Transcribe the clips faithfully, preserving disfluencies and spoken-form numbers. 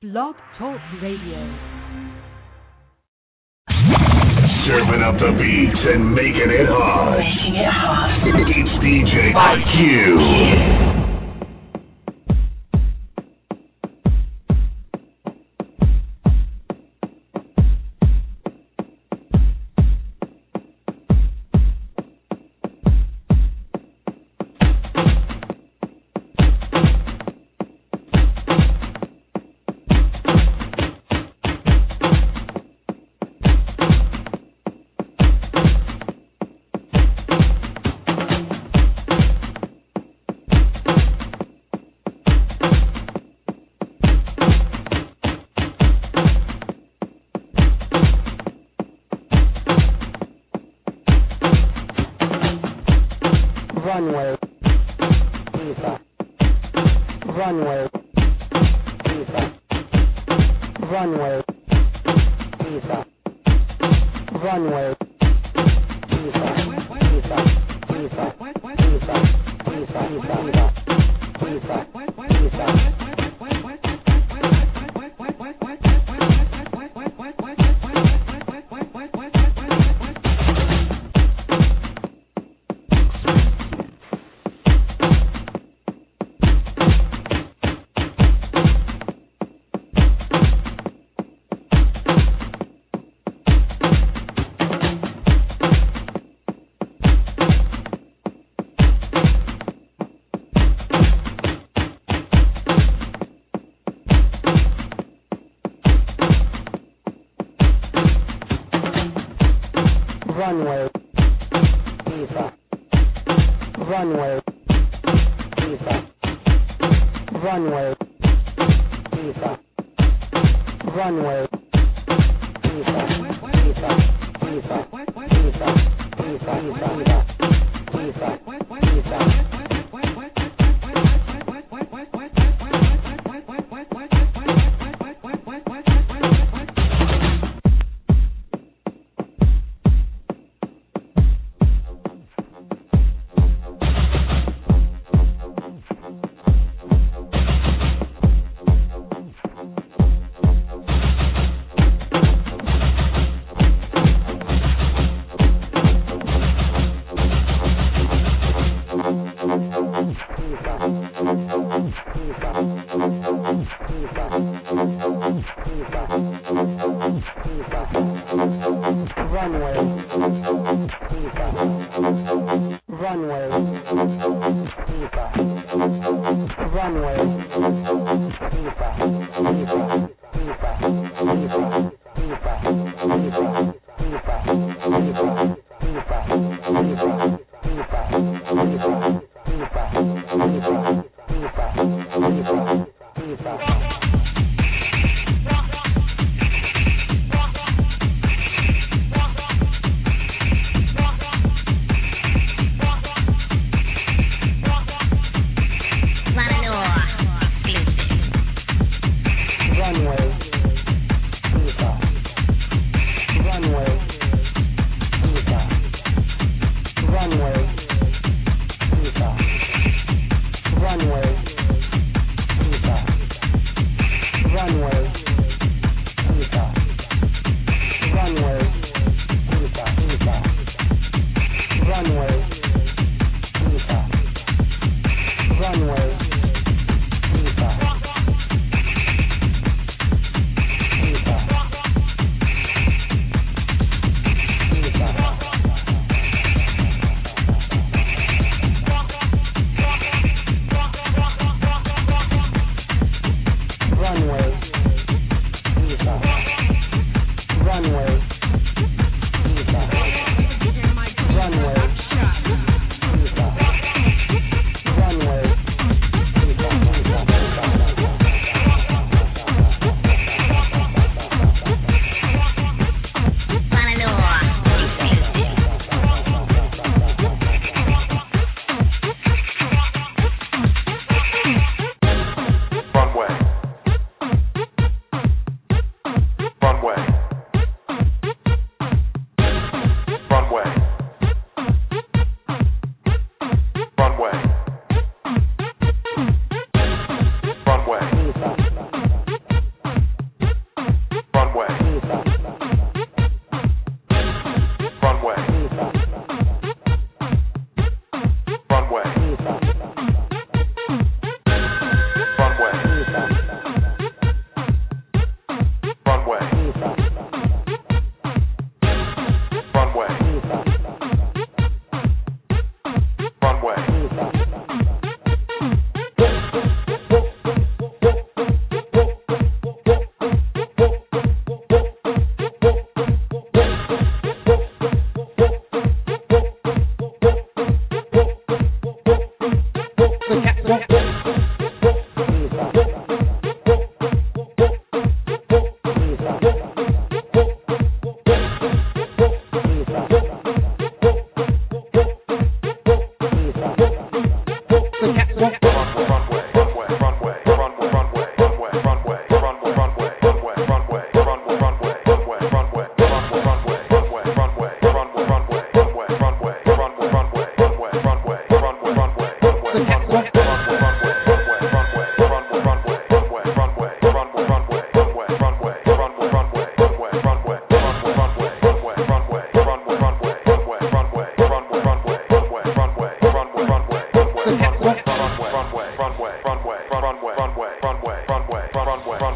Blog Talk Radio. Serving up the beats and making it hot. Making it hot. It's D J I Q.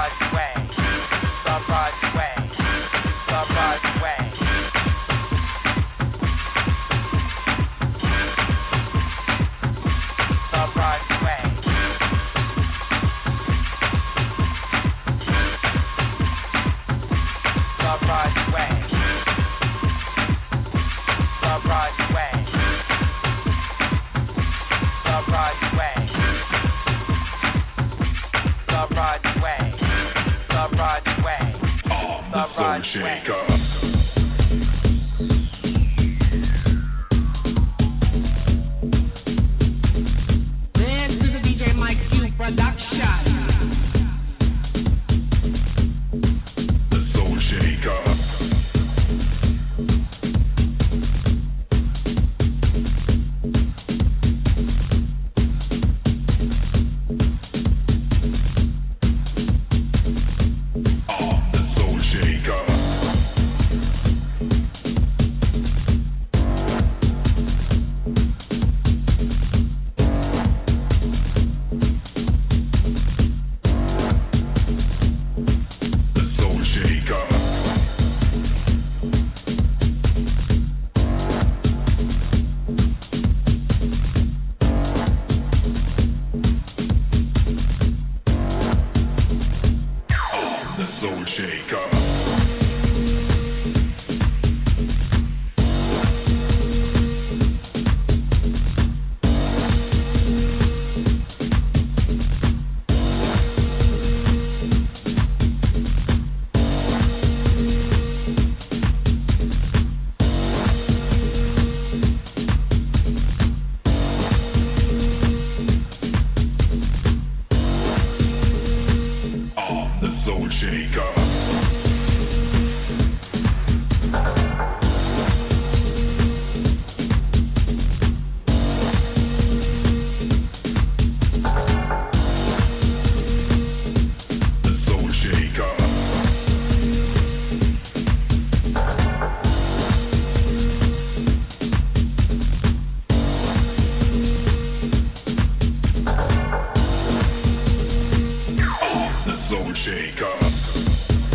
Soul Shaker.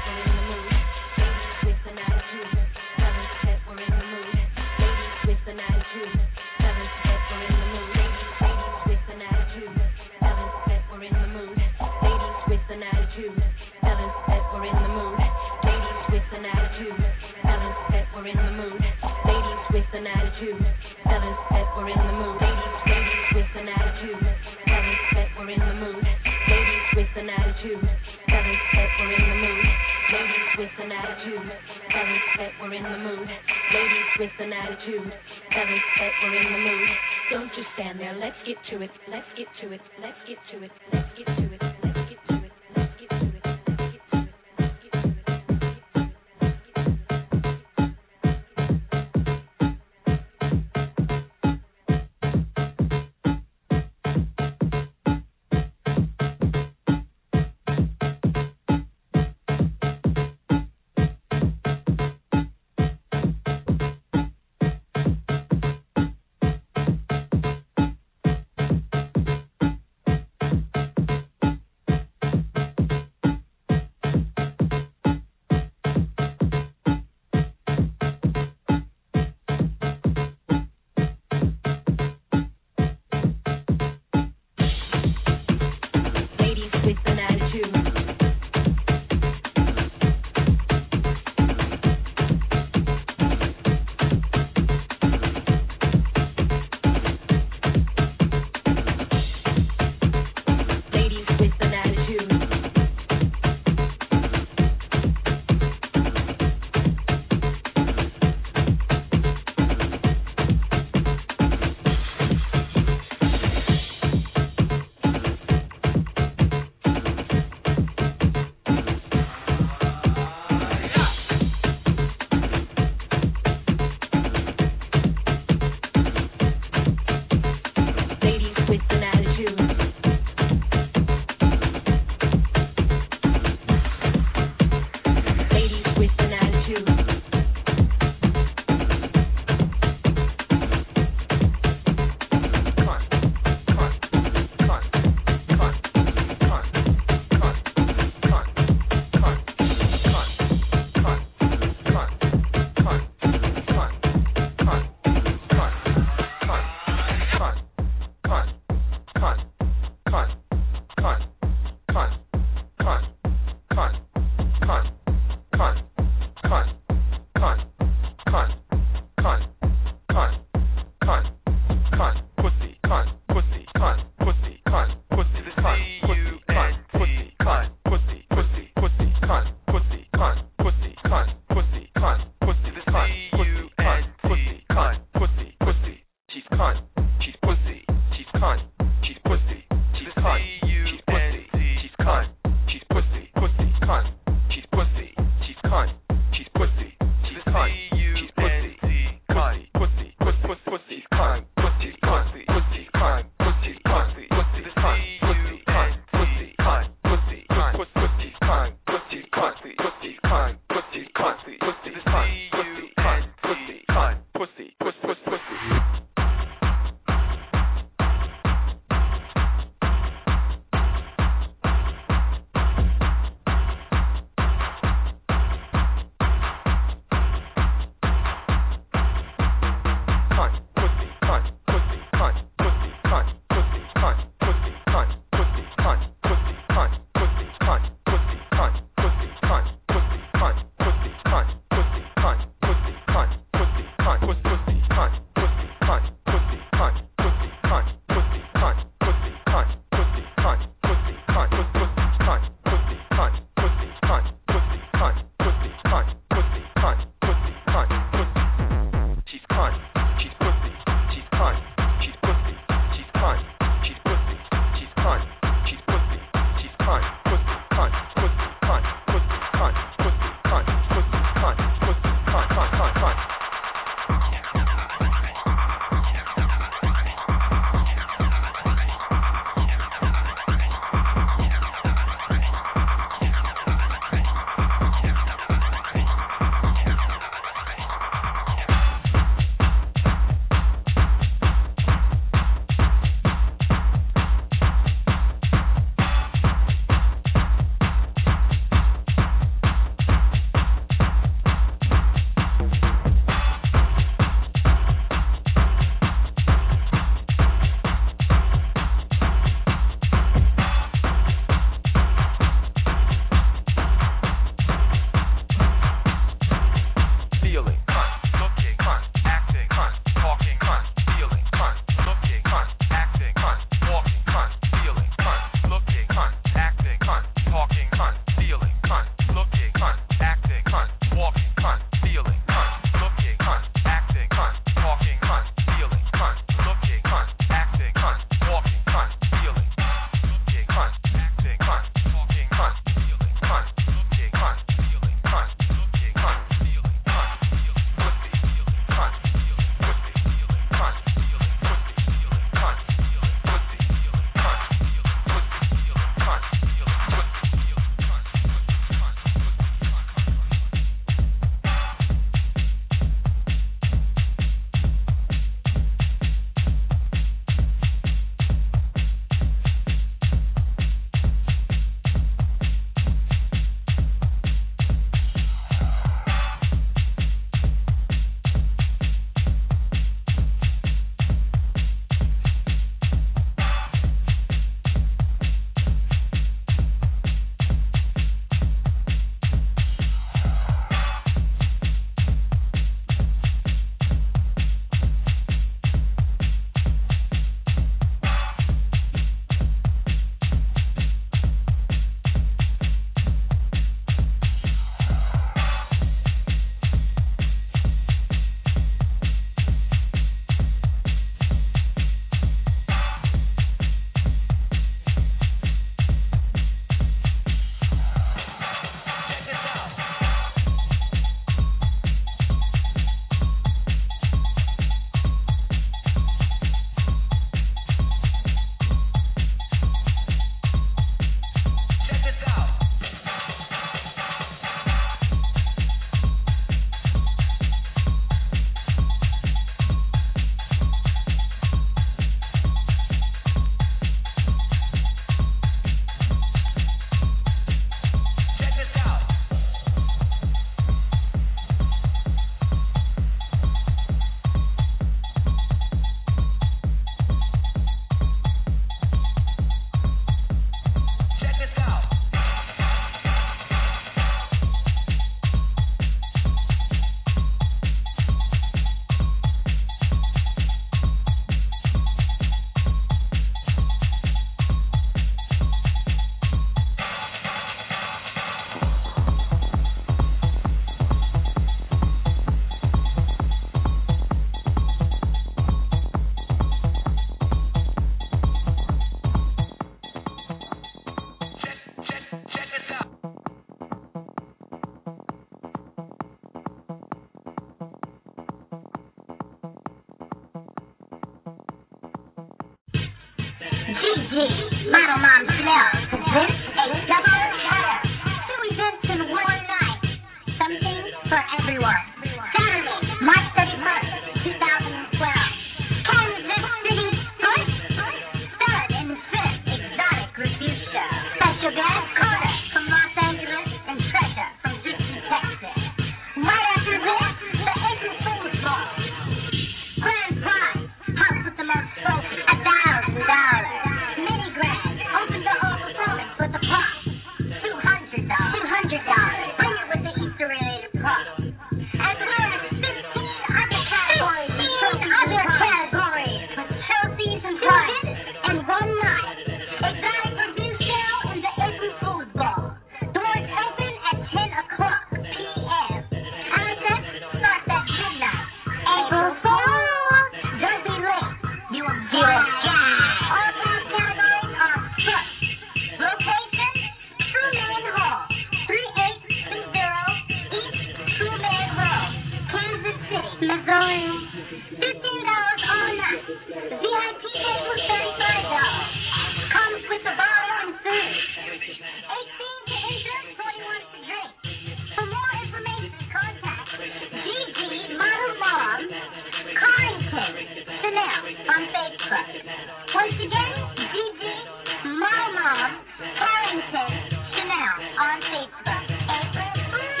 Model Mom Chanel presents a double header. Two events in one night. Something for everyone. Saturday, March thirty-first, twenty twelve. Kansas City Sports, third and fifth exotic review show. Special guest Carter from Los Angeles and Treasure from Houston, Texas. Right after this, the April Fool's Ball. Grand prize, house with the most folks, a thousand dollars. Mini grand, open the all performance with a prop, two hundred dollars. Two hundred dollars. Bring it with the Easter related prop. As well as fifteen other categories, fifteen other categories with trophies and prizes. And one night, exotic review show in the April Fool's Ball. Doors open at ten o'clock p.m. Access starts at midnight. April Fool's, don't be late. You will get it. All five categories are booked. Location, Truman Hall, thirty-eight sixty East Truman Road, Kansas City, Missouri. fifteen dollars all night. The V I P table is thirty-five dollars. Comes with the bar and food. eighteen to enter, twenty-one to drink. For more information, contact Gigi Model Mom Carrington Chanel on Facebook. Once again, Gigi Model Mom Carrington Chanel on Facebook. April Fool.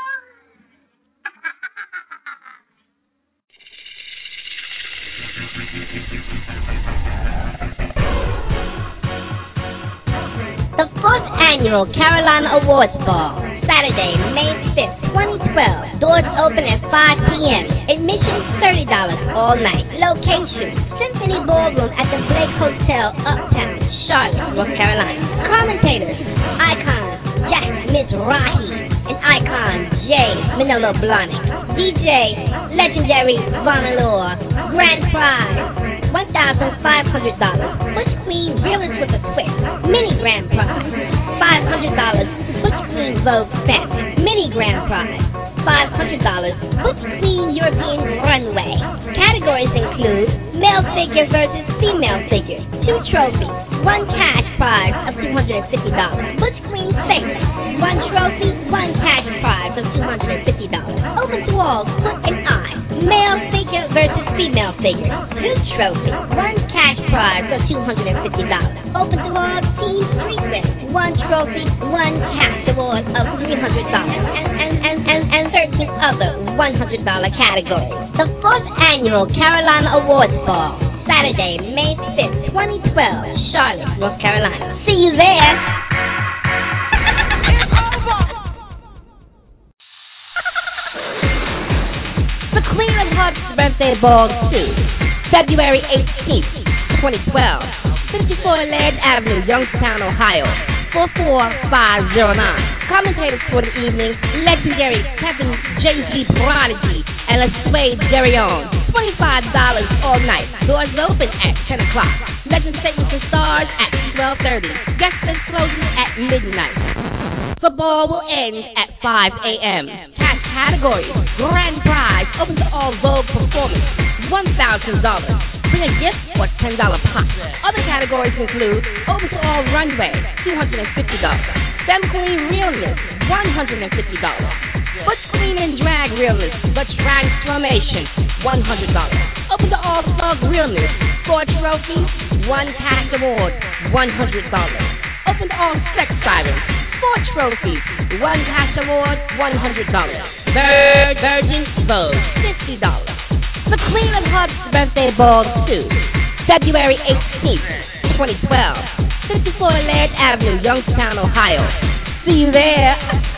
The fourth annual Carolina Awards Ball, Saturday, May fifth, twenty twelve. Doors open at five p.m. Admission thirty dollars all night. Location, Symphony Ballroom at the Blake Hotel, Uptown, Charlotte, North Carolina. Commentators, Icon Jack Mizrahi and Icon Jay Manolo Blahnik. D J, legendary Vonalore. Grand prize, one thousand five hundred dollars. Butch Queen Realist with a Twist. Mini grand prize, five hundred dollars. Butch Queen Vogue Stamp. Mini grand prize, five hundred dollars. Butch Queen European Runway. Categories include male figure versus female figure. Two trophies. One cash prize of two hundred fifty dollars. Butch Queen Face. One trophy, one cash prize of two hundred fifty dollars. Open to all, foot and eye. Male figure versus female figure. Two trophies. One cash prize of two hundred fifty dollars. Open to all, team street win. One trophy, one cash award of three hundred dollars. And, and, and, and, and thirteen other one hundred dollars categories. The fourth annual Carolina Awards Ball. Saturday, May fifth, twenty twelve, Charlotte, North Carolina. See you there. The Queen of Hearts Birthday Ball two, February eighteenth, twenty twelve, fifty-four Laird Avenue, Youngstown, Ohio, four four five zero nine. Commentators for the evening, legendary Kevin J G Prodigy and LaSuede Derion. twenty-five dollars all night. Doors open at ten o'clock. Legend Statements and Stars at twelve thirty. Guest list closes at midnight. The ball will end at five a.m. Cash categories. Grand prize. Open to all Vogue performance. one thousand dollars. Bring a gift or ten dollars pot. Other categories include Open to all Runway, two hundred fifty dollars. Femme Queen Realness, one hundred fifty dollars. Butch Queen and Drag Realness, but Transformation, one hundred dollars. Open to all Thug Realness, four trophies, one cash award, one hundred dollars. Open to all Sex Sirens, four trophies, one cash award, one hundred dollars. Vir- Virgin Vogue, fifty dollars. The Queen of Hearts Birthday Ball two, February eighteenth, twenty twelve, fifty-four Laird Avenue, Youngstown, Ohio. See you there.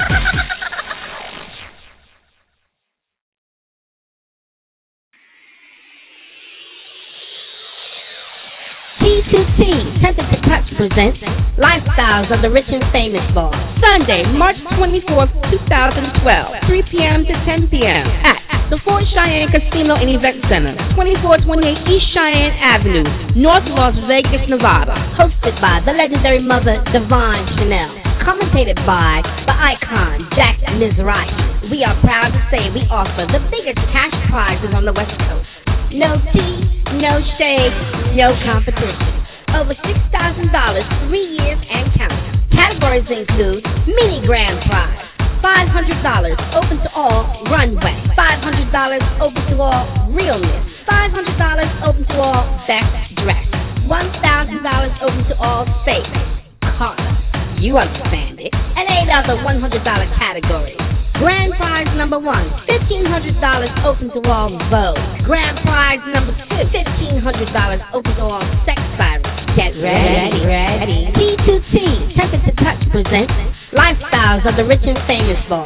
T two T, Tempted to Touch presents Lifestyles of the Rich and Famous Ball. Sunday, March twenty-fourth, twenty twelve, three p.m. to ten p.m. at the Fort Cheyenne Casino and Event Center, twenty-four twenty-eight East Cheyenne Avenue, North Las Vegas, Nevada. Hosted by the legendary mother, Devon Chanel. Commentated by the icon, Jack Mizrahi. We are proud to say we offer the biggest cash prizes on the West Coast. No tea, no shade, no competition. over six thousand dollars, three years and counting. Categories include mini grand prize, five hundred dollars open to all, runway, five hundred dollars open to all, realness, five hundred dollars open to all, best dress, one thousand dollars open to all, safe, color, you understand it, and eight other one hundred dollars categories. Grand prize number one, fifteen hundred dollars open to all, Vogue. Grand prize number two, fifteen hundred dollars open to all, sex sirens. Get ready, ready. T two T, Tempted to Touch presents Lifestyles of the Rich and Famous Ball.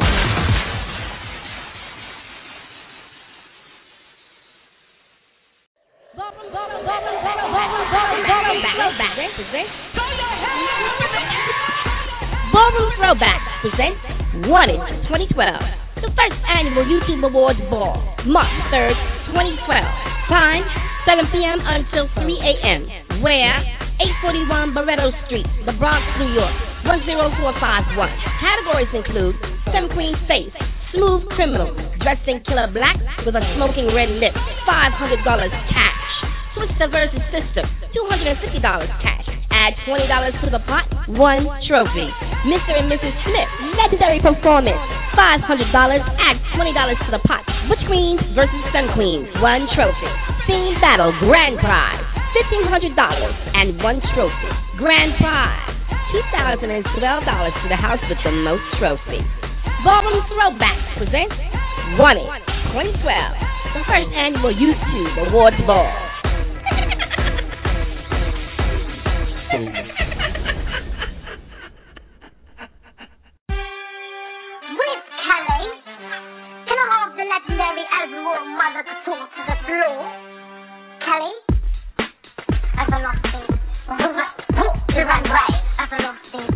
Ballroom Throwback presents One It twenty twelve, the first annual YouTube Awards Ball, March third, twenty twelve. Time, seven p.m. until three a.m. Where? eight forty-one Barretto Street, The Bronx, New York, one zero four five one. Categories include Seven Queen Face, Smooth Criminal, dressed in killer black with a smoking red lip, five hundred dollars cash. Twister versus Sister, two hundred fifty dollars cash. Add twenty dollars to the pot, one trophy. Mister and Missus Smith, legendary performance, five hundred dollars. Add twenty dollars to the pot. Butch Queens versus Sun Queens, one trophy. Theme battle, grand prize, fifteen hundred dollars and one trophy. Grand prize, two thousand twelve dollars to the house with the most trophies. Ballroom Throwback presents One It twenty twelve, the first annual YouTube Awards Ball. With Kelly, can I have the legendary Elmore mother to talk to the floor? Kelly, as a lost thing, to run away, as a lost thing.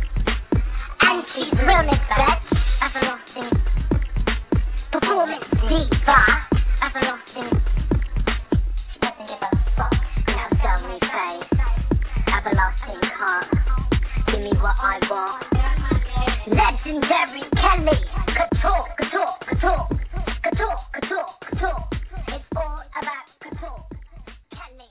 And she's realness set, as a lost thing. Performance diva, as a lost thing. She doesn't give a fuck, now tell me face. Everlasting heart, give me what I want. Legendary Kelly, couture, couture, couture, couture, couture, couture. It's all about couture. Kelly.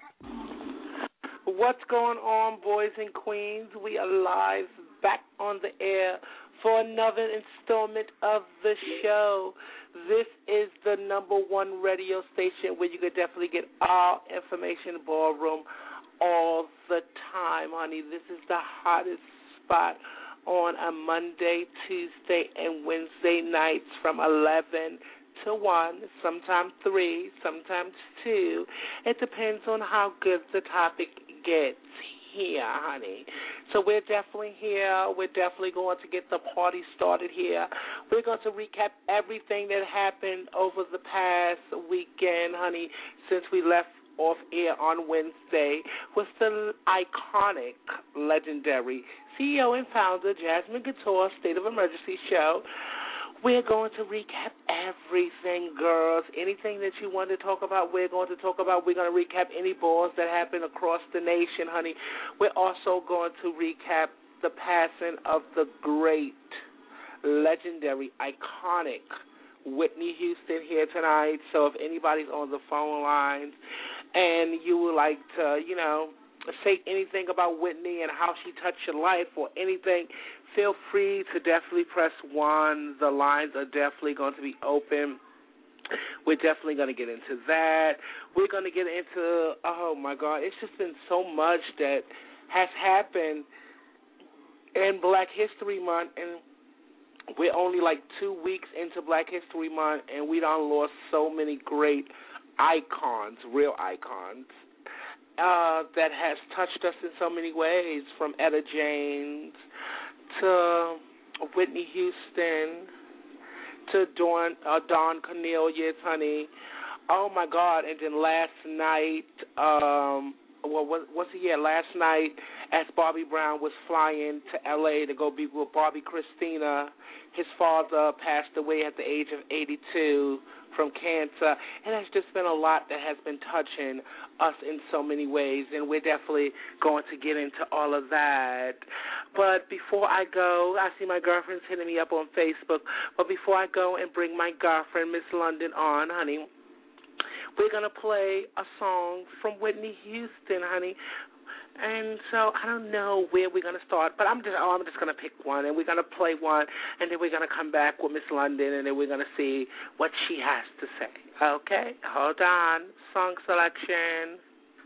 What's going on, boys and queens? We are live back on the air for another installment of the show. This is the number one radio station where you could definitely get all information ballroom all the time, honey. This is the hottest spot on a Monday, Tuesday, and Wednesday nights from eleven to one, sometimes three, sometimes two. It depends on how good the topic gets here, honey. So we're definitely here. We're definitely going to get the party started here. We're going to recap everything that happened over the past weekend, honey, since we left off air on Wednesday with the iconic, legendary C E O and founder Jasmine Couture State of Emergency show. We're going to recap everything, girls. Anything that you want to talk about, we're going to talk about. We're going to recap any balls that happen across the nation, honey. We're also going to recap the passing of the great, legendary, iconic Whitney Houston here tonight. So if anybody's on the phone lines and you would like to, you know, say anything about Whitney and how she touched your life or anything, feel free to definitely press one. The lines are definitely going to be open. We're definitely going to get into that. We're going to get into, oh, my God, it's just been so much that has happened in Black History Month, and we're only like two weeks into Black History Month, and we done lost so many great icons, real icons, uh, that has touched us in so many ways, from Etta James to Whitney Houston to Dawn, uh, Don Cornelius, honey. Oh, my God. And then last night, um, well, what, what's it, yeah, last night as Bobby Brown was flying to L A to go be with Bobby Christina, his father passed away at the age of eighty-two from cancer, and there's just been a lot that has been touching us in so many ways, and we're definitely going to get into all of that. But before I go, I see my girlfriend's hitting me up on Facebook, but before I go and bring my girlfriend, Miss London, on, honey, we're going to play a song from Whitney Houston, honey. And so I don't know where we're going to start, but I'm just oh, I'm just going to pick one, and we're going to play one, and then we're going to come back with Miss London, and then we're going to see what she has to say. Okay? Hold on. Song selection.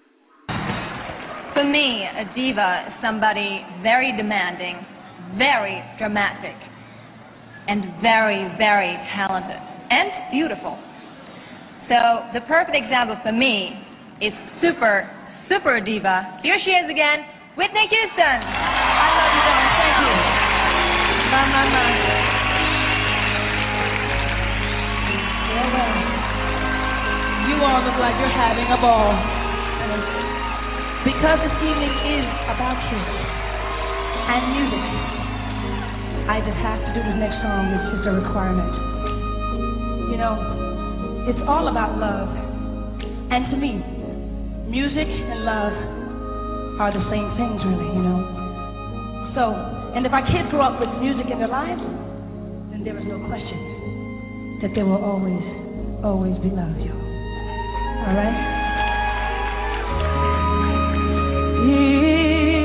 For me, a diva is somebody very demanding, very dramatic, and very, very talented, and beautiful. So the perfect example for me is super Super diva. Here she is again, Whitney Houston. I love you, darling. Thank you. Ma, ma, ma. Well, well. You all look like you're having a ball. Because this evening is about kids and music, I just have to do this next song. It's just a requirement. You know, it's all about love. And to me, music and love are the same things, really, you know. So, and if our kids grow up with music in their lives, then there is no question that there will always, always be love, y'all. All right? Yeah.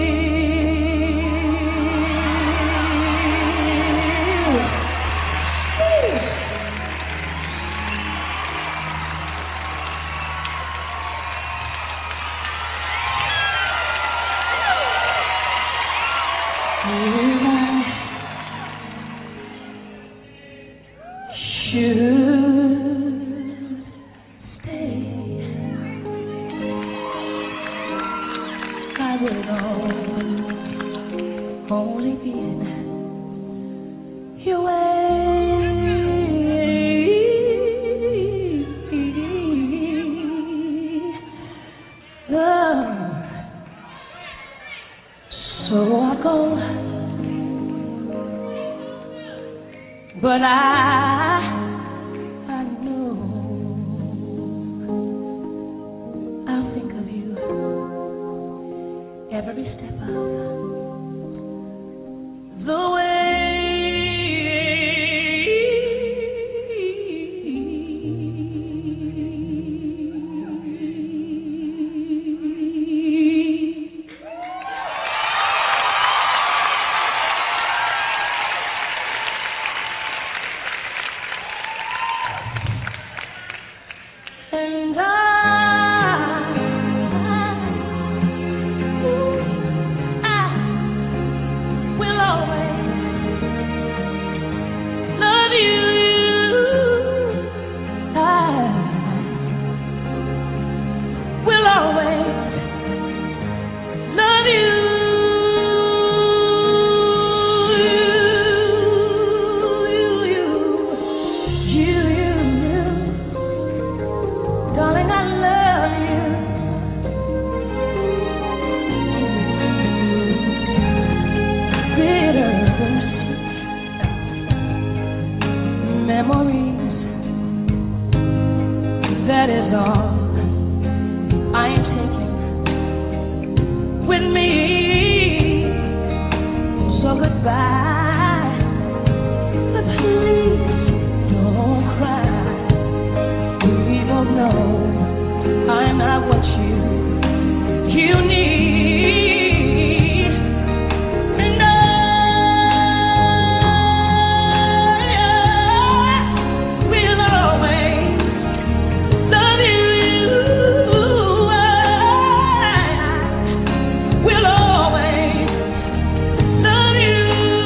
But I, I know I'll think of you every step of the way. And I, I will always love you. I will always love you. Darling, I love you. Bittersweet memories, that is all I am taking with me. So goodbye, but please don't cry. We both know I'm not what you you need, and I will always love you. I will always love you.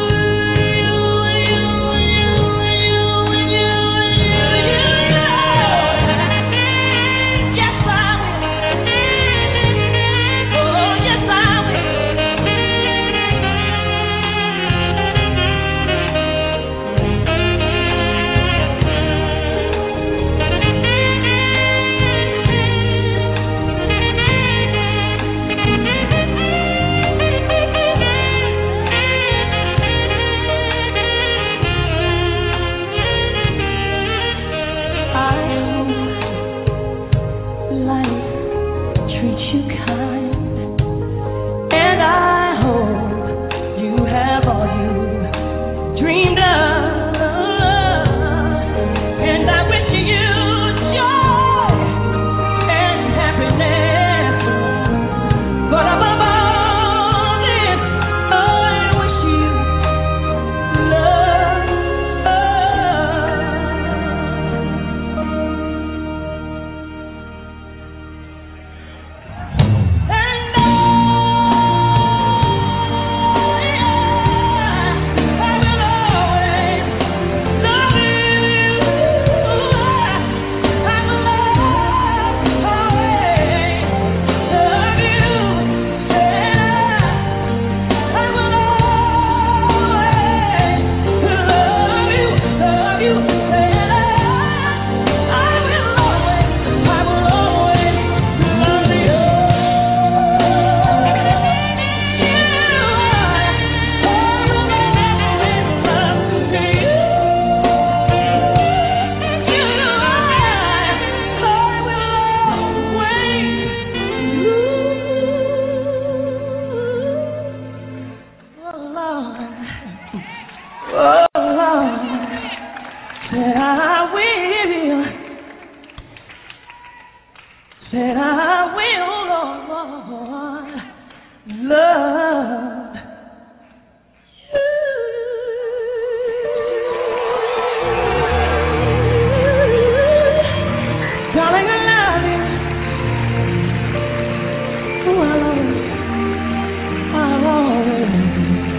Life treats you kind, and I hope you have all you dreamed of, and I wish you joy and happiness, but above all Said I will, Lord, love you. Darling, I love you. Oh, I love you. I love you.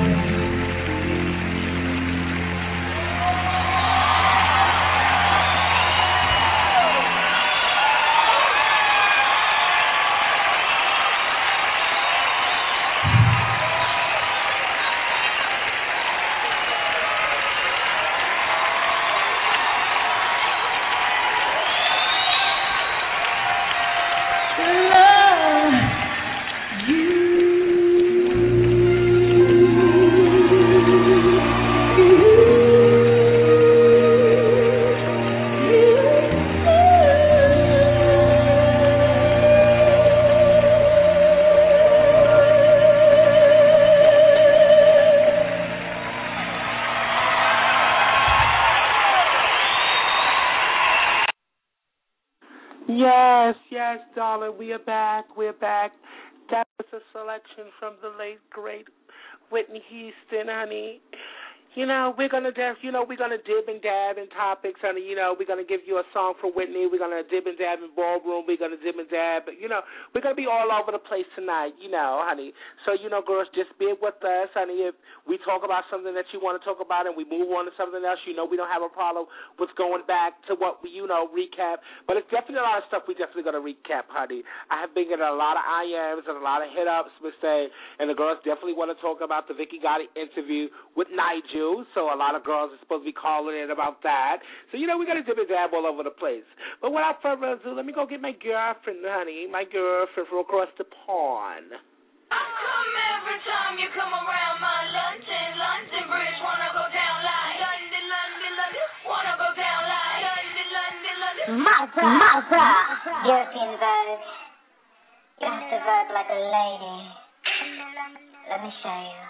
Yes, yes, darling, we are back, we're back. That was a selection from the late, great Whitney Houston, honey. You know, we're going to, you know, we're going to dib and dab in topics, honey. You know, we're going to give you a song for Whitney. We're going to dib and dab in ballroom. We're going to dib and dab. You know, we're going to be all over the place tonight, you know, honey. So, you know, girls, just be with us, honey. If we talk about something that you want to talk about and we move on to something else, you know, we don't have a problem with going back to what we, you know, recap. But it's definitely a lot of stuff we definitely going to recap, honey. I have been getting a lot of I Ms and a lot of hit-ups, Miss A, and the girls definitely want to talk about the Vicky Gotti interview with Nigel. So a lot of girls are supposed to be calling in about that. So, you know, we got to dib and dab all over the place. But without further ado, let me go get my girlfriend, honey, my girlfriend from across the pond. I come every time you come around my London, London Bridge, wanna go down like London, London, London, wanna go down like London, London, London. Malta, Malta. European verb. You have to verb like a lady. Let me show you.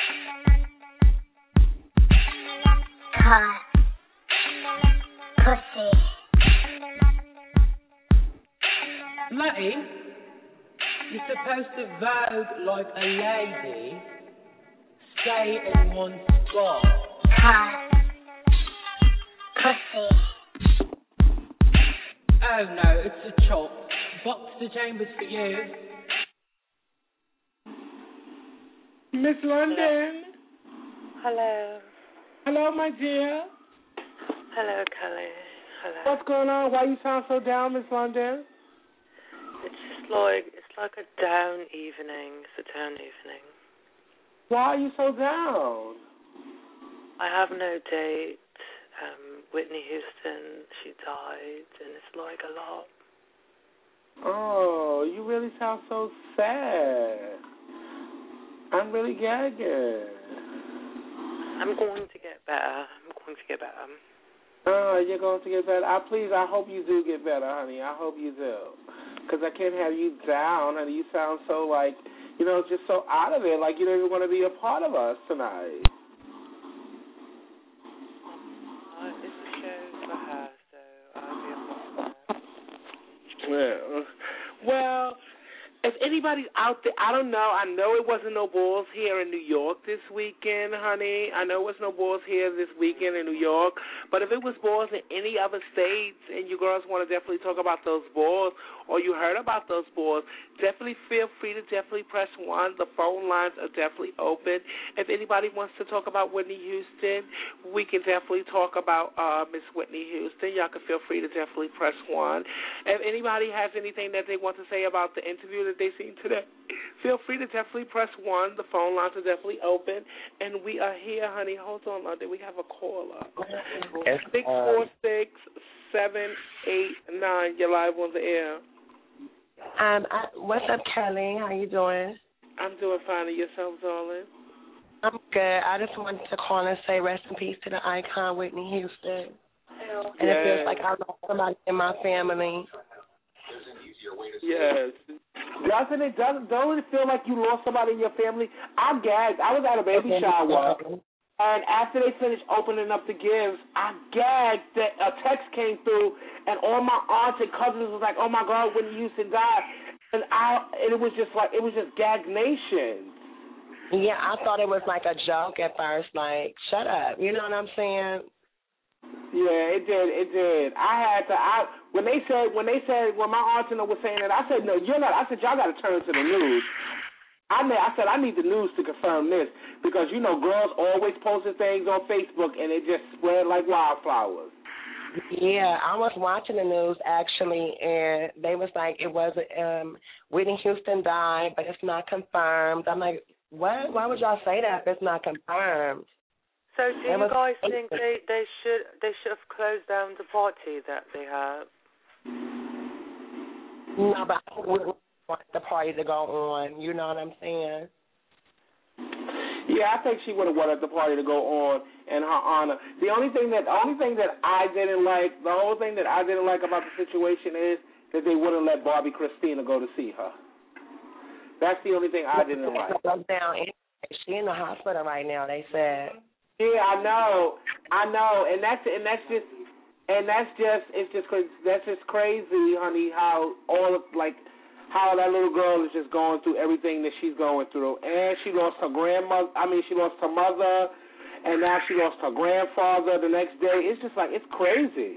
Hot. Pussy. Matty, you're supposed to vogue like a lady. Stay in one spot. Hot. Pussy. Oh no, it's a chop. Box the chambers for you. Miss London. Hello. Hello, my dear. Hello, Kelly. Hello. What's going on? Why you sound so down, Miss London? It's just like, it's like a down evening. It's a down evening. Why are you so down? I have no date. Um, Whitney Houston, she died, and it's like a lot. Oh, you really sound so sad. I'm really gagging. I'm going to get better. I'm going to get better. Oh, you're going to get better. I please, I hope you do get better, honey. I hope you do. Because I can't have you down, honey. You sound so like, you know, just so out of it, like you don't even want to be a part of us tonight. Uh, it's a show for her, so I'll be a part of her. Well, well, if anybody's out there, I don't know. I know it wasn't no balls here in New York this weekend, honey. I know it was no balls here this weekend in New York. But if it was balls in any other states and you girls want to definitely talk about those balls or you heard about those balls, definitely feel free to definitely press one. The phone lines are definitely open. If anybody wants to talk about Whitney Houston, we can definitely talk about uh, Miss Whitney Houston. Y'all can feel free to definitely press one. If anybody has anything that they want to say about the interview that they seen today, feel free to definitely press one. The phone lines are definitely open. And we are here, honey. Hold on, London. We have a caller. six four six, seven eight nine. You're live on the air. Um, I, what's up, Kelly? How you doing? I'm doing fine. And yourself, darling? I'm good. I just wanted to call and say rest in peace to the icon Whitney Houston. And yes. It feels like I lost somebody in my family. Yes. Doesn't it? Doesn't, don't it feel like you lost somebody in your family? I gagged. I was at a baby shower. And after they finished opening up the gifts, I gagged that a text came through, and all my aunts and cousins was like, "Oh my God, Whitney Houston died," and I, and it was just like it was just gag nation. Yeah, I thought it was like a joke at first, like, shut up, you know what I'm saying? Yeah, it did, it did. I had to, I when they said, when they said, when my aunt and them was saying that, I said, no, you're not, I said, y'all got to turn to the news. I mean, I said, I need the news to confirm this, because, you know, girls always posting things on Facebook, and it just spread like wildflowers. Yeah, I was watching the news, actually, and they was like, it was, um, Whitney Houston died, but it's not confirmed. I'm like, what? Why would y'all say that if it's not confirmed? So do you guys think they, they should they should have closed down the party that they had? No, but I wouldn't want the party to go on. You know what I'm saying? Yeah, I think she would have wanted the party to go on in her honor. The only thing that the only thing that I didn't like, the whole thing that I didn't like about the situation is that they wouldn't let Barbie Christina go to see her. That's the only thing I didn't like. She in the hospital right now, they said. Yeah, I know, I know, and that's and that's just and that's just it's just crazy. That's just crazy, honey. How all of, like how that little girl is just going through everything that she's going through, and she lost her grandmother. I mean, she lost her mother, and now she lost her grandfather the next day. It's just like it's crazy.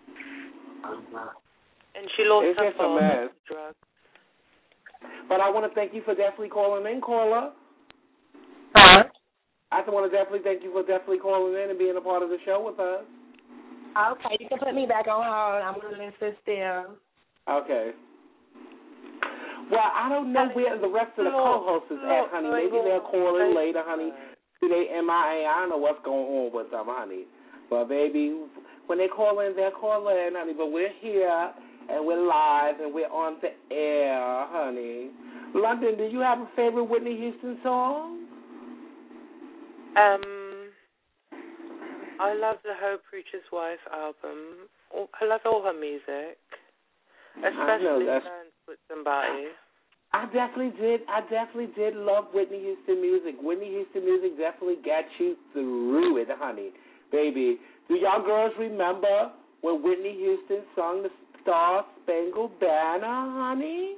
And she lost it's her just father. A mess. Drugs. But I want to thank you for definitely calling in, caller. Huh? I want to definitely thank you for definitely calling in and being a part of the show with us. Okay, you can put me back on hold. I'm going to listen still. Okay. Well, I don't know where the rest of the co-hosts is at, honey. Maybe they'll call in later, honey. See, they M I A. I don't know what's going on with them, honey. But, baby, when they call in, they'll call in, honey. But we're here, and we're live, and we're on the air, honey. London, do you have a favorite Whitney Houston song? Um, I love the Her Preacher's Wife album. I love all her music, especially Dance with Somebody. I definitely did. I definitely did love Whitney Houston music. Whitney Houston music definitely got you through it, honey, baby. Do y'all girls remember when Whitney Houston sung the Star Spangled Banner, honey?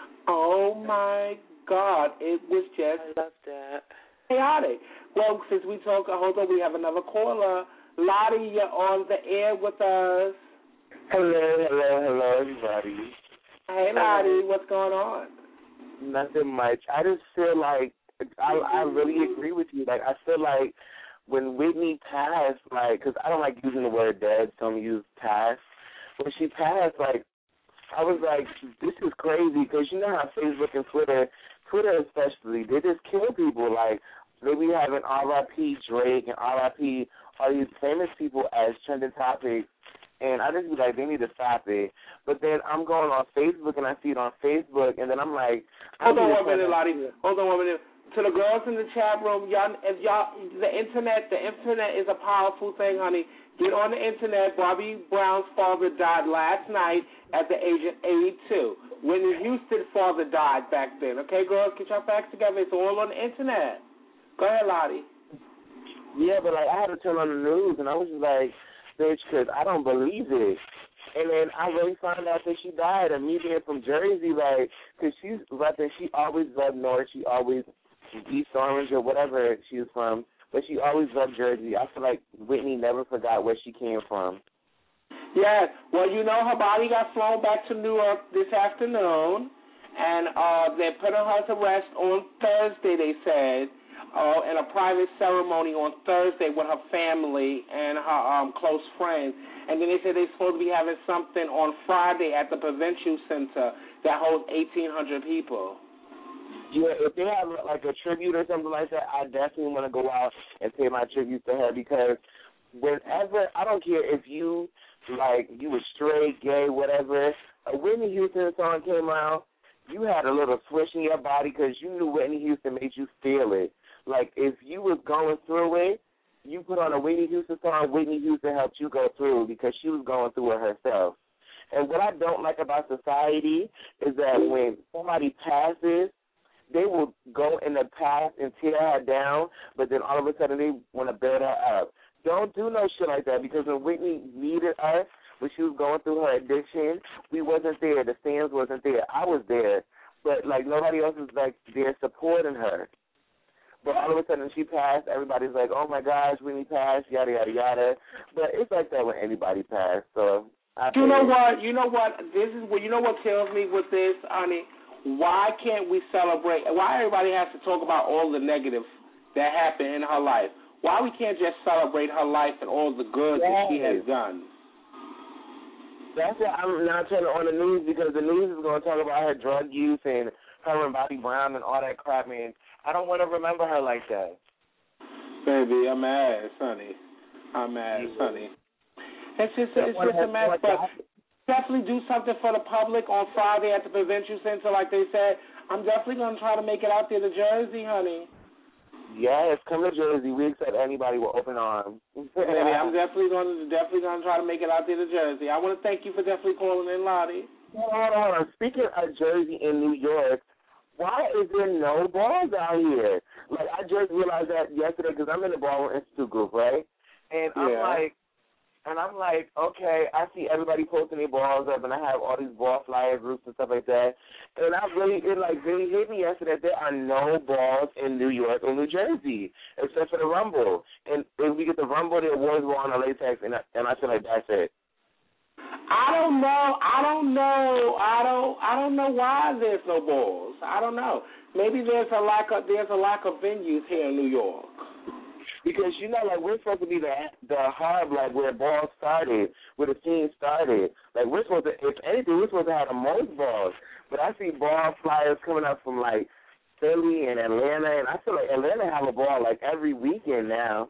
Oh my God, it was just I love that. chaotic. Well, since we talk, hold on, we have another caller. Lottie, you're on the air with us. Hello, hello, hello, everybody. Hey, Lottie, what's going on? Nothing much. I just feel like, I, I really agree with you. Like, I feel like when Whitney passed, like, because I don't like using the word dead, so I'm going to use passed. When she passed, like, I was like, this is crazy, because you know how Facebook and Twitter, Twitter especially, they just kill people. Like, they be having R I P Drake and R I P all these famous people as trending topics, and I just be like, they need to stop it. But then I'm going on Facebook, and I see it on Facebook, and then I'm like, hold on one minute, Lottie. Hold on one minute. To the girls in the chat room, y'all, if y'all, the internet, the internet is a powerful thing, honey. Get on the internet. Bobby Brown's father died last night at the age of eighty-two. Whitney Houston's father died back then. Okay, girls, get your facts together. It's all on the internet. Go ahead, Lottie. Yeah, but like I had to turn on the news, and I was just like, bitch, because I don't believe it. And then I really found out that she died. And me being from Jersey, like, because she's repping, she always loved North. She always East Orange or whatever she was from, but she always loved Jersey. I feel like Whitney never forgot where she came from. Yeah, well, you know, her body got flown back to New York this afternoon, and uh, they're putting her to rest on Thursday, they said. Uh, in a private ceremony on Thursday with her family and her um, close friends. And then they said they're supposed to be having something on Friday at the Provincial Center that holds eighteen hundred people. Yeah, if they have like a tribute or something like that, I definitely want to go out and pay my tribute to her, because whenever, I don't care if you, like, you were straight, gay, whatever, a Whitney Houston song came out, you had a little swish in your body because you knew Whitney Houston made you feel it. Like, if you was going through it, you put on a Whitney Houston song, Whitney Houston helped you go through because she was going through it herself. And what I don't like about society is that when somebody passes, they will go in the past and tear her down, but then all of a sudden they want to build her up. Don't do no shit like that, because when Whitney needed us, when she was going through her addiction, we wasn't there. The fans wasn't there. I was there, but, like, nobody else was, like, there supporting her. But all of a sudden she passed, everybody's like, oh, my gosh, Whitney passed, yada, yada, yada. But it's like that when anybody passed, so I You know what? You know what? This is what, you know what kills me with this, honey? Why can't we celebrate? Why everybody has to talk about all the negative that happened in her life? Why we can't just celebrate her life and all the good yes. that she has done? That's why I'm not turning on the news, because the news is going to talk about her drug use and her and Bobby Brown and all that crap, man. I don't want to remember her like that. Baby, I'm ass, honey. I'm ass, honey. It's just, it's just a mess, but definitely do something for the public on Friday at the Convention Center, like they said. I'm definitely going to try to make it out there to Jersey, honey. Yes, come to Jersey. We accept anybody with open arms. Baby, I'm definitely going to definitely going to try to make it out there to Jersey. I want to thank you for definitely calling in, Lottie. Hold on, hold on. Speaking of Jersey and New York, why is there no balls out here? Like, I just realized that yesterday, because I'm in the Ballroom Institute group, right? And I'm yeah. like, and I'm like, okay, I see everybody posting their balls up, and I have all these ball flyer groups and stuff like that. And I really, it like really hit me yesterday that there are no balls in New York or New Jersey except for the Rumble. And if we get the Rumble, the awards were on the latex, and I, and I feel like that's it. I don't know. I don't know. I don't. I don't know why there's no balls. I don't know. Maybe there's a lack of there's a lack of venues here in New York. Because, you know, like, we're supposed to be the the hub, like, where balls started, where the scene started. Like, we're supposed to, if anything, we're supposed to have the most balls. But I see ball flyers coming up from, like, Philly and Atlanta, and I feel like Atlanta have a ball, like, every weekend now.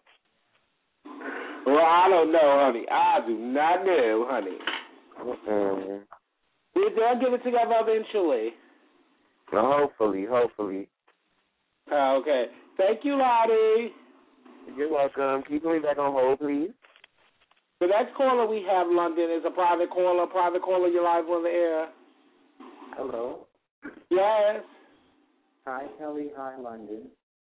Well, I don't know, honey. I do not know, honey. Mm-hmm. They'll get it together eventually. Well, hopefully, hopefully. Uh, okay. Thank you, Lottie. You're welcome. Keep me back on hold, please. The next caller we have, London, is a private caller. Private caller, you're live on the air. Hello. Yes. Hi, Kelly. Hi, London.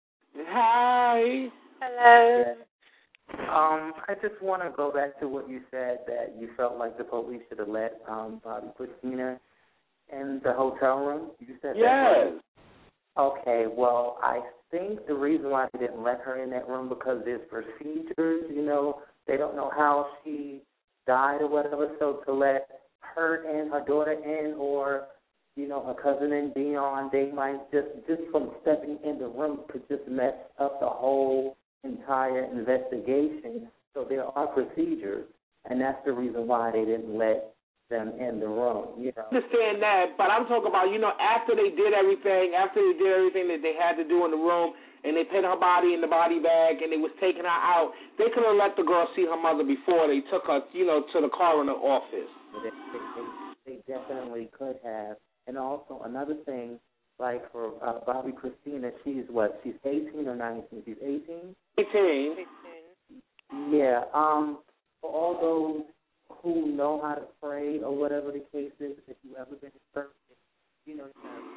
Hi. Hello. Yes. Um, I just want to go back to what you said, that you felt like the police should have let um, Bobby Christina in the hotel room. You said yes. that. Yes. Okay, well, I think the reason why they didn't let her in that room because there's procedures, you know, they don't know how she died or whatever, so to let her and her daughter in, or, you know, her cousin and Dion, they might just, just from stepping in the room could just mess up the whole entire investigation. So there are procedures, and that's the reason why they didn't let them in the room, you know. I understand that, but I'm talking about, you know, after they did everything, after they did everything that they had to do in the room, and they put her body in the body bag, and they was taking her out, they could have let the girl see her mother before they took her, you know, to the coroner office. They, they, they definitely could have. And also another thing, like for uh, Bobby Christina, she's what? She's eighteen or nineteen? She's eighteen? eighteen. Yeah. Um. For all those who know how to pray or whatever the case is, if you've ever been in church, you know, you have,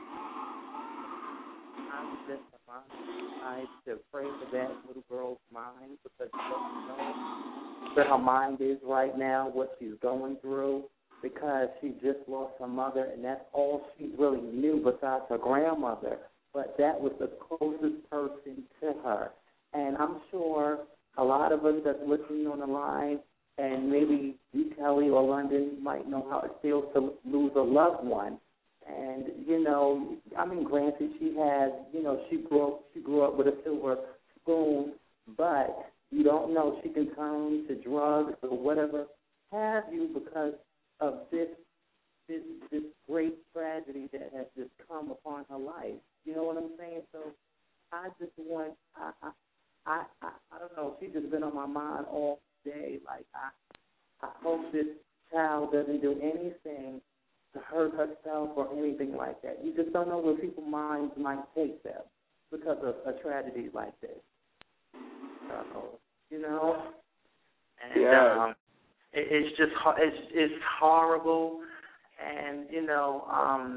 I'm just I to pray for that little girl's mind, because you don't know where her mind is right now, what she's going through, because she just lost her mother, and that's all she really knew besides her grandmother. But that was the closest person to her. And I'm sure a lot of us that's listening on the line, and maybe you, Kelly, or London, might know how it feels to lose a loved one. And, you know, I mean, granted, she has, you know, she grew up, she grew up with a silver spoon, but you don't know, she can turn to drugs or whatever have you because of this this this great tragedy that has just come upon her life. You know what I'm saying? So I just want, I, I, I, I, I don't know, she's just been on my mind all day. Like, I, I hope this child doesn't do anything to hurt herself or anything like that. You just don't know where people's minds might take them because of a tragedy like this. So, you know? And, yeah. um, it, it's just, it's, it's horrible. And, you know, um,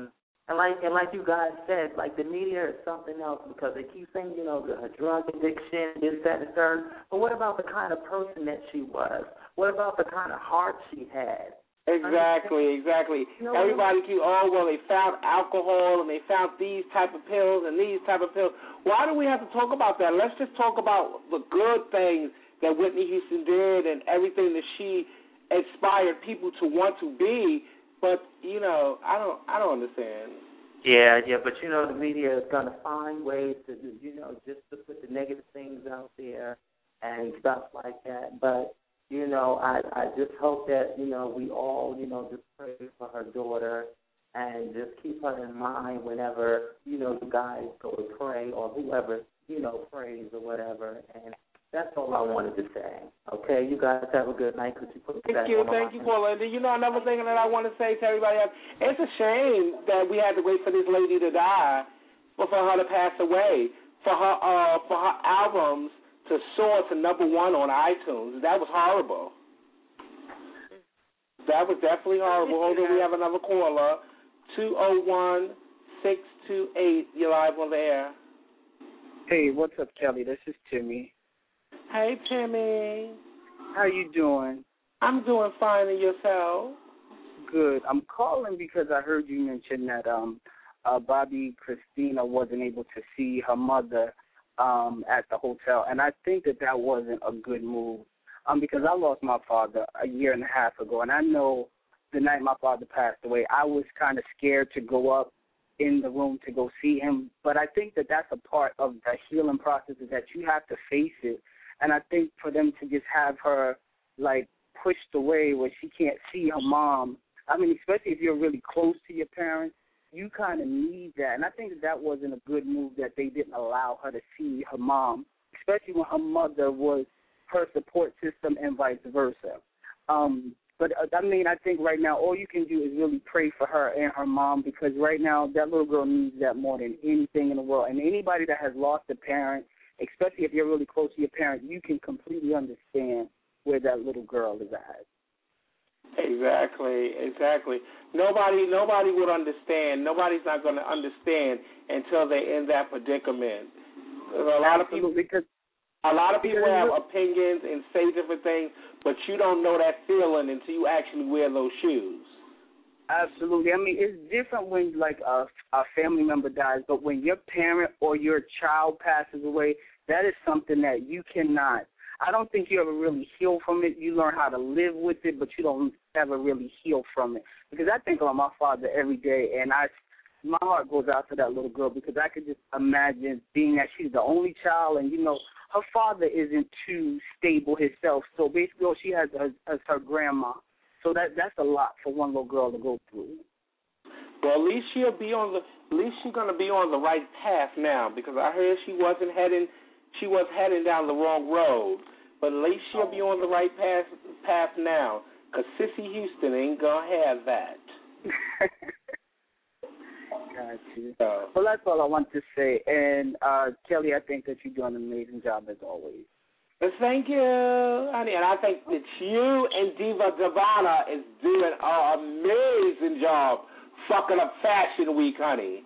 And like and like you guys said, like the media is something else because they keep saying, you know, the drug addiction, this, that, and the third. But what about the kind of person that she was? What about the kind of heart she had? Exactly, exactly. You know, everybody keep, oh, well, they found alcohol and they found these type of pills and these type of pills. Why do we have to talk about that? Let's just talk about the good things that Whitney Houston did and everything that she inspired people to want to be. But, you know, I don't I don't understand. Yeah, yeah, but, you know, the media is going to find ways to, you know, just to put the negative things out there and stuff like that. But, you know, I, I just hope that, you know, we all, you know, just pray for her daughter and just keep her in mind whenever, you know, you guys go to pray or whoever, you know, prays or whatever. And that's all I wanted to say. Okay, you guys have a good night. Could you put thank you, thank you, Paula. And you know, another thing that I want to say to everybody else, it's a shame that we had to wait for this lady to die for, for her to pass away, for her uh, for her albums to soar to number one on iTunes. That was horrible. That was definitely horrible. Hold on, we have another caller. two oh one, six two eight. You're live on the air. Hey, what's up, Kelly? This is Timmy. Hey, Timmy. How you doing? I'm doing fine, and yourself? Good. I'm calling because I heard you mention that um, uh, Bobby Christina wasn't able to see her mother um, at the hotel, and I think that that wasn't a good move um, because I lost my father a year and a half ago, and I know the night my father passed away, I was kind of scared to go up in the room to go see him, but I think that that's a part of the healing process is that you have to face it. And I think for them to just have her, like, pushed away where she can't see her mom, I mean, especially if you're really close to your parents, you kind of need that. And I think that that wasn't a good move that they didn't allow her to see her mom, especially when her mother was her support system and vice versa. Um, but, uh, I mean, I think right now all you can do is really pray for her and her mom because right now that little girl needs that more than anything in the world. And anybody that has lost a parent, especially if you're really close to your parent, you can completely understand where that little girl is at. Exactly, exactly. Nobody, nobody would understand. Nobody's not going to understand until they're in that predicament. A lot of people, because a lot of people have opinions and say different things, but you don't know that feeling until you actually wear those shoes. Absolutely. I mean, it's different when, like, a, a family member dies, but when your parent or your child passes away, that is something that you cannot. I don't think you ever really heal from it. You learn how to live with it, but you don't ever really heal from it. Because I think about my father every day, and I, my heart goes out to that little girl because I could just imagine being that she's the only child, and, you know, her father isn't too stable himself, so basically all she has is, is her grandma. So that that's a lot for one little girl to go through. Well, at least she'll be on the. At least she's gonna be on the right path now because I heard she wasn't heading. She was heading down the wrong road, but at least she'll be on the right path path now. Cause Sissy Houston ain't gonna have that. Got you. So, well, that's all I want to say. And uh, Kelly, I think that you're doing an amazing job as always. Thank you, honey. And I think that you and Diva Devana is doing an amazing job fucking up Fashion Week, honey.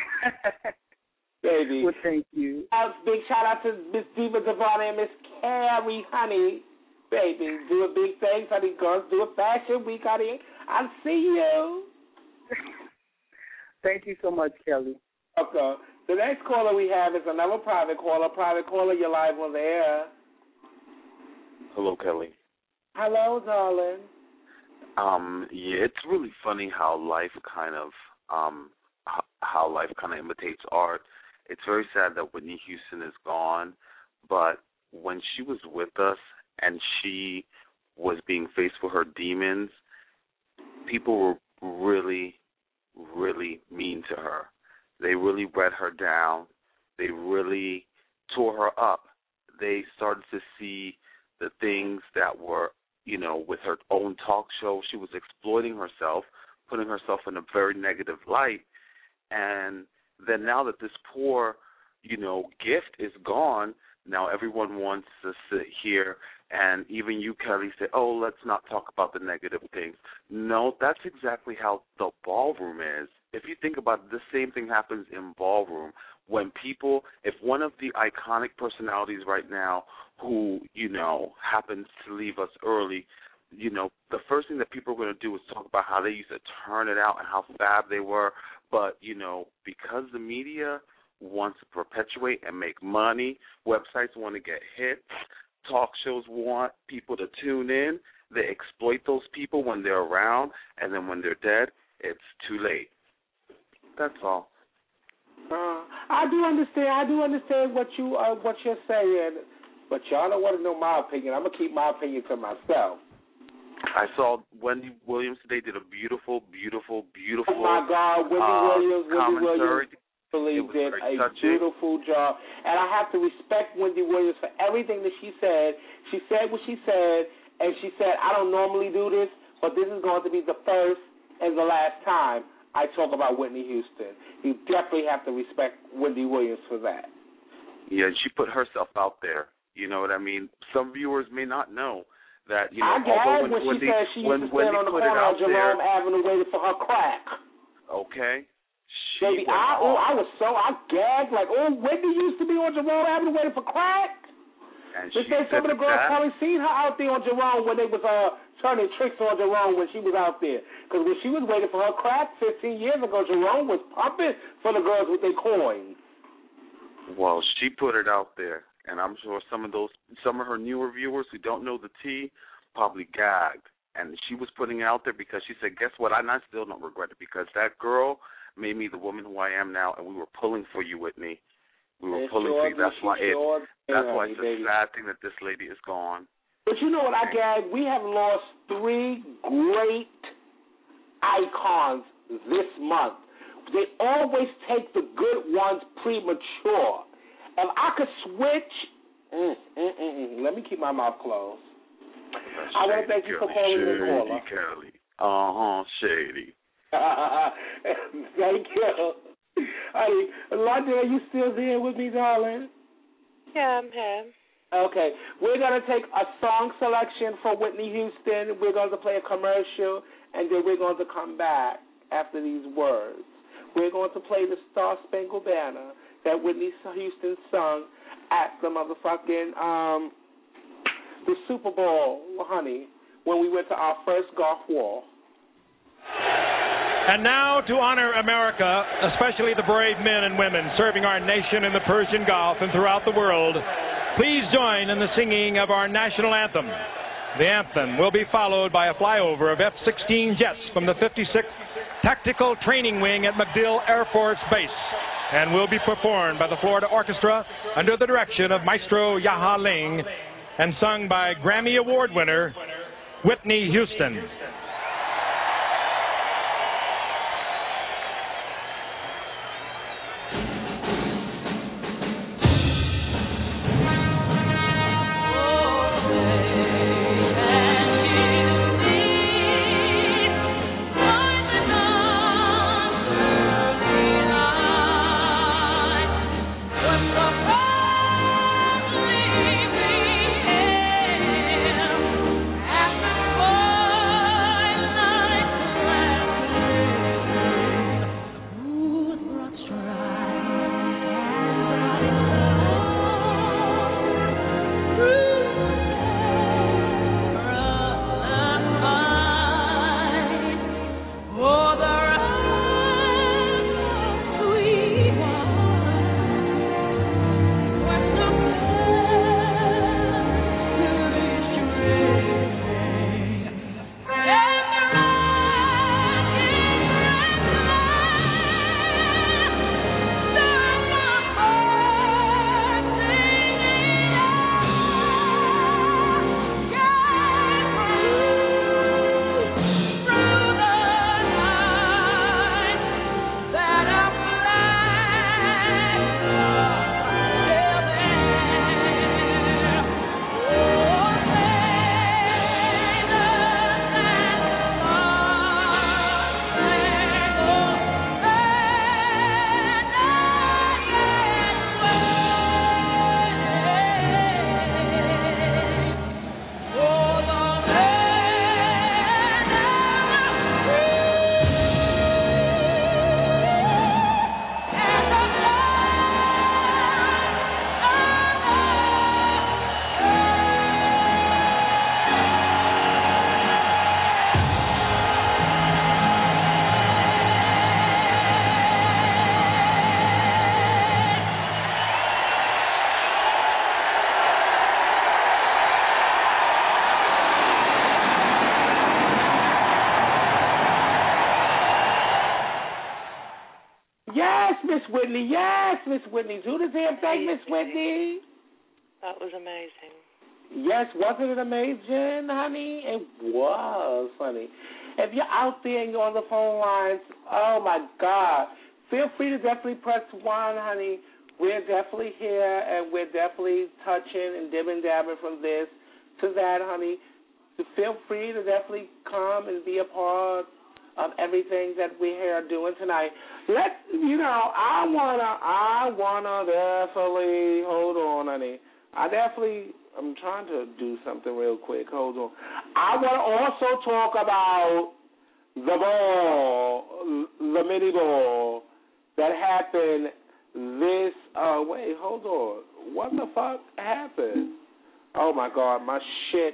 Baby. Well, thank you. Uh, big shout out to Miss Diva Devana and Miss Carrie, honey. Baby, do a big thing, honey. Girls, do a Fashion Week, honey. I'll see you. Thank you so much, Kelly. Okay. The next caller we have is another private caller. Private caller, you're live on the air. Hello, Kelly. Hello, darling. Um, yeah, it's really funny how life kind of, um, how, how life kind of imitates art. It's very sad that Whitney Houston is gone, but when she was with us and she was being faced with her demons, people were really, really mean to her. They really read her down. They really tore her up. They started to see the things that were, you know, with her own talk show. She was exploiting herself, putting herself in a very negative light. And then now that this poor, you know, gift is gone, now everyone wants to sit here and even you, Kelly, say, oh, let's not talk about the negative things. No, that's exactly how the ballroom is. if you think about it, the same thing happens in ballroom. When people, if one of the iconic personalities right now who, you know, happens to leave us early, you know, the first thing that people are going to do is talk about how they used to turn it out and how fab they were. But, you know, because the media wants to perpetuate and make money, websites want to get hits, talk shows want people to tune in, they exploit those people when they're around, and then when they're dead, it's too late. That's all. Uh, I do understand. I do understand what you uh, what you're saying, but y'all don't want to know my opinion. I'm gonna keep my opinion to myself. I saw Wendy Williams today did a beautiful, beautiful, beautiful. Oh my God, Wendy uh, Williams, Wendy Williams really did a touching. beautiful job, and I have to respect Wendy Williams for everything that she said. She said what she said, and she said, "I don't normally do this, but this is going to be the first and the last time I talk about Whitney Houston." You definitely have to respect Wendy Williams for that. Yeah, she put herself out there. You know what I mean? Some viewers may not know that, you know, I gagged when, when she Wendy, said she used when to stand Wendy on the put corner it out of Jerome there, Avenue waiting for her crack. Okay. She Baby, I, oh, I was so, I gagged like, oh, Wendy used to be on Jerome Avenue waiting for crack. And they she said some of the girls that. probably seen her out there on Jerome when they was uh, turning tricks on Jerome when she was out there. Because when she was waiting for her crack fifteen years ago, Jerome was pumping for the girls with their coins. Well, she put it out there, and I'm sure some of those, some of her newer viewers who don't know the tea probably gagged. And she was putting it out there because she said, guess what, and I still don't regret it, because that girl made me the woman who I am now, and we were pulling for you, Whitney. We were It pulling sure for you. That's did. why She it. sure That's did, why honey, it's baby. a sad thing that this lady is gone. But you know what, I gag? We have lost three great icons this month. They always take the good ones premature. If I could switch, mm, mm, mm, mm, let me keep my mouth closed. That's I want to thank shady, you for Kelly. calling the caller. Shady, Kelly. Uh-huh, shady. Thank you. Hey, London, are you still there with me, darling? Yeah, I'm here. Okay, we're going to take a song selection for Whitney Houston. We're going to play a commercial, and then we're going to come back after these words. We're going to play the Star Spangled Banner that Whitney Houston sung at the motherfucking, um, the Super Bowl, honey, when we went to our first golf wall. And now, to honor America, especially the brave men and women serving our nation in the Persian Gulf and throughout the world, please join in the singing of our national anthem. The anthem will be followed by a flyover of F sixteen jets from the fifty-sixth Tactical Training Wing at MacDill Air Force Base, and will be performed by the Florida Orchestra under the direction of Maestro Yaha Ling and sung by Grammy Award winner Whitney Houston. Boy Yes, Miss Whitney. Yes, Miss Whitney. Do the damn thing, Miss Whitney. That was amazing. Yes, wasn't it amazing, honey? It was, honey. If you're out there and you're on the phone lines, oh, my God, feel free to definitely press one, honey. We're definitely here, and we're definitely touching and dibbing dabbing from this to that, honey. So feel free to definitely come and be a part of everything that we're here doing tonight. Let's, you know, I wanna, I wanna definitely, hold on, honey. I definitely, I'm trying to do something real quick. Hold on. I want to also talk about the ball, the mini ball that happened this, uh, wait, hold on. What the fuck happened? Oh, my God, my shit.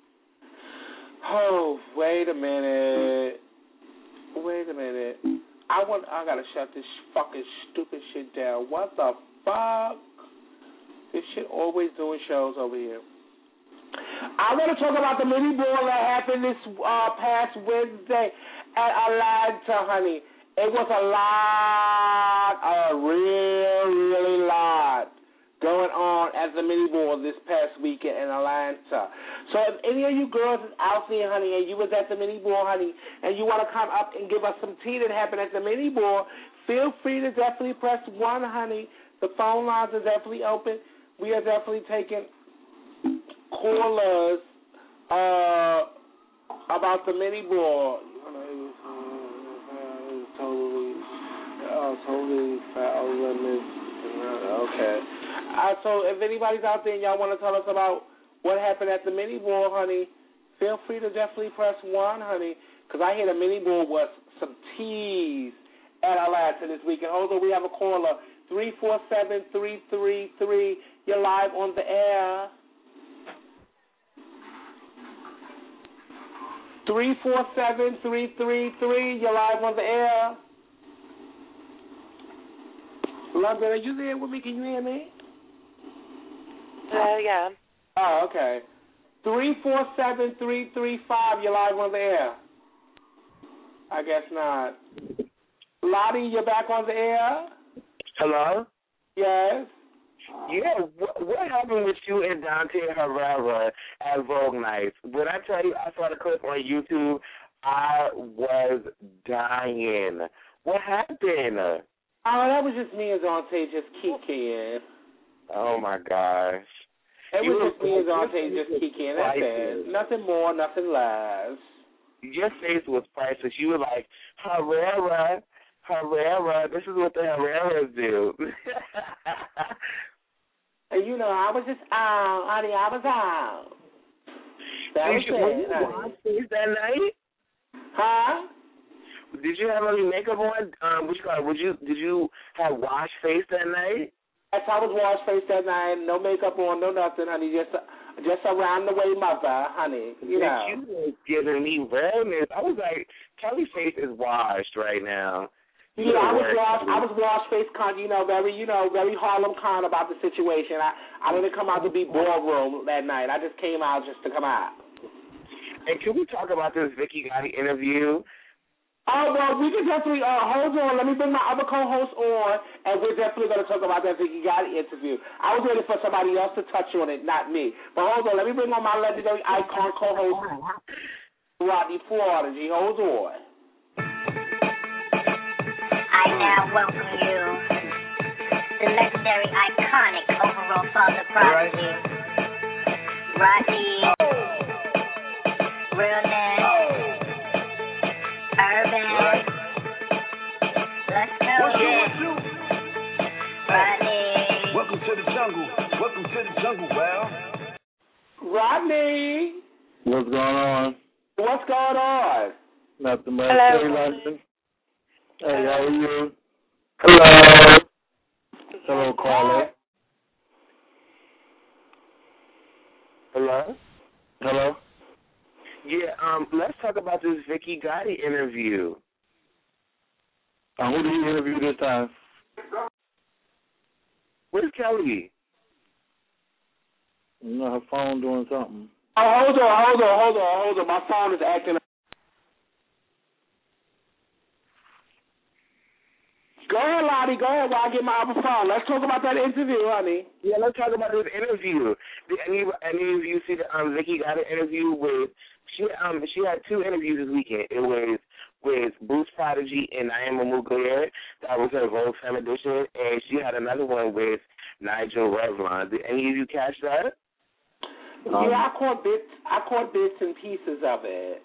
Oh, wait a minute. Wait a minute. I want, I got to shut this fucking stupid shit down. What the fuck? This shit always doing shows over here. I want to talk about the mini ball that happened this uh, past Wednesday at Atlanta, honey. It was a lot, a real, really lot going on at the mini ball this past weekend in Atlanta. So if any of you girls is out there, honey, and you was at the mini ball, honey, and you want to come up and give us some tea that happened at the mini ball, feel free to definitely press one, honey. The phone lines are definitely open. We are definitely taking callers uh, about the mini ball. Totally, oh, totally foul limits. Okay. Uh, so if anybody's out there and y'all want to tell us about what happened at the mini ball, honey, feel free to definitely press one, honey, because I hear the mini ball was some tease at Atlanta this weekend. Hold on, we have a caller. three four seven, three three three. You're live on the air. three four seven, three three three. You're live on the air. London, are you there with me? Can you hear me? Uh, yeah. Oh, okay. three four seven, three three five. You're live on the air. I guess not. Lottie, you're back on the air? Hello? Yes. Yeah, what, what happened with you and Dante Herrera at Vogue Nights? When I tell you I saw the clip on YouTube, I was dying. What happened? Oh, that was just me and Dante just kikiing. Oh, my gosh. It you was just me and your Dante just kikiing. That's priceless. it. Nothing more, nothing less. Your face was priceless. You were like, Herrera, Herrera, this is what the Herreras do. And you know, I was just out, honey, I was out. That Did was you, it. were you wash face that night? Huh? Did you have any makeup on? Um, what you call it? Would you, did you have wash face that night? Yes, I was wash face that night, no makeup on, no nothing, honey, just just around the way mother, honey, you know. You were giving me redness. I was like, Kelly's face is washed right now. Yeah, I was washed. I was washed face con, you know, very, you know, very Harlem con about the situation. I, I didn't come out to be ballroom that night. I just came out just to come out. And can we talk about this Vicky Gotti interview? Oh, well, we can definitely, uh, hold on. Let me bring my other co-host on, and we're definitely going to talk about that Vicky Gotti interview. I was waiting for somebody else to touch on it, not me. But hold on. Let me bring on my legendary icon co-host, Rodney Prodigy. Hold on. I now welcome you, the legendary, iconic overall father prodigy, Rodney, Realness, Urban. Let's go. Rodney. Welcome to the jungle. Welcome to the jungle, Val. Rodney. What's going on? What's going on? Nothing much. Hello. Hey, London. Hey, how are you? Hello. Hello, caller. Hello? Hello? Yeah, um, let's talk about this Vicky Gotti interview. Uh, who did you interview this time? Where's Kelly? You know, her phone doing something. Oh, hold on, hold on, hold on, hold on. My phone is acting up. Go ahead, Lottie. Go ahead while I get my other phone. Let's talk about that interview, honey. Yeah, let's talk about this interview. Did any any of you see the um Vicky got an interview with she um she had two interviews this weekend. It was with Bruce Prodigy and Naima Mugler. That was her Vogue Femme edition, and she had another one with Nigel Revlon. Did any of you catch that? Um, yeah, I caught bits. I caught bits and pieces of it.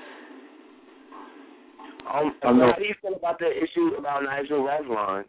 Um, how do you feel about the issue about Nigel Revlon?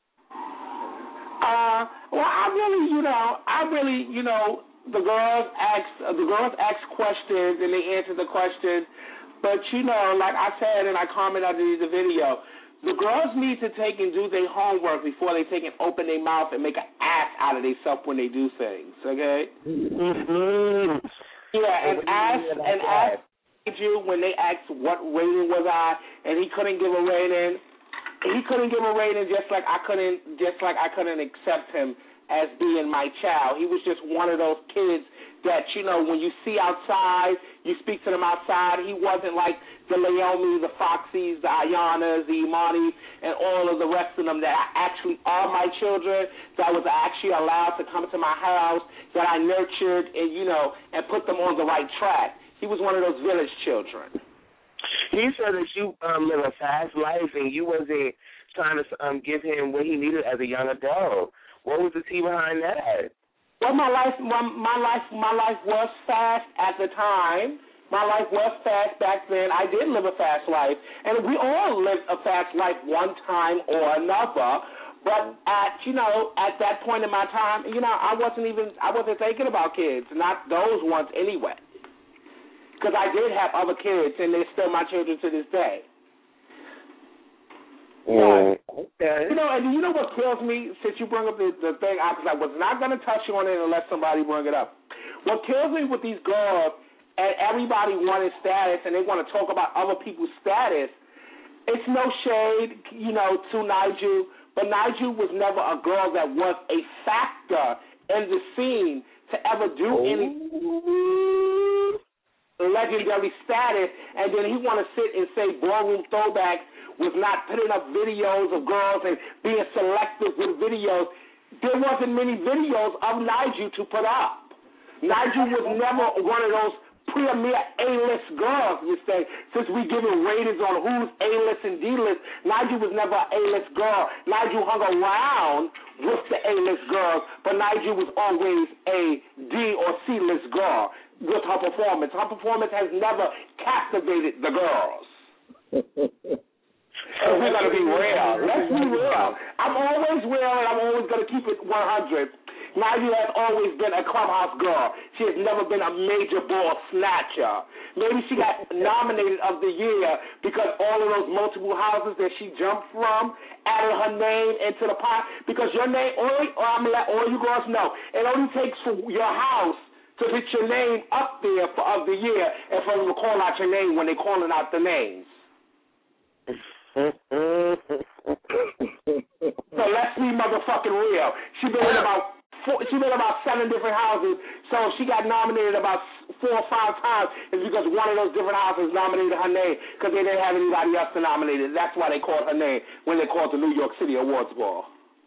Uh, well, I really, you know, I really, you know, the girls ask, uh, the girls ask questions and they answer the questions. But you know, like I said, and I commented underneath the video, the girls need to take and do their homework before they take and open their mouth and make an ass out of themselves when they do things. Okay? Mm-hmm. Yeah, and ask and ask you when they asked what rating was I, and he couldn't give a rating. He couldn't give a rating just like I couldn't, just like I couldn't accept him as being my child. He was just one of those kids that, you know, when you see outside, you speak to them outside. He wasn't like the Leomi, the Foxies, the Ayanas, the Imani, and all of the rest of them that actually are my children, that was actually allowed to come to my house, that I nurtured and, you know, and put them on the right track. He was one of those village children. He said that you um, live a fast life and you wasn't trying to um, give him what he needed as a young adult. What was the tea behind that? Well, my life, my, my life, my life was fast at the time. My life was fast back then. I did live a fast life, and we all lived a fast life one time or another. But at you know at that point in my time, you know, I wasn't even I wasn't thinking about kids, not those ones anyway. Because I did have other kids, and they're still my children to this day. Mm, okay. You know, and you know what kills me, since you bring up the, the thing, because I was not going to touch on it unless somebody bring it up. What kills me with these girls, and everybody wanted status, and they want to talk about other people's status, it's no shade, you know, to Nigel, but Nigel was never a girl that was a factor in the scene to ever do oh. any legendary status, and then he want to sit and say Ballroom Throwbacks was not putting up videos of girls and being selective with videos. There wasn't many videos of Nigel to put up. Nigel was never one of those premier A-list girls, you say, since we giving ratings on who's A-list and D-list. Nigel was never an A-list girl. Nigel hung around with the A-list girls, but Nigel was always a D or C-list girl with her performance. Her performance has never captivated the girls. So we're going to be real. Let's be real. I'm always real, and I'm always going to keep it one hundred. Nigel has always been a clubhouse girl. She has never been a major ball snatcher. Maybe she got nominated of the year because all of those multiple houses that she jumped from added her name into the pot. Because your name, only, or I'm going to let all you girls know, it only takes for your house to put your name up there for of the year and for them to call out your name when they're calling out the names. So let's be motherfucking real. She been in about four, she been in about seven different houses. So if she got nominated about four or five times, it's because one of those different houses nominated her name because they didn't have anybody else to nominate it. That's why they called her name when they called the New York City Awards Ball.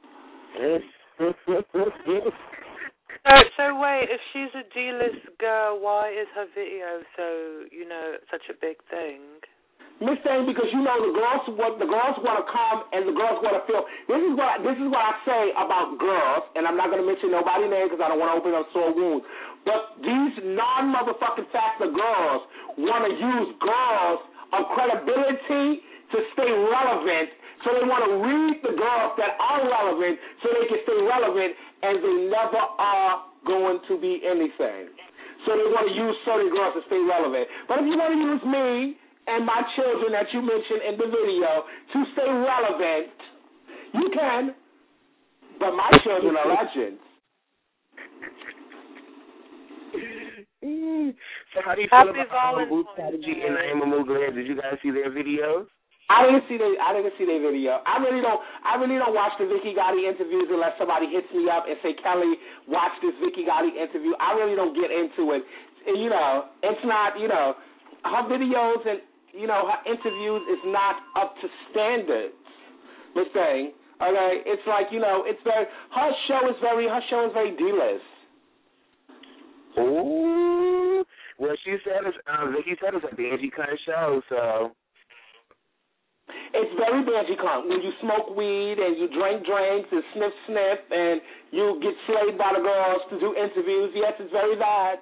So wait, if she's a D-list girl, why is her video so, you know, such a big thing? Miss Thing, because you know the girls want the girls want to come and the girls want to feel. This is what I, this is what I say about girls, and I'm not going to mention nobody's name because I don't want to open up sore wounds. But these non-motherfucking factor girls want to use girls of credibility to stay relevant. So they want to read the girls that are relevant so they can stay relevant, and they never are going to be anything. So they want to use certain girls to stay relevant. But if you want to use me and my children that you mentioned in the video to stay relevant, you can. But my children are legends. So how do you feel Happy about Bruce Prodigy and Naima Mugler? Did you guys see their videos? I didn't see their I didn't see their video. I really don't I really don't watch the Vicky Gotti interviews unless somebody hits me up and say, Kelly, watch this Vicky Gotti interview. I really don't get into it. And, you know, it's not, you know, her videos and, you know, her interviews is not up to standards. Miss Thing. Okay, it's like, you know, it's very, her show is very, her show is very D-list. Ooh. Well, she said it's, um, Vicky said it's a Benji kind of show, so. It's very Benji Cunt. When you smoke weed and you drink drinks and sniff sniff and you get slayed by the girls to do interviews, yes, it's very that.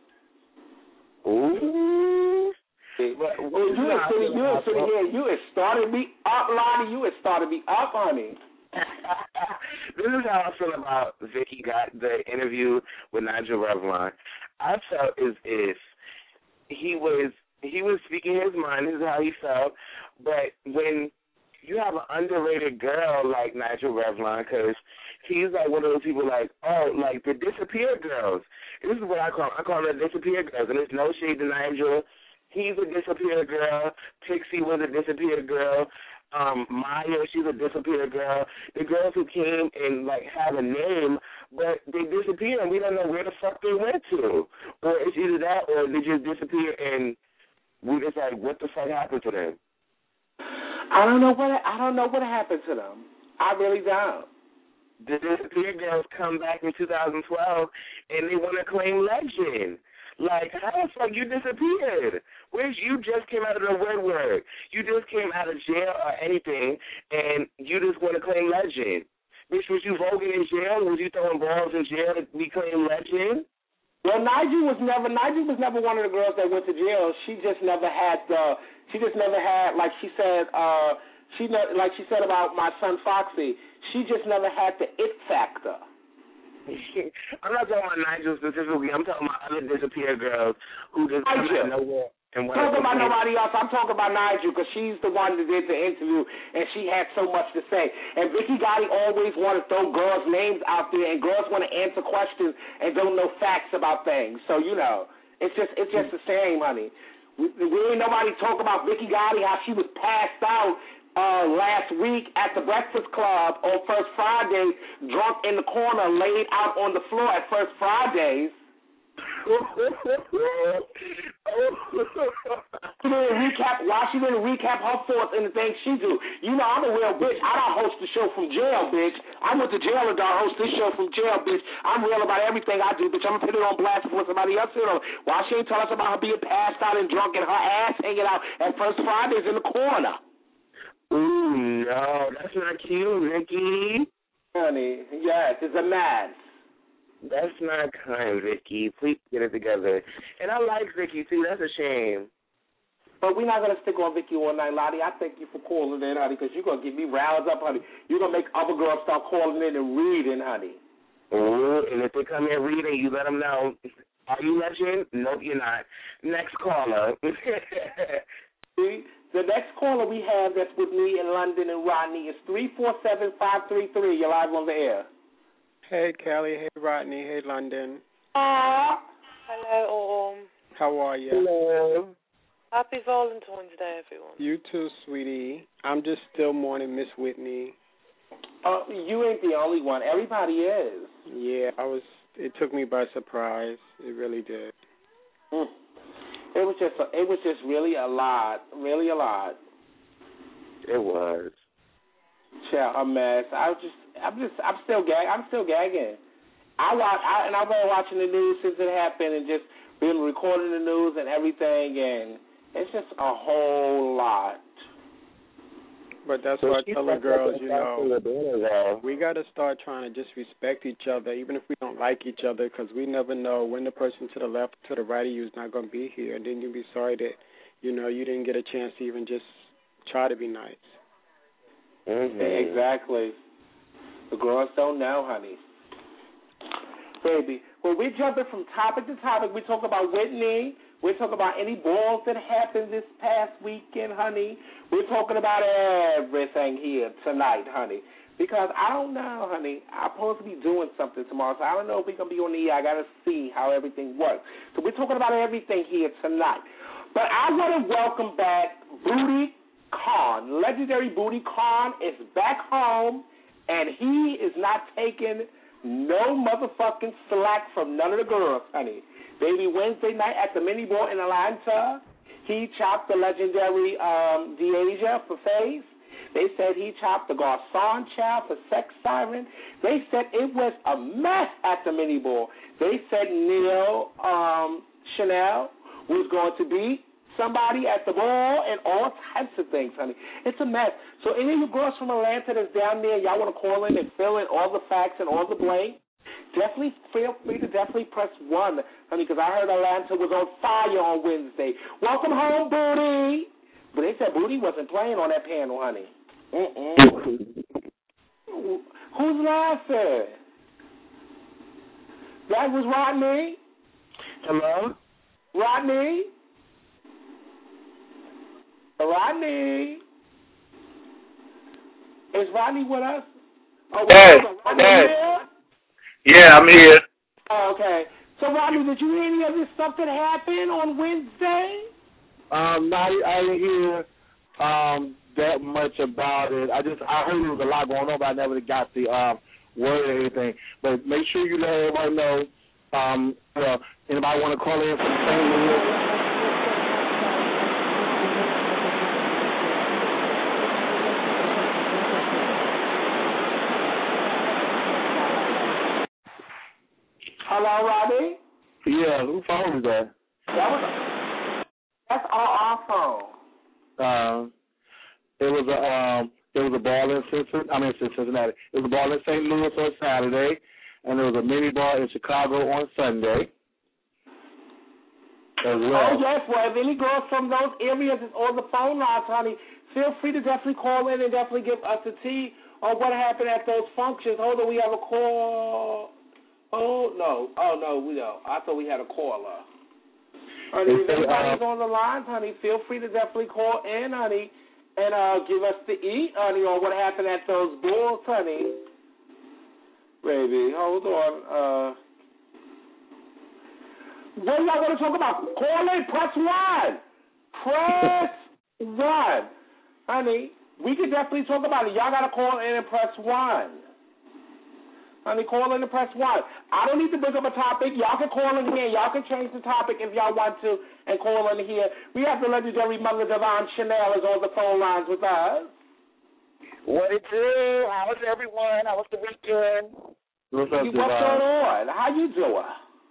Ooh. But well, you is sitting, you is sitting here, you is started me up, Lonnie. You is started me up, honey. This is how I feel about Vicky got the interview with Nigel Revlon. I felt as if he was he was speaking his mind. This is how he felt. But when you have an underrated girl like Nigel Revlon, because he's like one of those people like, oh, like the disappeared girls. And this is what I call I call them disappeared girls. And there's no shade to Nigel. He's a disappeared girl. Pixie was a disappeared girl. Um, Maya, she's a disappeared girl. The girls who came and, like, have a name, but they disappear and we don't know where the fuck they went to. Or it's either that or they just disappear and we just like, what the fuck happened to them? I don't know what I don't know what happened to them. I really don't. The disappeared girls come back in two thousand twelve and they want to claim legend. Like, how the fuck you disappeared? Where's you just came out of the woodwork? You just came out of jail or anything, and you just want to claim legend. Bitch, was you voguing in jail? Was you throwing balls in jail to be claimed legend? Well, Nigel was never Nigel was never one of the girls that went to jail. She just never had the. She just never had, like she said. Uh, she ne- like she said about my son Foxy. She just never had the it factor. I'm not talking about Nigel specifically. I'm talking about other disappeared girls who just come out of nowhere. And I'm talking about nobody else. I'm talking about Nigel because she's the one that did the interview and she had so much to say. And Vicky Gotti always want to throw girls' names out there and girls want to answer questions and don't know facts about things. So, you know, it's just it's just the same, honey. We, we ain't nobody talk about Vicky Gotti, how she was passed out Uh, last week at the Breakfast Club on First Friday, drunk in the corner, laid out on the floor at First Fridays. She didn't recap. Why she didn't recap her thoughts and the things she do? You know, I'm a real bitch. I don't host the show from jail, bitch. I went to jail and don't host this show from jail, bitch. I'm real about everything I do, bitch. I'm gonna put it on blast before somebody else. You know, why she ain't tell us about her being passed out and drunk and her ass hanging out at First Fridays in the corner? Ooh, no, that's not cute, Vicky. Honey, yes, it's a mess. That's not kind, Vicky. Please get it together. And I like Vicky, too. That's a shame. But we're not going to stick on Vicky all night, Lottie. I thank you for calling in, honey, because you're going to get me roused up, honey. You're going to make other girls start calling in and reading, honey. Ooh, and if they come in reading, you let them know. Are you legend? Nope, you're not. Next caller. See? The next caller we have that's with me in London and Rodney is three four seven, five three three. You're live on the air. Hey, Kelly. Hey, Rodney. Hey, London. Uh, hello, Orm. How are you? Hello. Happy Valentine's Day, everyone. You too, sweetie. I'm just still mourning Miss Whitney. Uh, you ain't the only one. Everybody is. Yeah, I was. It took me by surprise. It really did. Mm. It was just, a, it was just really a lot, really a lot. It was. Yeah, a mess. I was just, I'm just, I'm still gag, I'm still gagging. I watch, I, and I've been watching the news since it happened, and just been recording the news and everything, and it's just a whole lot. But that's so why I tell the girls, you know, we got to start trying to just respect each other, even if we don't like each other, because we never know when the person to the left, to the right of you is not going to be here, and then you'll be sorry that, you know, you didn't get a chance to even just try to be nice. Mm-hmm. Exactly. The girls don't know, honey. Baby, well, we're jumping from topic to topic. We talk about Whitney. We're talking about any balls that happened this past weekend, honey. We're talking about everything here tonight, honey. Because I don't know, honey. I'm supposed to be doing something tomorrow, so I don't know if we're going to be on the air. I got to see how everything works. So we're talking about everything here tonight. But I want to welcome back Booty Khan. Legendary Booty Khan is back home, and he is not taking no motherfucking slack from none of the girls, honey. Baby, Wednesday night at the Mini Bar in Atlanta, he chopped the legendary um, Deasia for face. They said he chopped the Garcon child for sex siren. They said it was a mess at the mini ball. They said Neil um, Chanel was going to beat somebody at the ball and all types of things, honey. It's a mess. So any of you girls from Atlanta that's down there, y'all want to call in and fill in all the facts and all the blame, definitely feel free to definitely press one, honey, because I heard Atlanta was on fire on Wednesday. Welcome home, Booty. But they said Booty wasn't playing on that panel, honey. Mm-mm. Who's laughing? That was Rodney? Hello? Rodney? Rodney? Is Rodney with us? Oh, yes, Rodney yes. Here? Yeah, I'm here. Oh, okay. So, Rodney, did you hear any of this stuff that happened on Wednesday? Um, not, I didn't hear um, that much about it. I just I heard there was a lot going on, but I never got the um, word or anything. But make sure you let everybody know. Um, uh, anybody want to call in from Saint Louis? Hello, Robbie? Yeah, whose phone is that? That was that's our, our phone. Um, it was a um, it was a ball in Cincinnati. I mean, Cincinnati. It was a ball in Saint Louis on Saturday, and there was a mini ball in Chicago on Sunday. As well. Oh yes, well, if any girls from those areas is on the phone lines, honey, feel free to definitely call in and definitely give us the tea on what happened at those functions. Hold on, we have a call. Oh, no. Oh, no, we don't. I thought we had a caller. Honey, if anybody's on the lines, honey, feel free to definitely call in, honey, and uh, give us the eat, honey, on what happened at those bulls, honey. Baby, hold on. Uh, what do y'all want to talk about? Call in. Press one. Press one. Honey, we can definitely talk about it. Y'all got to call in and press one. Honey, call in and press one. I don't need to bring up a topic. Y'all can call in here. Y'all can change the topic if y'all want to and call in here. We have the legendary Mother Divine Chanel is on the phone lines with us. What it do? How was everyone? How was the weekend? What's up, What's going on? How you doing?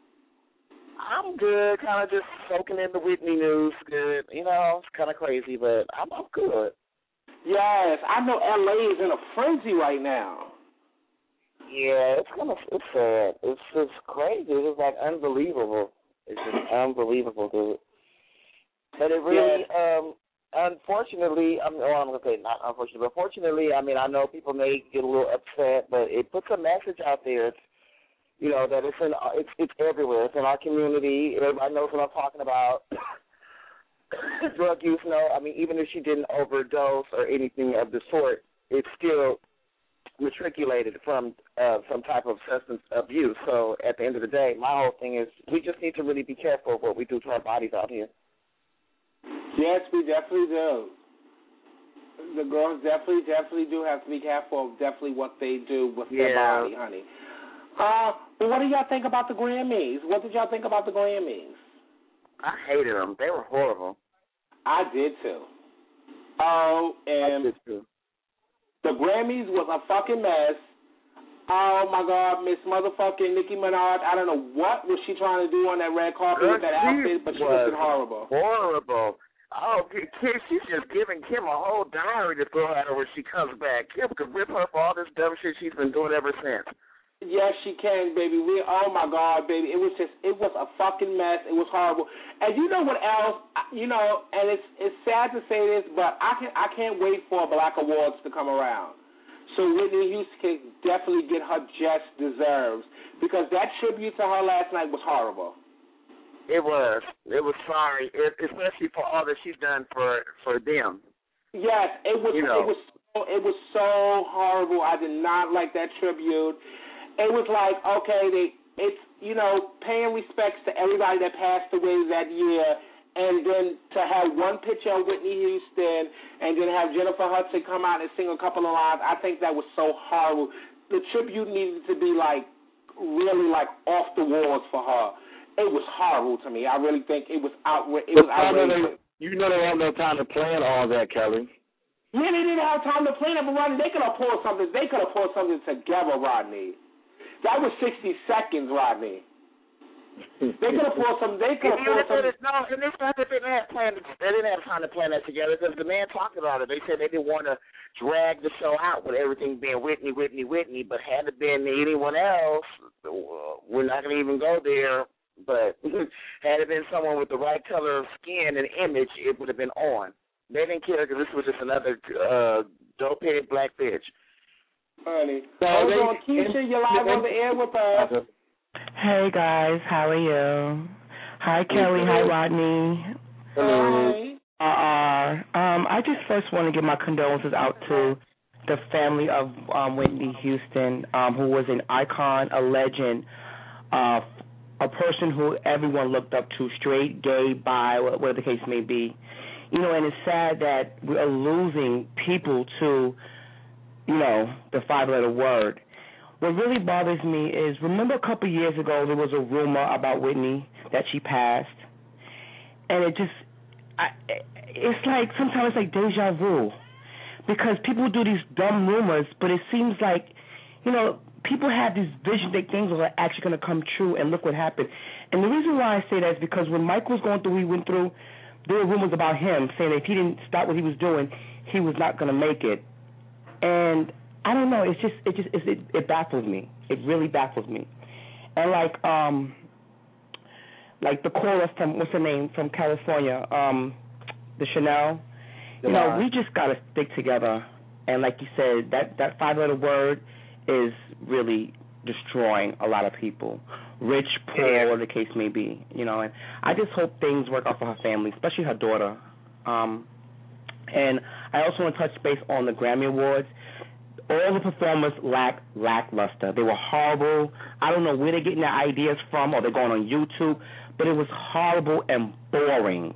I'm good. Kind of just soaking in the Whitney news. Good. You know, it's kind of crazy, but I'm, I'm good. Yes, I know L A is in a frenzy right now. Yeah, it's kind of it's sad. It's just crazy. It's like unbelievable. It's just unbelievable, dude. But it really, yeah. um, unfortunately, I'm, oh, I'm gonna say not unfortunately, but fortunately, I mean, I know people may get a little upset, but it puts a message out there. It's, you know, that it's in it's it's everywhere. It's in our community. Everybody knows what I'm talking about. Drug use, no. I mean, even if she didn't overdose or anything of the sort, it's still matriculated from uh, some type of substance abuse. So at the end of the day, my whole thing is we just need to really be careful of what we do to our bodies out here. Yes, we definitely do. The girls definitely, definitely do have to be careful of definitely what they do with yeah. their body, honey. Uh, but what do y'all think about the Grammys? What did y'all think about the Grammys? I hated them. They were horrible. I did too. Oh, and I did too. The Grammys was a fucking mess. Oh, my God, Miss motherfucking Nicki Minaj. I don't know what was she trying to do on that red carpet with that outfit, but she was horrible. Horrible. Oh, Kim, she's just giving Kim a whole diary to throw at her when she comes back. Kim could rip her for all this dumb shit she's been doing ever since. Yes, she can, baby. We, oh, my God, baby. It was just, it was a fucking mess. It was horrible. And you know what else? You know, and it's it's sad to say this, but I can I can't wait for Black Awards to come around. So Whitney Houston can definitely get her just deserves, because that tribute to her last night was horrible. It was. It was sorry, it, especially for all that she's done for for them. Yes, it was. You know. It was. So, it was so horrible. I did not like that tribute. It was like, okay, they, it's, you know, paying respects to everybody that passed away that year, and then to have one picture of Whitney Houston and then have Jennifer Hudson come out and sing a couple of lines, I think that was so horrible. The tribute needed to be, like, really, like, off the walls for her. It was horrible to me. I really think it was outra- it was outrageous. You know they have no time to plan all that, Kelly. Yeah, they didn't have time to plan it, but Rodney, they could have pulled something. They could have pulled something together, Rodney. That was sixty seconds, Rodney. They could have pulled some. They could have pulled some. No, and it's not that they didn't have plan. They didn't have time to plan that together because the man talked about it. They said they didn't want to drag the show out with everything being Whitney, Whitney, Whitney. But had it been anyone else, we're not going to even go there. But had it been someone with the right color of skin and image, it would have been on. They didn't care because this was just another uh, dope-headed black bitch. Honey, so hold on, Keisha, you're live on the air with us. Hey guys, how are you? Hi Kelly, hi Rodney. Hello. Uh, um, I just first want to give my condolences out to the family of um, Whitney Houston, um, who was an icon, a legend, uh, a person who everyone looked up to, straight, gay, bi, whatever the case may be. You know, and it's sad that we are losing people to, you know, the five-letter word. What really bothers me is, remember a couple of years ago there was a rumor about Whitney that she passed, and it just, I, it's like sometimes it's like deja vu, because people do these dumb rumors, but it seems like, you know, people have this vision that things are actually going to come true, and look what happened. And the reason why I say that is because when Mike was going through what he went through, there were rumors about him saying that if he didn't stop what he was doing, he was not going to make it. And I don't know. It's just, it just, it, it baffles me. It really baffles me. And like, um, like the caller from what's her name from California, um, the Chanel. You know, we just gotta stick together. And like you said, that that five-letter word is really destroying a lot of people, rich, poor, whatever the case may be. You know, and I just hope things work out for her family, especially her daughter. Um, and I also want to touch base on the Grammy Awards. All the performers lack lackluster. They were horrible. I don't know where they're getting their ideas from, or they're going on YouTube, but it was horrible and boring.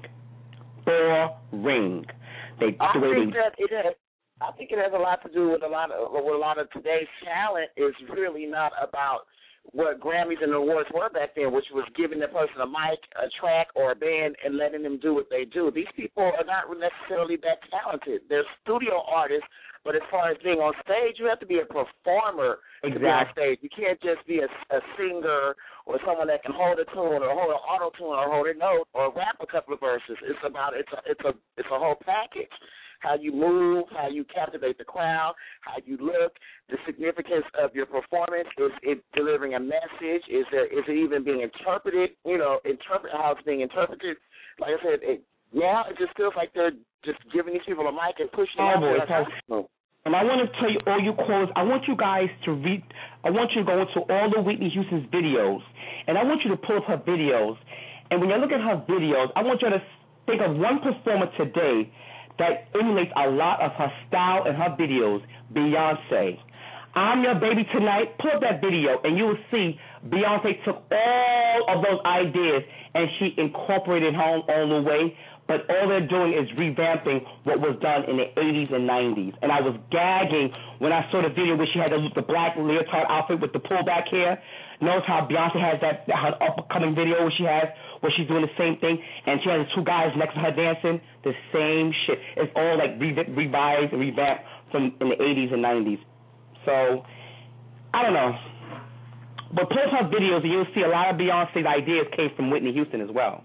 Boring. They, I the way think they, that it has. I think it has a lot to do with a lot of with a lot of today's talent. Is really not about what Grammys and awards were back then, which was giving the person a mic, a track, or a band and letting them do what they do. These people are not necessarily that talented. They're studio artists, but as far as being on stage, you have to be a performer exactly. to be on stage. You can't just be a, a singer or someone that can hold a tune or hold an auto tune or hold a note or rap a couple of verses. It's about it's a it's a it's a whole package. How you move, how you captivate the crowd, how you look, the significance of your performance. Is it delivering a message? Is there is it even being interpreted? You know, interpret how it's being interpreted. Like I said, it, now it just feels like they're just giving these people a mic and pushing them out. Oh, and I want to tell you, all you callers, I want you guys to read, I want you to go into all the Whitney Houston's videos, and I want you to pull up her videos. And when you look at her videos, I want you to think of one performer today that emulates a lot of her style and her videos, Beyonce. I'm Your Baby Tonight. Pull up that video, and you will see Beyonce took all of those ideas, and she incorporated her own, own little way, but all they're doing is revamping what was done in the eighties and nineties. And I was gagging when I saw the video where she had the, the black leotard outfit with the pullback hair. Notice how Beyonce has that, her upcoming video where she has, where she's doing the same thing, and she has the two guys next to her dancing, the same shit. It's all like re- revised and revamped from in the eighties and nineties. So, I don't know. But pull up her videos and you'll see a lot of Beyonce's ideas came from Whitney Houston as well.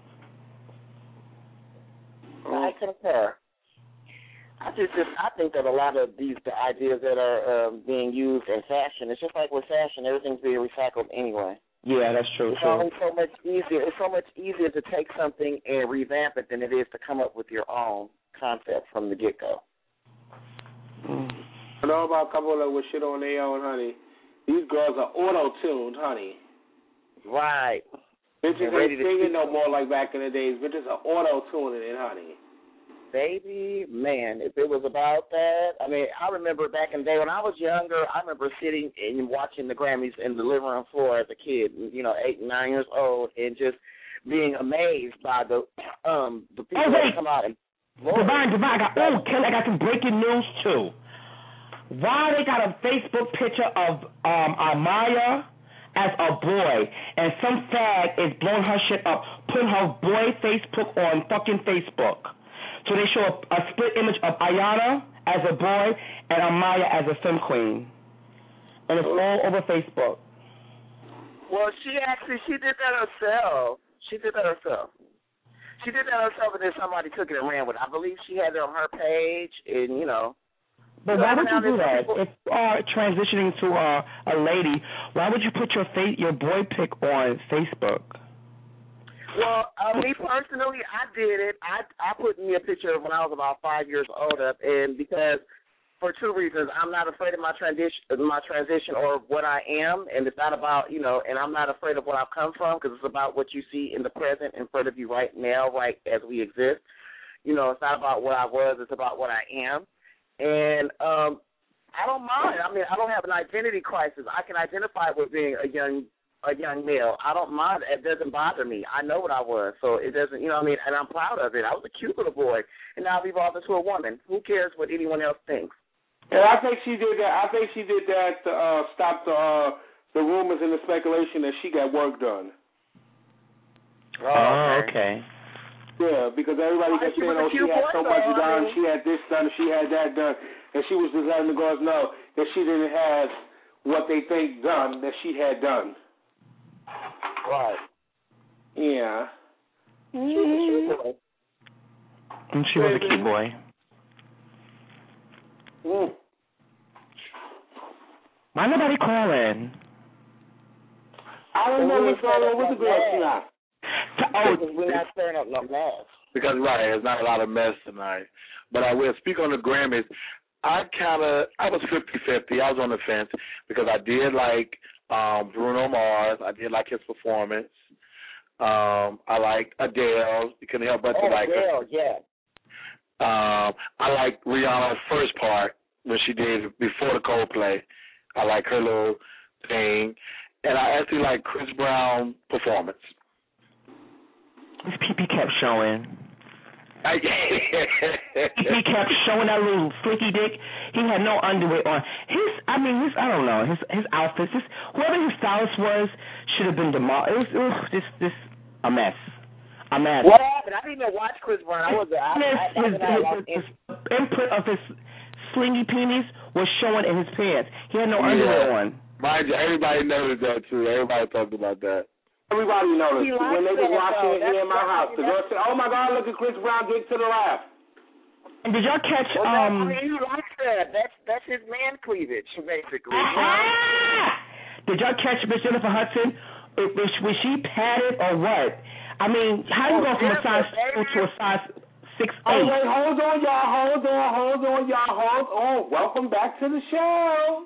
I concur. I just, just I think that a lot of these the ideas that are uh, being used in fashion, it's just like with fashion, everything's being recycled anyway. Yeah, that's true. It's true. always so much easier. It's so much easier to take something and revamp it than it is to come up with your own concept from the get go. Mm. I know about a couple that was shit on their own, honey. These girls are auto-tuned, honey. Right. Bitches ain't singing no more like back in the days. Bitches are auto-tuning it, honey. Baby, man, if it was about that, I mean, I remember back in the day when I was younger, I remember sitting and watching the Grammys in the living room floor as a kid, you know, eight, nine years old, and just being amazed by the um the people oh, that come out and Divine, Divine, I got, oh, Kelly, I got some breaking news, too. Why they got a Facebook picture of um Amaya as a boy, and some fag is blowing her shit up, putting her boy Facebook on fucking Facebook. So they show a, a split image of Ayana as a boy and Amaya as a femme queen. And it's all over Facebook. Well, she actually, she did that herself. She did that herself. She did that herself, and then somebody took it and ran with it. I believe she had it on her page, and, you know. But why would you do that? If you are transitioning to a, a lady, why would you put your fa- your boy pic on Facebook? Well, uh, me personally, I did it. I I put me a picture when I was about five years old, and because for two reasons, I'm not afraid of my transition, my transition or what I am, and it's not about you know, and I'm not afraid of what I've come from because it's about what you see in the present in front of you right now, right as we exist. You know, it's not about what I was; it's about what I am. And um, I don't mind. I mean, I don't have an identity crisis. I can identify with being a young a young male. I don't mind. It doesn't bother me. I know what I was, so it doesn't, you know what I mean? And I'm proud of it. I was a cute little boy, and now I've evolved into a woman. Who cares what anyone else thinks? And I think she did that. I think she did that to uh, stop the, uh, the rumors and the speculation that she got work done. Oh, okay. Yeah, because everybody kept saying, oh, she had so much done, she had this done, she had that done, and she was just letting the girls know that she didn't have what they think done, that she had done. Right. Yeah. Mm. And she was a cute boy. Mm. Why nobody calling? I don't know what's going on with the girls tonight. Oh, we're not stirring up no mess. Because, right, there's not a lot of mess tonight. But I will speak on the Grammys. I kind of, I was fifty-fifty. I was on the fence because I did like um, Bruno Mars. I did like his performance. Um, I liked Adele. You couldn't help but oh, to like Adele, her. yeah. Um, I liked Rihanna's first part when she did before the Coldplay. I like her little thing. And I actually like Chris Brown's performance. His pee-pee kept showing. I, he kept showing that little flicky dick. He had no underwear on. His, I mean, his, I don't know, his his outfits. His, whoever his stylist was should have been demolished. It was, it was just, just a mess. A mess. What happened? I didn't even watch Chris Brown. I was I, I, I, his, I, I, his, his, his input of his slingy penis was showing in his pants. He had no yeah. underwear on. Mind you, everybody noticed that too. Everybody talked about that. Everybody noticed when they was watching it here in my house. The girl said, "Oh my God, look at Chris Brown dick to the left." And did y'all catch? Well, um, I mean, he likes that. That's that's his man cleavage, basically. Ah! Did y'all catch Miss Jennifer Hudson? Was, was she padded or what? I mean, how you oh, go from a size two to a size six eight? Oh wait, hold on, y'all, hold on, hold on, y'all, hold on. Welcome back to the show.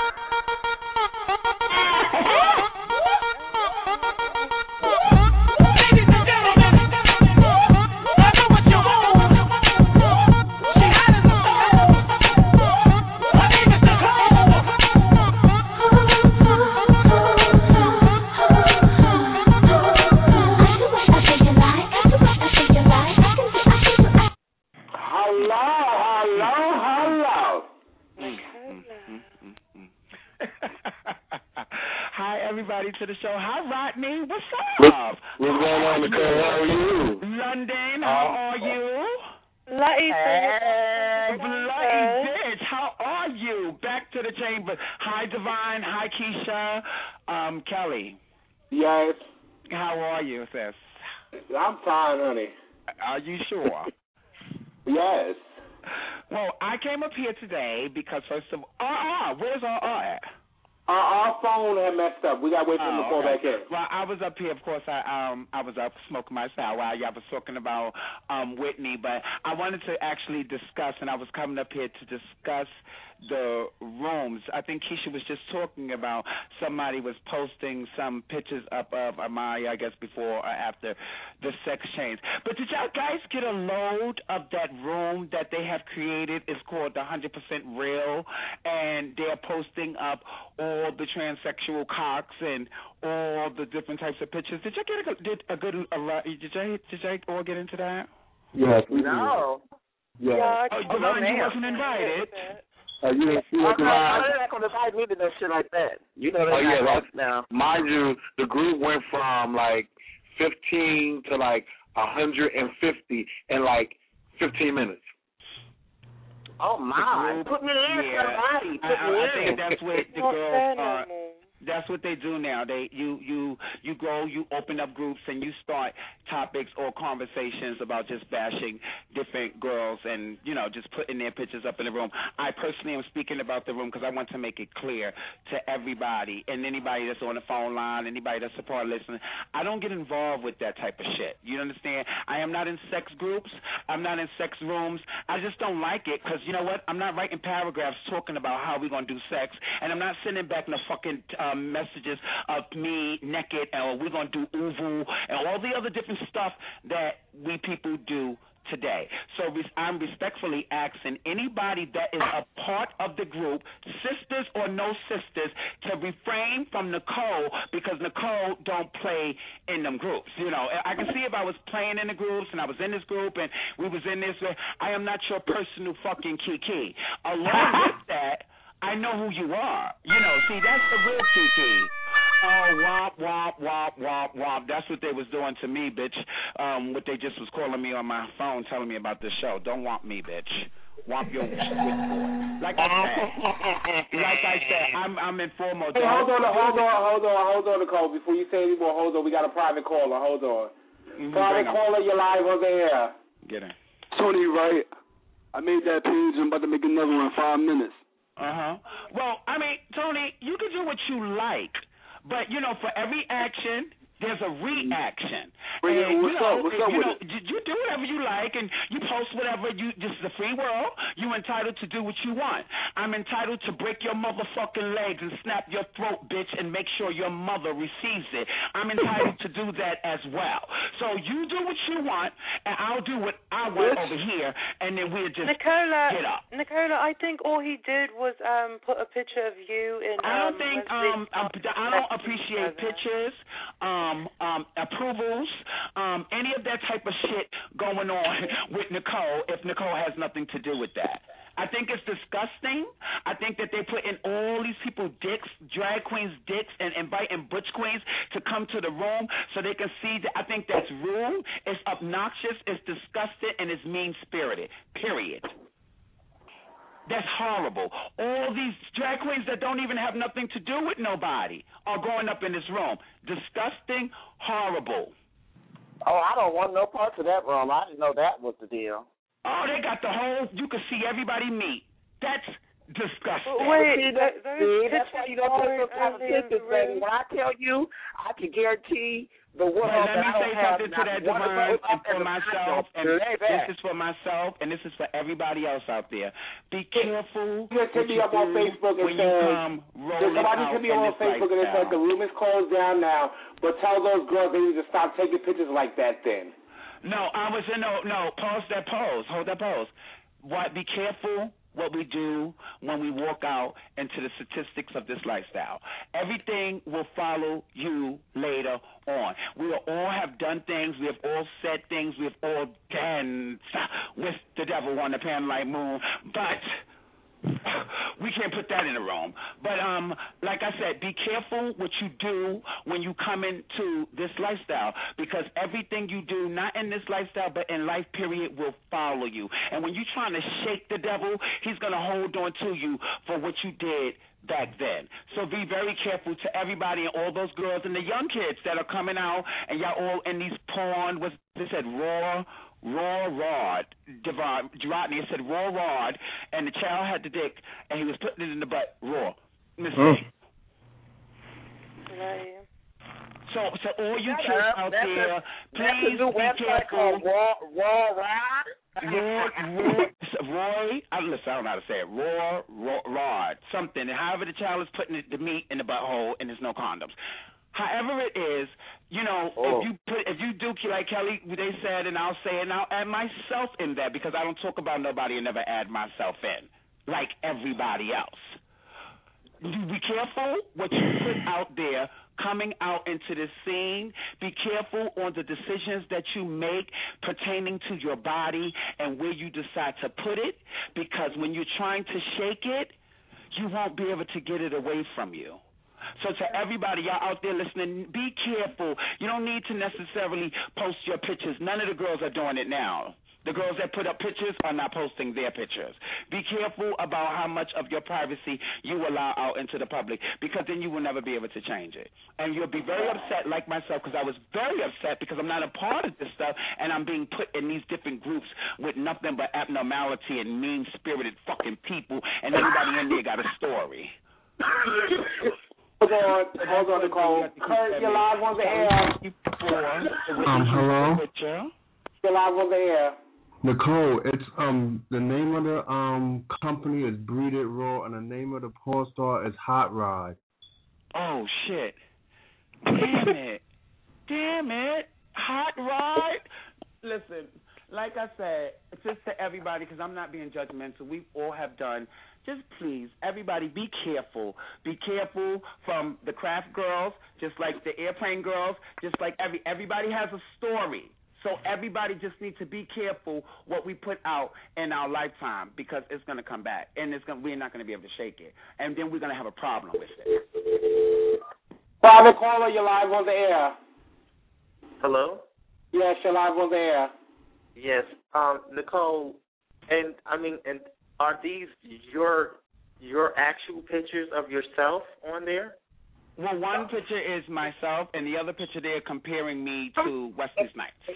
To the show. Hi, Rodney. What's up? What's, what's going on, Nicole? How are you? London, how uh, are you? Bloody hey. Bloody bitch, how are you? Back to the chamber. Hi, Divine. Hi, Keisha. Um, Kelly. Yes. How are you, sis? I'm fine, honey. Are you sure? Yes. Well, I came up here today because, first of all, R R, where's R R at? Our, our phone had messed up. We got to wait for him oh, to call okay. back in. Well, I was up here, of course. I um I was up smoking my cigar while y'all was talking about um Whitney, but I wanted to actually discuss, and I was coming up here to discuss the rooms. I think Keisha was just talking about somebody was posting some pictures up of Amaya, I guess before or after the sex change. But did y'all guys get a load of that room that they have created? It's called the one hundred percent Real, and they're posting up all the transsexual cocks and all the different types of pictures. Did y'all get a, did a good a lot? Did y'all did y'all all get into that? Yes, we no. Did. Yes. Yeah, oh, Divine, you wasn't invited. Uh, you didn't see what Divine. They're not going to invite me to no shit like that. You know they're oh, yeah, not like, now. Mind you, the group went from like fifteen to like one hundred fifty in like fifteen minutes. Oh my! Put me in yeah. somebody. Put I, me I, in. I think that's what the girls are. That's what they do now. They you you you go, you open up groups and you start topics or conversations about just bashing different girls and, you know, just putting their pictures up in the room. I personally am speaking about the room because I want to make it clear to everybody and anybody that's on the phone line, anybody that's a part of listening. I don't get involved with that type of shit. You understand? I am not in sex groups. I'm not in sex rooms. I just don't like it because, you know what? I'm not writing paragraphs talking about how we're going to do sex, and I'm not sending back no fucking uh, messages of me naked and we're going to do uvu and all the other different stuff that we people do today. So I'm respectfully asking anybody that is a part of the group, sisters or no sisters, to refrain from Nicole because Nicole don't play in them groups. You know, I can see if I was playing in the groups and I was in this group and we was in this, I am not your personal fucking kiki. Along with that, I know who you are. You know, see, that's the real kiki. Oh, womp, womp, womp, womp, womp. That's what they was doing to me, bitch. Um, what they just was calling me on my phone telling me about this show. Don't womp me, bitch. Womp your switchboard. Like I said, like I said, I'm I'm in foremost. Hey, hold on, hold on, hold on, hold on, Nicole. Before you say any more, hold on. We got a private caller. Hold on. Mm-hmm, private caller, you're live on the air. Get in. Tony, right? I made that page. I'm about to make another one in five minutes. Uh-huh. Well, I mean, Tony, you can do what you like, but, you know, for every action, there's a reaction. Bring it, and, what's you know, up? What's up you with know, it? You do whatever you like, and you post whatever. You This is a free world. You're entitled to do what you want. I'm entitled to break your motherfucking legs and snap your throat, bitch, and make sure your mother receives it. I'm entitled to do that as well. So you do what you want, and I'll do what I want over here, and then we'll just Nicola, get up. Nicola, I think all he did was um, put a picture of you in. I don't um, think um, I don't appreciate pictures, um, um, approvals, um, any of that type of shit going on with Nicole if Nicole has nothing to do with that. I think it's disgusting. I think that they put in all these people dicks, drag queens dicks, and inviting butch queens to come to the room so they can see that. I think that's rude, it's obnoxious, it's disgusting, and it's mean-spirited, period. That's horrible. All these drag queens that don't even have nothing to do with nobody are going up in this room. Disgusting, horrible. Oh, I don't want no parts of that room. I didn't know that was the deal. Oh, they got the whole, you can see everybody meet. That's disgusting. Wait, see, that, see, that's why you don't put those kind of pictures, baby. When I tell you, I can guarantee the world well, let that me I say don't something to that, Divine, and for myself, and this is for myself, and this is for everybody else out there. Be careful you what me you up on do Facebook and when say, you come rolling somebody out hit me in on this Facebook and they said the room is closed down now, but tell those girls they need to stop taking pictures like that then. No, I was in, no, no, pause that pose, hold that pose. What? Be careful what we do when we walk out into the statistics of this lifestyle. Everything will follow you later on. We will all have done things. We have all said things. We have all danced with the devil on the Pan-Light Moon. But we can't put that in a room. But um, like I said, be careful what you do when you come into this lifestyle, because everything you do, not in this lifestyle, but in life period, will follow you. And when you're trying to shake the devil, he's going to hold on to you for what you did back then. So be very careful to everybody and all those girls and the young kids that are coming out and y'all all in these porn, what's they said, raw, raw rod, Devon, Rodney said raw rod, and the child had the dick, and he was putting it in the butt raw. Miss mm. So, so all you Shut kids up. out that's there, a, please that's a new be website careful. called Raw, raw Rod? Roy, Roy, Roy, I, listen, I don't know how to say it. Raw, raw rod, something. And however the child is putting it, the meat in the butthole, and there's no condoms. However it is, you know, oh. if you put, if you do like Kelly, they said, and I'll say it, and I'll add myself in that because I don't talk about nobody and never add myself in like everybody else. Be careful what you put out there coming out into the scene. Be careful on the decisions that you make pertaining to your body and where you decide to put it, because when you're trying to shake it, you won't be able to get it away from you. So to everybody, y'all out there listening, be careful. You don't need to necessarily post your pictures. None of the girls are doing it now. The girls that put up pictures are not posting their pictures. Be careful about how much of your privacy you allow out into the public, because then you will never be able to change it. And you'll be very upset, like myself, because I was very upset because I'm not a part of this stuff, and I'm being put in these different groups with nothing but abnormality and mean-spirited fucking people, and everybody in there got a story. Hold on, hold on, Nicole. Kurt, you're live on the air. Um, hello? You're live on the air. Nicole, it's um the name of the um company is Breed It Raw, and the name of the porn star is Hot Rod. Oh shit! Damn it! Damn it! Hot Rod. Listen, like I said, just to everybody, because I'm not being judgmental. We all have done. Just please, everybody, be careful. Be careful from the craft girls, just like the airplane girls, just like every everybody has a story. So everybody just needs to be careful what we put out in our lifetime, because it's going to come back, and it's going we're not going to be able to shake it, and then we're going to have a problem with it. Private caller, you're live on the air. Hello? Yes, you're live on the air. Yes. Um, Nicole, and I mean, and are these your your actual pictures of yourself on there? Well, one picture is myself, and the other picture they're comparing me to Wesley Snipes.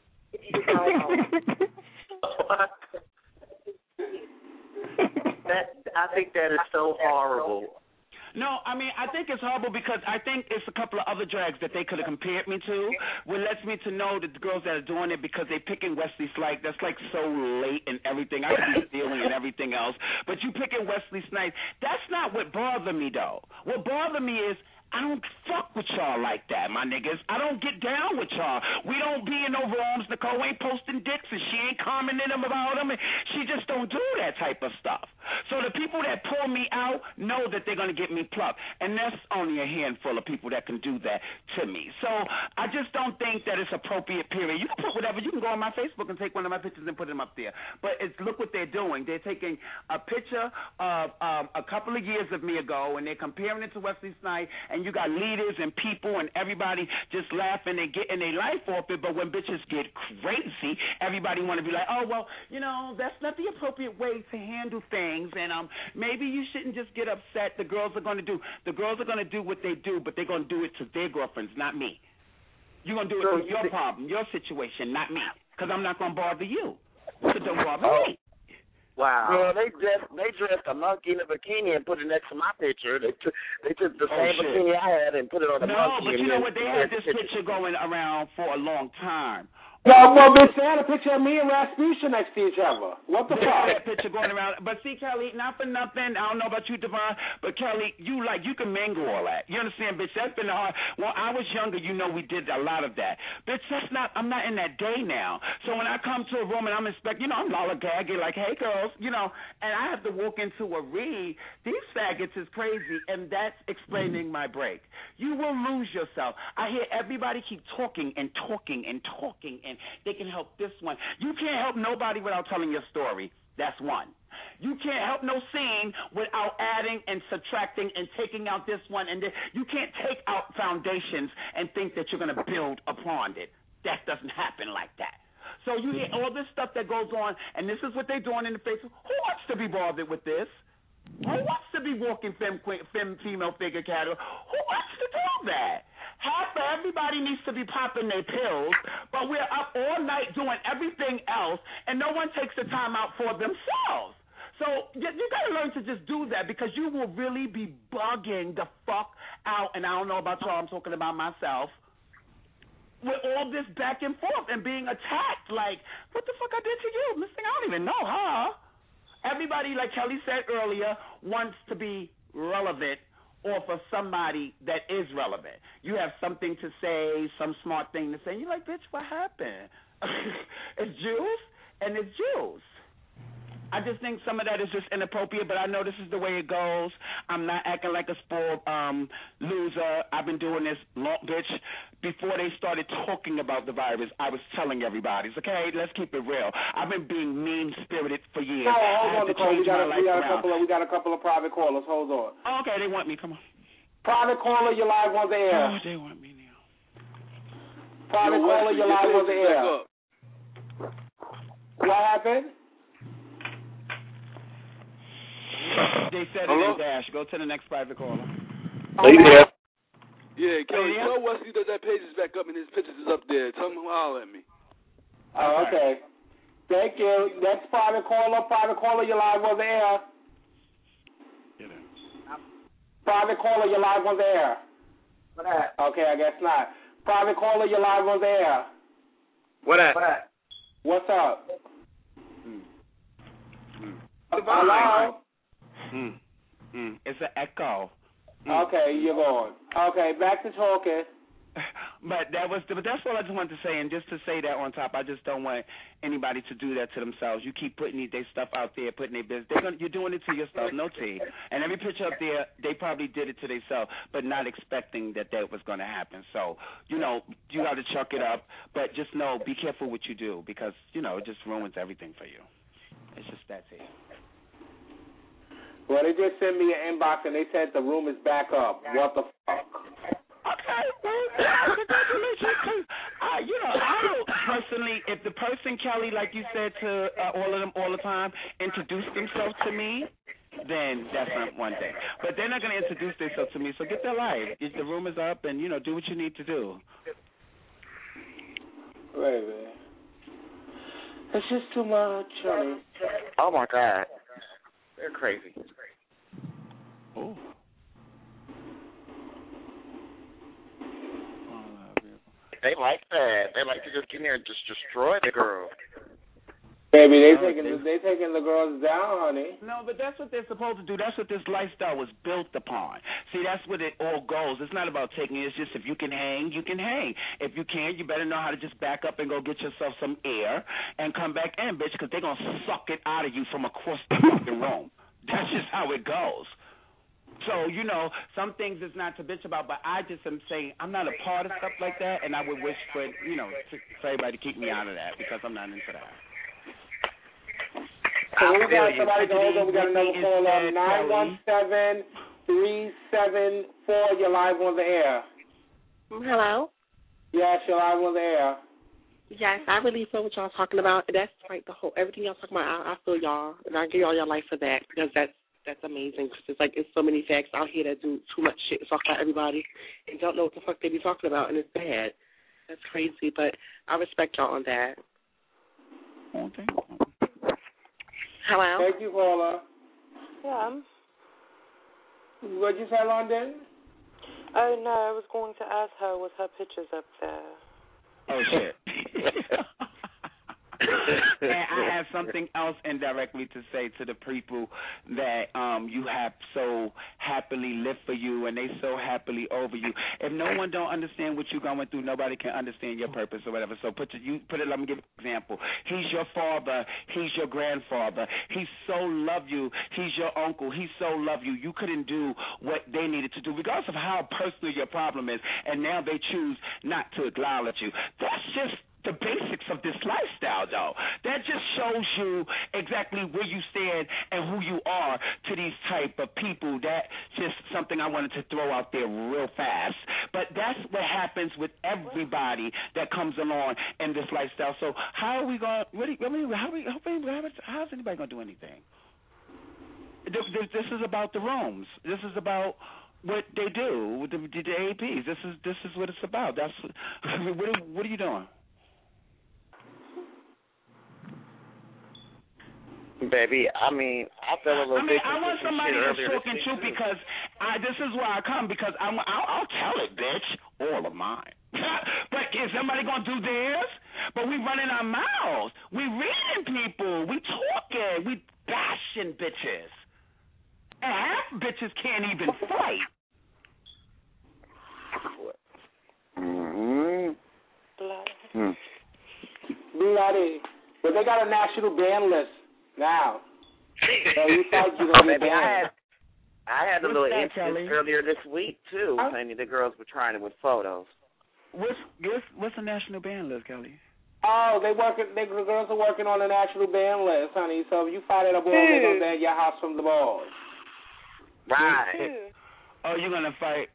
that I think that is so horrible. No, I mean, I think it's horrible because I think it's a couple of other drags that they could have compared me to, which lets me to know that the girls that are doing it because they're picking Wesley Snipes, that's like so late and everything. I could be stealing and everything else, but you picking Wesley Snipes, that's not what bothered me, though. What bothered me is I don't fuck with y'all like that, my niggas. I don't get down with y'all. We don't be in no rooms. Nicole ain't posting dicks, and she ain't commenting them about them, and she just don't do that type of stuff. So the people that pull me out know that they're going to get me plucked, and that's only a handful of people that can do that to me. So I just don't think that it's appropriate, period. You can put whatever. You can go on my Facebook and take one of my pictures and put them up there. But it's look what they're doing. They're taking a picture of um, a couple of years of me ago, and they're comparing it to Wesley Snipes, and you got leaders and people and everybody just laughing and getting their life off it. But when bitches get crazy, everybody want to be like, oh, well, you know, that's not the appropriate way to handle things, and um, maybe you shouldn't just get upset. The girls are going to do the girls are going to do what they do, but they're going to do it to their girlfriends, not me. You're going to do it to your problem, your situation, not me, because I'm not going to bother you. So don't bother oh. me. Wow. Well, they dressed they dressed a monkey in a bikini and put it next to my picture. They took they took the oh, same shit. bikini I had and put it on the no, monkey. No, but you know what? They had this picture going around for a long time. No, well, bitch, they had a picture of me and Rasputin next to each other. What the they fuck? That picture going around. But see, Kelly, not for nothing. I don't know about you, Devon, but Kelly, you like you can mingle all that. You understand, bitch? That's been hard. When I was younger, you know, we did a lot of that. Bitch, that's not. I'm not in that day now. So when I come to a room and I'm expecting, you know, I'm lollygagging like, hey, girls, you know, and I have to walk into a read. These faggots is crazy, and that's explaining my break. You will lose yourself. I hear everybody keep talking and talking and talking and they can help this one. You can't help nobody without telling your story. That's one. You can't help no scene without adding and subtracting and taking out this one. And this. You can't take out foundations and think that you're going to build upon it. That doesn't happen like that. So you hear all this stuff that goes on, and this is what they're doing in the Facebook. Who wants to be bothered with this? Who wants to be walking fem, fem female figure category? Who wants to do that? Half of everybody needs to be popping their pills, but we're up all night doing everything else, and no one takes the time out for themselves. So you, you got to learn to just do that, because you will really be bugging the fuck out, and I don't know about y'all, I'm talking about myself, with all this back and forth and being attacked. Like, what the fuck I did to you? This thing, I don't even know, huh? Everybody, like Kelly said earlier, wants to be relevant or for somebody that is relevant. You have something to say, some smart thing to say, and you're like, bitch, what happened? It's Jews, and it's Jews. I just think some of that is just inappropriate, but I know this is the way it goes. I'm not acting like a spoiled um, loser. I've been doing this long, bitch. Before they started talking about the virus, I was telling everybody, okay, let's keep it real. I've been being mean-spirited for years. No, hold on, Nicole. We got, a, we, got a couple of, we got a couple of private callers. Hold on. Oh, okay, they want me. Come on. Private caller, you're live on the air. Oh, they want me now. Private Yo, caller, you're live on the air. What happened? They said it in Dash. Go to the next private caller. Oh, yeah. Yeah, Kelly, yeah? tell Wesley that that page is back up and his pictures is up there. Tell him to holler at me. Oh, okay. Thank you. Next private caller, private caller, you're live on the air. Private caller, you're live on the air. What that? Okay, I guess not. Private caller, you're live on the air. What that? What that? What's up? Mm. Mm. Hello? Mm. Mm. It's an echo. Mm. Okay, you're going. Okay, back to talking. But that was, the, but that's all I just wanted to say. And just to say that on top, I just don't want anybody to do that to themselves. You keep putting their stuff out there, putting their business. They're gonna, you're doing it to yourself, no tea. And every picture up there, they probably did it to themselves, but not expecting that that was going to happen. So, you know, you got to chuck it up. But just know, be careful what you do because, you know, it just ruins everything for you. It's just that tea. Well, they just sent me an inbox and they said the room is back up. What the fuck? Okay, well, congratulations. Uh, you know, I don't personally, if the person, Kelly, like you said to uh, all of them all the time, introduce themselves to me, then that's not one thing. But they're not going to introduce themselves to me, so get their life. If the room is up and, you know, do what you need to do. Wait a minute. It's just too much, honey. Oh, my God. They're crazy. Oh. They like that. They like to just get in there and just destroy the girl. Baby, they taking the, they taking the girls down, honey. No, but that's what they're supposed to do. That's what this lifestyle was built upon. See, that's what it all goes. It's not about taking it. It's just if you can hang, you can hang. If you can't, you better know how to just back up and go get yourself some air and come back in, bitch, because they're going to suck it out of you from across the fucking room. That's just how it goes. So, you know, some things is not to bitch about, but I just am saying I'm not a part of stuff like that, and I would wish for, you know, to, for everybody to keep me out of that because I'm not into that. So we got somebody to hold on. We got another call on nine one seven, three seven four. You're live on the air. Hello? Yes, you're live on the air. Yes, I really feel what y'all talking about. That's like the whole, everything y'all talking about, I, I feel y'all, and I give y'all your life for that because that's That's amazing because it's like it's so many facts out here that do too much shit and talk about everybody and don't know what the fuck they be talking about, and it's bad. That's crazy, but I respect y'all on that. Okay. Hello? Thank you, Paula. Yeah. What'd you say, London? Oh, no, I was going to ask her, was her pictures up there? Oh, shit. And I have something else indirectly to say to the people that um, you have so happily lived for you and they so happily over you. If no one don't understand what you're going through, nobody can understand your purpose or whatever. So put you put it. Let me give an example. He's your father. He's your grandfather. He so loved you. He's your uncle. He so loved you. You couldn't do what they needed to do, regardless of how personal your problem is. And now they choose not to acknowledge you. That's just the basics of this lifestyle, though. That just shows you exactly where you stand and who you are to these type of people. That's just something I wanted to throw out there real fast. But that's what happens with everybody that comes along in this lifestyle. So how are we going to, I mean, how, we, how, how is anybody going to do anything? This is about the rooms. This is about what they do, the, the A Ps. This is this is what it's about. That's what are, what are you doing? Baby, I mean, I feel a little I mean, bit. I want somebody that's talking to because I, this is where I come because I'm, I'll, I'll tell it, bitch, all of mine. But is somebody going to do theirs? But we running our mouths. We reading people. We talking. We bashing bitches. And half bitches can't even fight. Mm-hmm. Hmm. Bloody. But they got a national ban list now. So you thought you were going to be banned. I had a little that, instance Kelly? earlier this week, too, Huh? saying the girls were trying it with photos. What's, what's, what's the national ban list, Kelly? Oh, they working. They, the girls are working on a national ban list, honey. So if you fight it up, they're going to ban your house from the balls. Right. Oh, you're going to fight...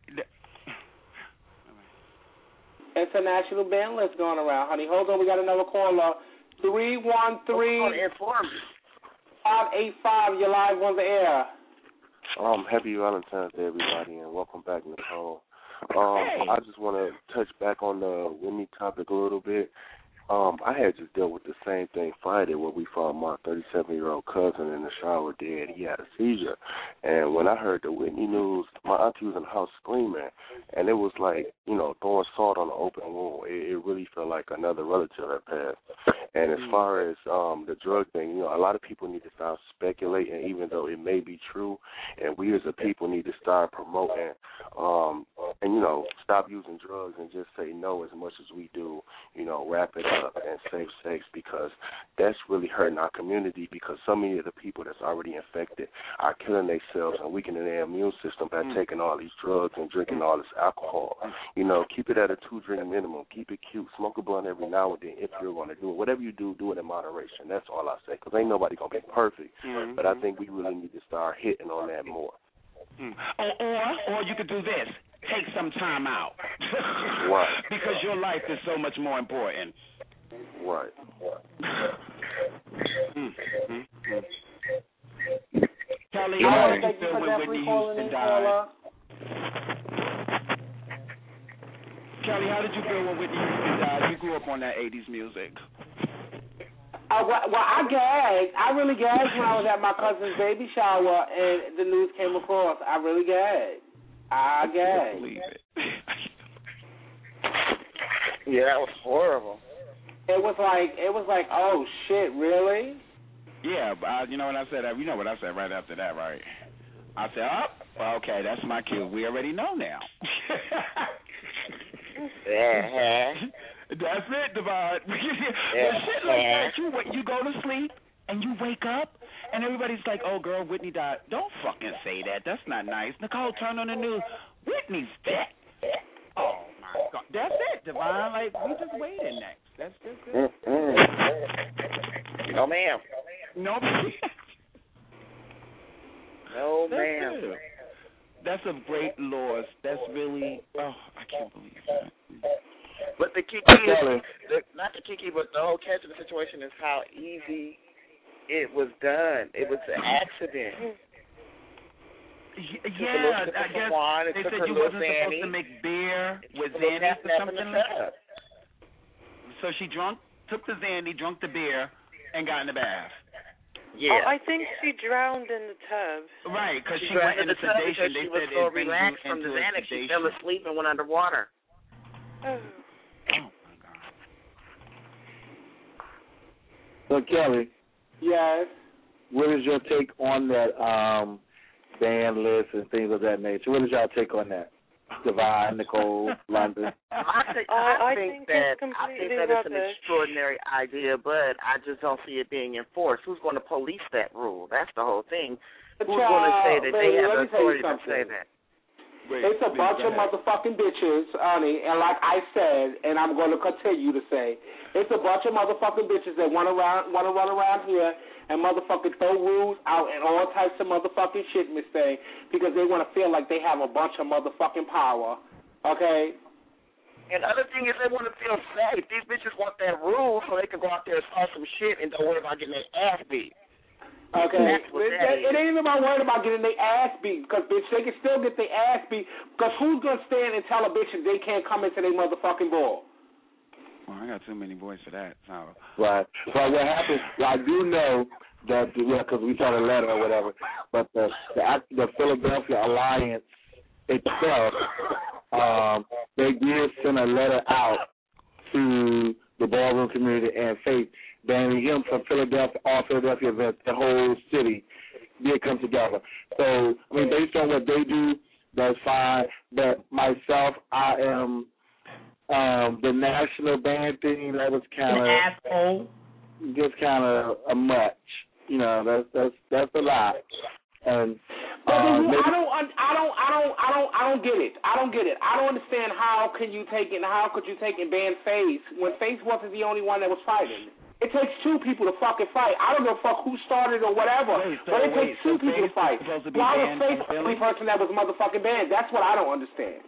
It's a national ban list going around, honey. Hold on, we got another caller. three one three, five eight five. You're live on the air. Um, happy Valentine's Day, everybody, and welcome back, Nicole. Um, hey. I just want to touch back on the Whitney topic a little bit. Um, I had just dealt with the same thing Friday where we found my thirty-seven-year-old cousin in the shower dead. He had a seizure. And when I heard the Whitney news, my auntie was in the house screaming. And it was like, you know, throwing salt on an open wound. It, it really felt like another relative had passed. And as far as um, the drug thing, you know, a lot of people need to start speculating, even though it may be true. And we as a people need to start promoting um, and, you know, stop using drugs and just say no as much as we do, you know, wrap it up and safe sex, because that's really hurting our community, because so many of the people that's already infected are killing themselves and weakening their immune system by mm. taking all these drugs and drinking all this alcohol. You know, keep it at a two-drink minimum. Keep it cute. Smoke a blunt every now and then if you're going to do it. Whatever you do, do it in moderation. That's all I say, because ain't nobody going to be perfect. Mm-hmm. But I think we really need to start hitting on that more. Mm. Or, or, or you could do this. Take some time out. Right. Because your life is so much more important. Right. mm, mm, mm. Kelly, I how want did to you feel when Whitney Houston died? Kelly, how did you feel when Whitney Houston died? You grew up on that eighties music. Uh, well, well, I gagged. I really gagged when I was at my cousin's baby shower and the news came across. I really gagged. I gagged. I can't believe it. Yeah, that was horrible. It was like, it was like, oh shit, really? Yeah, but I, you know what I said? You know what I said right after that, right? I said, oh, well, okay, that's my cue. We already know now. uh-huh. That's it, Devon. When Yeah. shit like that, you you go to sleep and you wake up and everybody's like, "Oh, girl, Whitney died." Don't fucking say that. That's not nice. Nicole, turn on the news. Whitney's dead. Oh my God, that's it, Devon. Like we just waiting next. That's just it. Mm-hmm. No, ma'am. No, ma'am. No, That's ma'am. Good. That's a great loss. That's really. Oh, I can't believe that. But the kiki, is, the, not the kiki, but the whole catch of the situation is how easy it was done. It was an accident. Yeah, I guess wine, they said you wasn't supposed to make beer with Xannies or something like that. So she drunk, took the Xanny, drunk the beer, and got in the bath. Yeah. Oh, I think she drowned in the tub. Right, because she, she went in into the tub sedation. because They she was said so it brings relaxed you from the into Xanax, she sedation. fell asleep and went underwater. Oh. So, Kelly. Yes. What is your take on that um, band list and things of that nature? What is your take on that? Divine, Nicole, London. I think, uh, I I think think that it's I think completely that it's an rubbish. extraordinary idea, but I just don't see it being enforced. Who's going to police that rule? That's the whole thing. Who's Child, going to say that baby, they have let the me tell you authority to say something. that? Wait, It's a bunch of motherfucking bitches, honey, and like I said, and I'm going to continue to say, it's a bunch of motherfucking bitches that want around, want to run around here and motherfucking throw rules out and all types of motherfucking shit, Miss Thing, because they want to feel like they have a bunch of motherfucking power, okay? And the other thing is they want to feel safe. These bitches want that rule so they can go out there and start some shit and don't worry about getting their ass beat. Okay, it, it ain't even about worried about getting their ass beat, because, bitch, they can still get their ass beat, because who's going to stand and tell a bitch that they can't come into their motherfucking ball? Well, I got too many boys for that. So. Right. Well, what happened, well, I do know that, yeah, because we saw the letter or whatever, but the, the, the Philadelphia Alliance itself, um, they did send a letter out to the ballroom community and Faith, banning him from Philadelphia, all Philadelphia events, the whole city did come together. So, I mean, based on what they do, that's fine. But myself, I am um, the national band thing. That was kind of asshole. Just kind of a much. You know, that's that's that's a lot. And But uh, you, maybe, I don't, I don't, I don't, I don't, I don't get it. I don't get it. I don't understand how can you take it. How could you take and ban Faith when Faith wasn't the only one that was fighting? It takes two people to fucking fight. I don't give a fuck who started or whatever, wait, so, but it wait, takes two so people to fight. to Why was Faith the only person that was motherfucking banned? That's what I don't understand.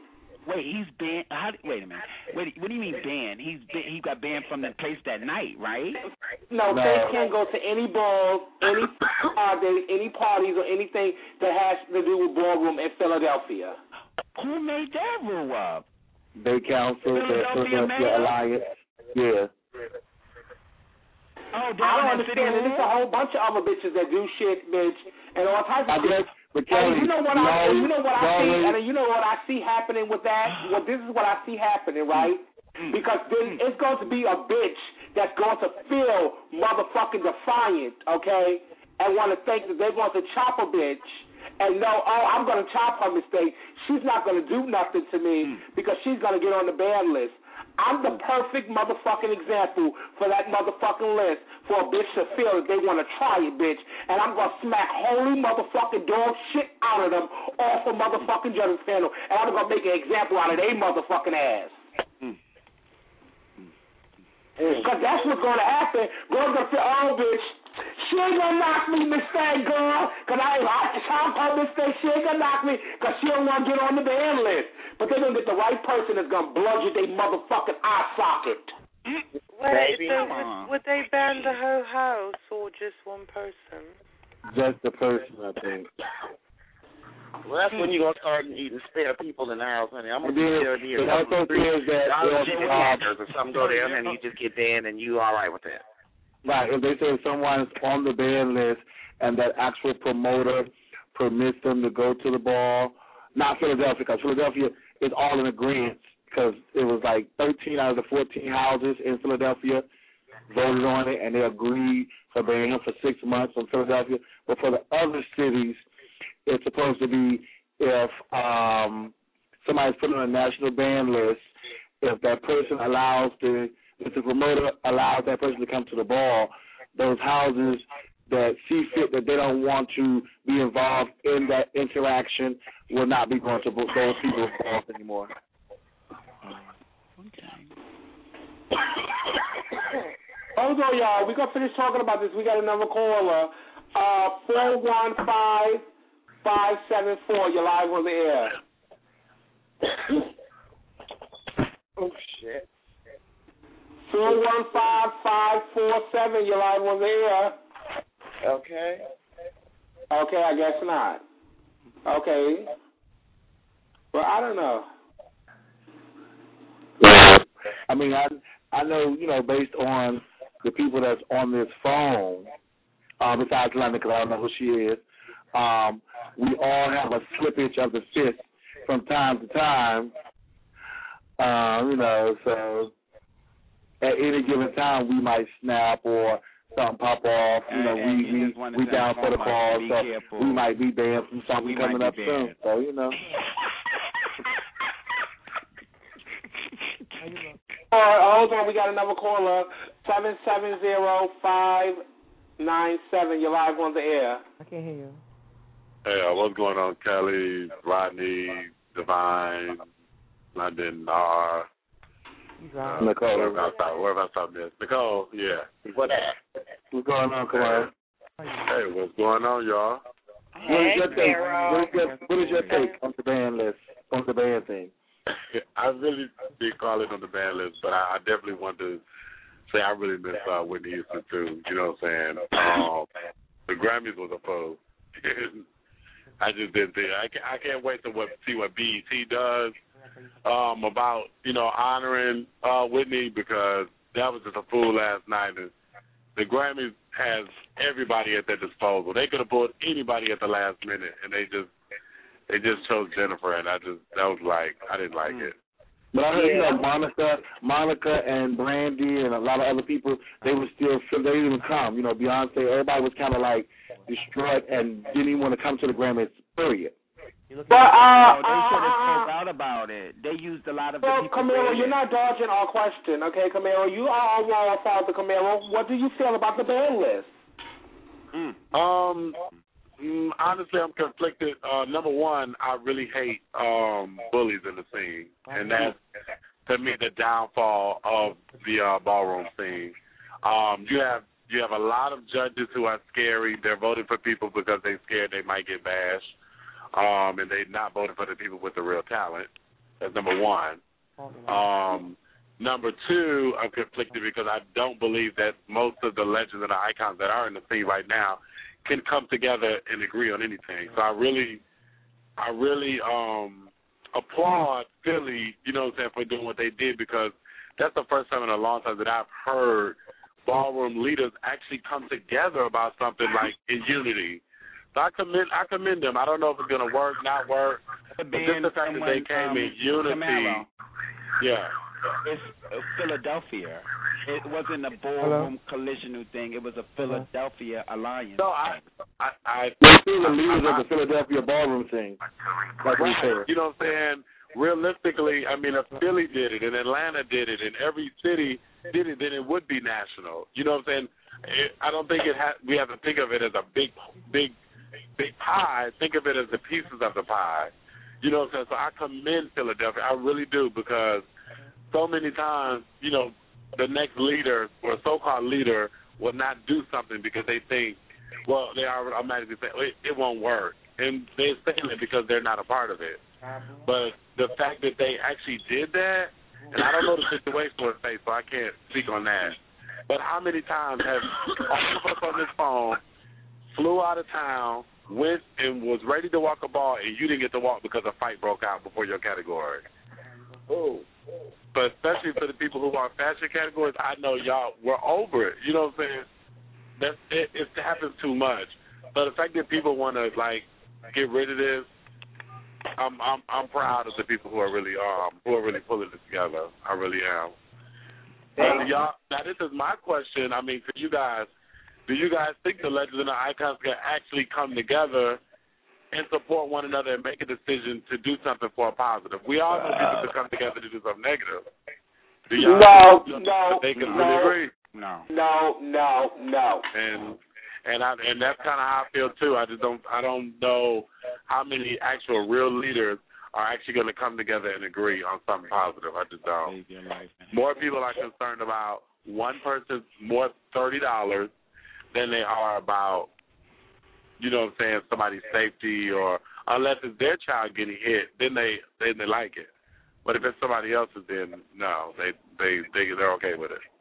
Wait, he's banned. How? Wait a minute. Wait, what do you mean banned? He's been, he got banned from the place that night, right? No, no. Faith can't go to any balls, any party, any parties, or anything that has to do with ballroom in Philadelphia. Who made that rule up? Bay Council, the Philadelphia Alliance. Yeah. Oh, I don't understand it. There's a whole bunch of other bitches that do shit, bitch, and all types of shit. But Kelly, and you know what you I, always, you know what I see, always, and you know what I see happening with that. Well, this is what I see happening, right? Because then it's going to be a bitch that's going to feel motherfucking defiant, okay, and want to think that they're going to chop a bitch. And know, oh, I'm going to chop her mistake. She's not going to do nothing to me because she's going to get on the ban list. I'm the perfect motherfucking example for that motherfucking list for a bitch to feel that they want to try it, bitch. And I'm going to smack holy motherfucking dog shit out of them off a motherfucking judging panel. And I'm going to make an example out of their motherfucking ass. Because that's what's going to happen. Girl's going to say, oh, bitch, she ain't going to knock me, mistake, girl. Because I ain't like to chop her mistake. She ain't going to knock me because she don't want to get on the ban list. But they're going to get the right person that's going to bludgeon their motherfucking eye socket. Wait, so would, would they ban the whole house or just one person? Just the person, I think. Well, that's when you're going to start eating spare people in the house, honey. I'm going to be there here. It also says that uh, or something go there, and you just get banned, and you all right with that. Right. If they say someone's on the ban list and that actual promoter permits them to go to the ball, not Philadelphia, because Philadelphia is all in agreement because it was like thirteen out of the fourteen houses in Philadelphia voted on it, and they agreed for banning him for six months from Philadelphia. But for the other cities, it's supposed to be if um, somebody's put on a national ban list, if that person allows the, if the promoter allows that person to come to the ball, those houses that see fit that they don't want to be involved in that interaction will not be going to those people's balls anymore. Hold on, y'all. We're going to finish talking about this. We got another caller. Uh, four one five, five seven four. You're live on the air. Oh, shit. four one five, five four seven. You're live on the air. Okay. Okay, I guess not. Okay. Well, I don't know. I mean, I I know, you know, based on the people that's on this phone, uh, besides London, because I don't know who she is, um, we all have a slippage of the fist from time to time. Um, you know, so at any given time we might snap or something pop off. You know, and, we and we, we down for the call, so careful. we might be banned from something we coming up soon. So, you know. All right, hold on. We got another caller. seven seven zero, five nine seven. You're live on the air. I can't hear you. Hey, uh, what's going on, Kelly, Rodney, Divine, London, R, uh, Nicole. Wherever I stop, wherever I stop this. Nicole, yeah. What up? What's going on, Kamara? Hey, what's going on, y'all? What is your take? What is your, what is your take on the ban list, on the ban thing? I really did call it on the ban list, but I, I definitely want to say I really miss uh, Whitney Houston, too. You know what I'm saying? Um, the Grammys was a foe. I just didn't think. I can't, I can't wait to what, see what B E T does um, about, you know, honoring uh, Whitney, because that was just a fool last night. And the Grammys has everybody at their disposal. They could have pulled anybody at the last minute, and they just they just chose Jennifer, and I just that was like I didn't like it. But I heard, you know, Monica, Monica and Brandy and a lot of other people, they were still, they didn't even come. You know, Beyonce, everybody was kind of like distraught and didn't even want to come to the Grammys, period. But, uh, no, they should have uh, spoke out about it. They used a lot of well, the people. Camaro, you're not dodging our question, okay, Camaro? You are our father, Camaro. What do you feel about the ban list? Mm. Um, mm, honestly, I'm conflicted. Uh, number one, I really hate um, bullies in the scene, and that's, to me, the downfall of the uh, ballroom scene. Um, you have you have a lot of judges who are scary. They're voting for people because they're scared they might get bashed. Um, and they not voting for the people with the real talent. That's number one. Um, number two, I'm conflicted because I don't believe that most of the legends and the icons that are in the scene right now can come together and agree on anything. So I really, I really um, applaud Philly, you know what I'm saying, for doing what they did, because that's the first time in a long time that I've heard ballroom leaders actually come together about something like in unity. So I commend, I commend them. I don't know if it's going to work, not work, but just the fact that they came um, in unity. Camaro. Yeah. It's Philadelphia. It wasn't a ballroom collisional thing. It was a Philadelphia alliance. No, I, I, I, They're still the leaders of the Philadelphia ballroom thing. Like we said. You know what I'm saying? Realistically, I mean, if Philly did it and Atlanta did it and every city did it, then it would be national. You know what I'm saying? It, I don't think it ha- we have to think of it as a big, big, big pie. Think of it as the pieces of the pie. You know what I'm saying? So I commend Philadelphia. I really do, because so many times, you know, the next leader or so-called leader will not do something because they think, well, they are automatically saying, it, it won't work. And they're saying it because they're not a part of it. But the fact that they actually did that, and I don't know the situation with face, so I can't speak on that. But how many times have all of us on this phone flew out of town, went and was ready to walk a ball, and you didn't get to walk because a fight broke out before your category? Oh. But especially for the people who are fashion categories, I know y'all were over it. You know what I'm saying? That's, it, it happens too much. But the fact that people want to, like, get rid of this, I'm I'm I'm proud of the people who are really um who are really pulling this together. I really am. And y'all, now this is my question. I mean, for you guys, do you guys think the legends and the icons can actually come together and support one another and make a decision to do something for a positive? We all know people to come together to do something negative. Do y'all no, think no, they can no, really agree? No, no, no, no. And and I and that's kind of how I feel too. I just don't I don't know how many actual real leaders are actually going to come together and agree on something positive. I just don't. More people are concerned about one person's more thirty dollars than they are about, you know what I'm saying, somebody's safety, or unless it's their child getting hit, then they then they like it. But if it's somebody else's, then no, they they they they're okay with it.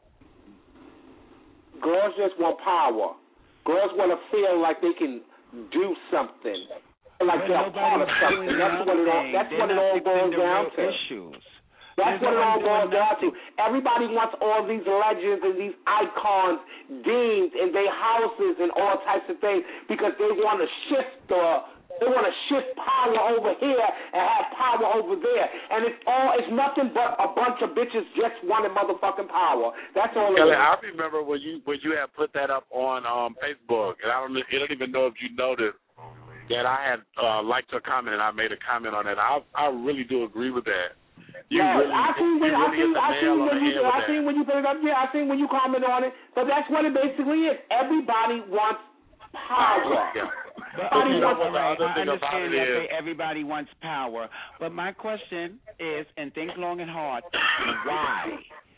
Girls just want power. Girls want to feel like they can do something, like they're a part of something. That's what it all. That's what it all boils down to. Issues. That's what it all boils down to. Everybody wants all these legends and these icons deemed in their houses and all types of things because they want to shift the. They want to shift power over here and have power over there. And it's all, it's nothing but a bunch of bitches just wanting motherfucking power. That's all Kelly, it is. I remember when you when you had put that up on um, Facebook, and I don't, I don't even know if you noticed that I had uh, liked your comment and I made a comment on it. I I really do agree with that. You yeah, really, I seen when, you really I seen, hit the I nail seen on when the you, head with I that. seen when you put it up. Yeah, I seen when you comment on it. But that's what it basically is. Everybody wants power. Yeah. But, Everybody okay, wants right, I thing about understand it that is, they, everybody wants power. But my question is, and think long and hard, why?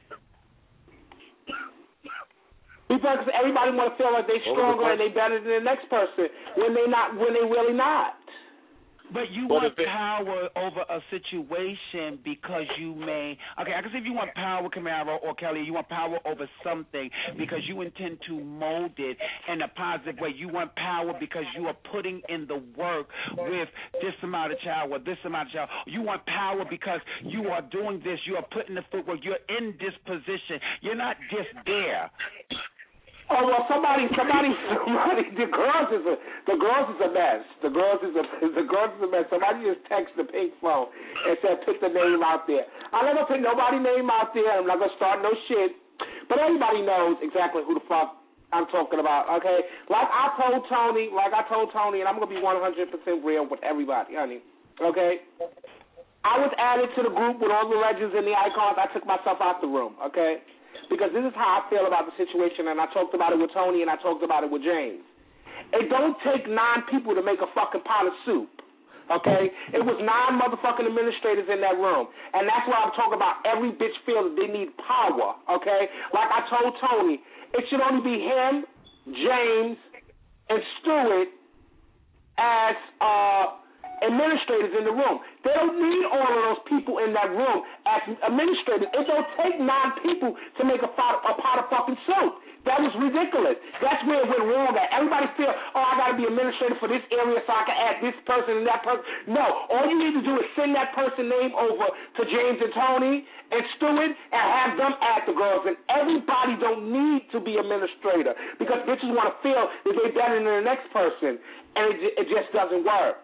Because everybody want to feel like they're stronger and they better than the next person when they not, when they really not. But you What want if it- power over a situation because you may, okay, I can see if you want power, Camaro or Kelly, you want power over something because you intend to mold it in a positive way. You want power because you are putting in the work with this amount of child or this amount of child. You want power because you are doing this. You are putting the footwork. You're in this position. You're not just there. Oh well, somebody, somebody, somebody. The girls is a, the girls is a mess. The girls is a, the girls is a mess. Somebody just texted the pink phone and said, "Pick the name out there." I never pick nobody name out there. I'm not gonna start no shit. But everybody knows exactly who the fuck I'm talking about. Okay, like I told Tony, like I told Tony, and I'm gonna be one hundred percent real with everybody, honey. Okay. I was added to the group with all the legends and the icons. I took myself out the room. Okay. Because this is how I feel about the situation, and I talked about it with Tony, and I talked about it with James. It don't take nine people to make a fucking pot of soup, okay? It was nine motherfucking administrators in that room, and that's why I'm talking about every bitch feel that they need power, okay? Like I told Tony, it should only be him, James, and Stewart as uh administrators in the room. They don't need all of those people in that room as administrators. It don't take nine people to make a pot, a pot of fucking soup. That was ridiculous. That's where it went wrong at. Everybody feel, oh, I got to be administrator for this area so I can add this person and that person. No, all you need to do is send that person name over to James and Tony and Stewart and have them add the girls. And everybody don't need to be administrator because bitches want to feel that they're better than the next person, and it, it just doesn't work.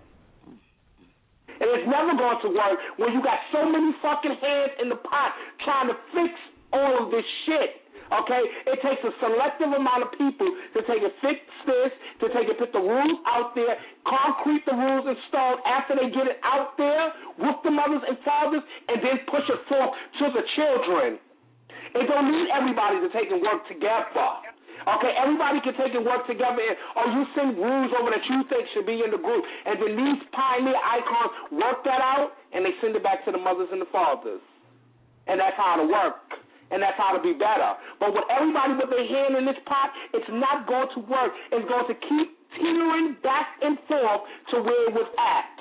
And it's never going to work when you got so many fucking hands in the pot trying to fix all of this shit. Okay, it takes a selective amount of people to take and fix this, to take and put the rules out there, concrete the rules installed after they get it out there with the mothers and fathers, and then push it forth to the children. It don't need everybody to take and work together. Okay, everybody can take and work together, and, or you send rules over that you think should be in the group, and then these pioneer icons work that out, and they send it back to the mothers and the fathers. And that's how to work. And that's how to be better. But with everybody with their hand in this pot, it's not going to work. It's going to keep teetering back and forth to where it was at.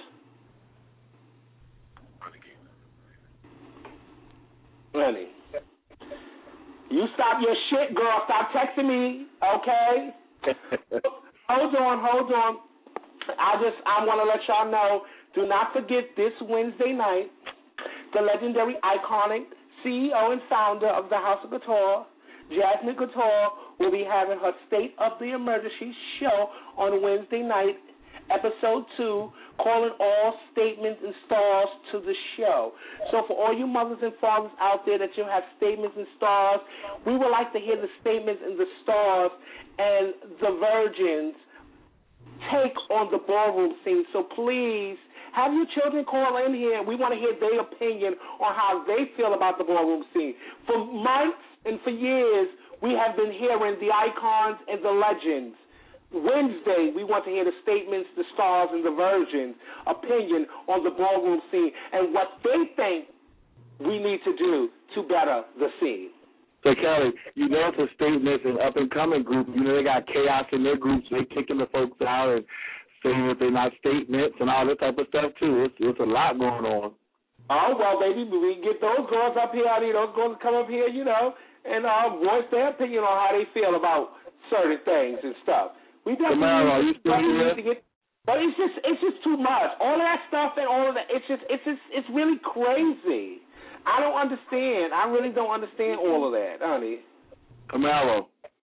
Lenny, you stop your shit, girl. Stop texting me, okay? Hold on, hold on. I just, I want to let y'all know, do not forget this Wednesday night, the legendary, iconic C E O and founder of the House of Couture, Jasmine Couture, will be having her State of the Emergency show on Wednesday night, episode two, calling all statements and stars to the show. So for all you mothers and fathers out there that you have statements and stars, we would like to hear the statements and the stars and the virgins take on the ballroom scene. So please, have your children call in here, and we want to hear their opinion on how they feel about the ballroom scene. For months and for years, we have been hearing the icons and the legends. Wednesday, we want to hear the statements, the stars, and the virgins' opinion on the ballroom scene and what they think we need to do to better the scene. So, Kelly, you know the statements and up-and-coming groups, you know they got chaos in their groups, they kicking the folks out and saying that they're not statements and all that type of stuff, too. It's, it's a lot going on. Oh, well, baby, we can get those girls up here, I mean, those girls come up here, you know, and uh, voice their opinion on how they feel about certain things and stuff. We definitely Tamara, need, need to get, but it's just, it's just too much. All of that stuff and all of that, it's just, it's just, it's really crazy. I don't understand. I really don't understand all of that, honey. Camaro.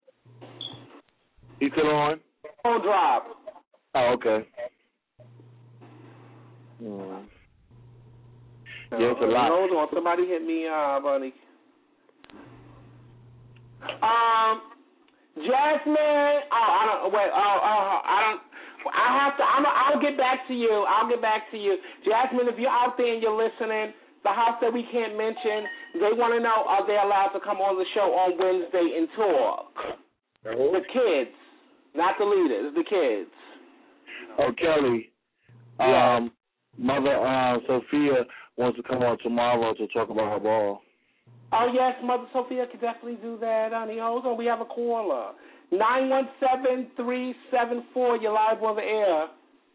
You still on? On drop. Oh, okay. Mm. Yeah, it's a lot. Hold on, somebody hit me, uh, buddy. Um, Jasmine. Oh, I don't. Wait. Oh, oh, I don't. I have to. I'm. I'll get back to you. I'll get back to you, Jasmine. If you're out there and you're listening, the house that we can't mention, they want to know: are they allowed to come on the show on Wednesday and talk? The kids, not the leaders. The kids. Oh, Kelly, yeah. um, Mother uh, Sophia wants to come on tomorrow to talk about her ball. Oh, yes, Mother Sophia can definitely do that, honey. Hold on, we have a caller. nine one seven, three seven four, you're live on the air.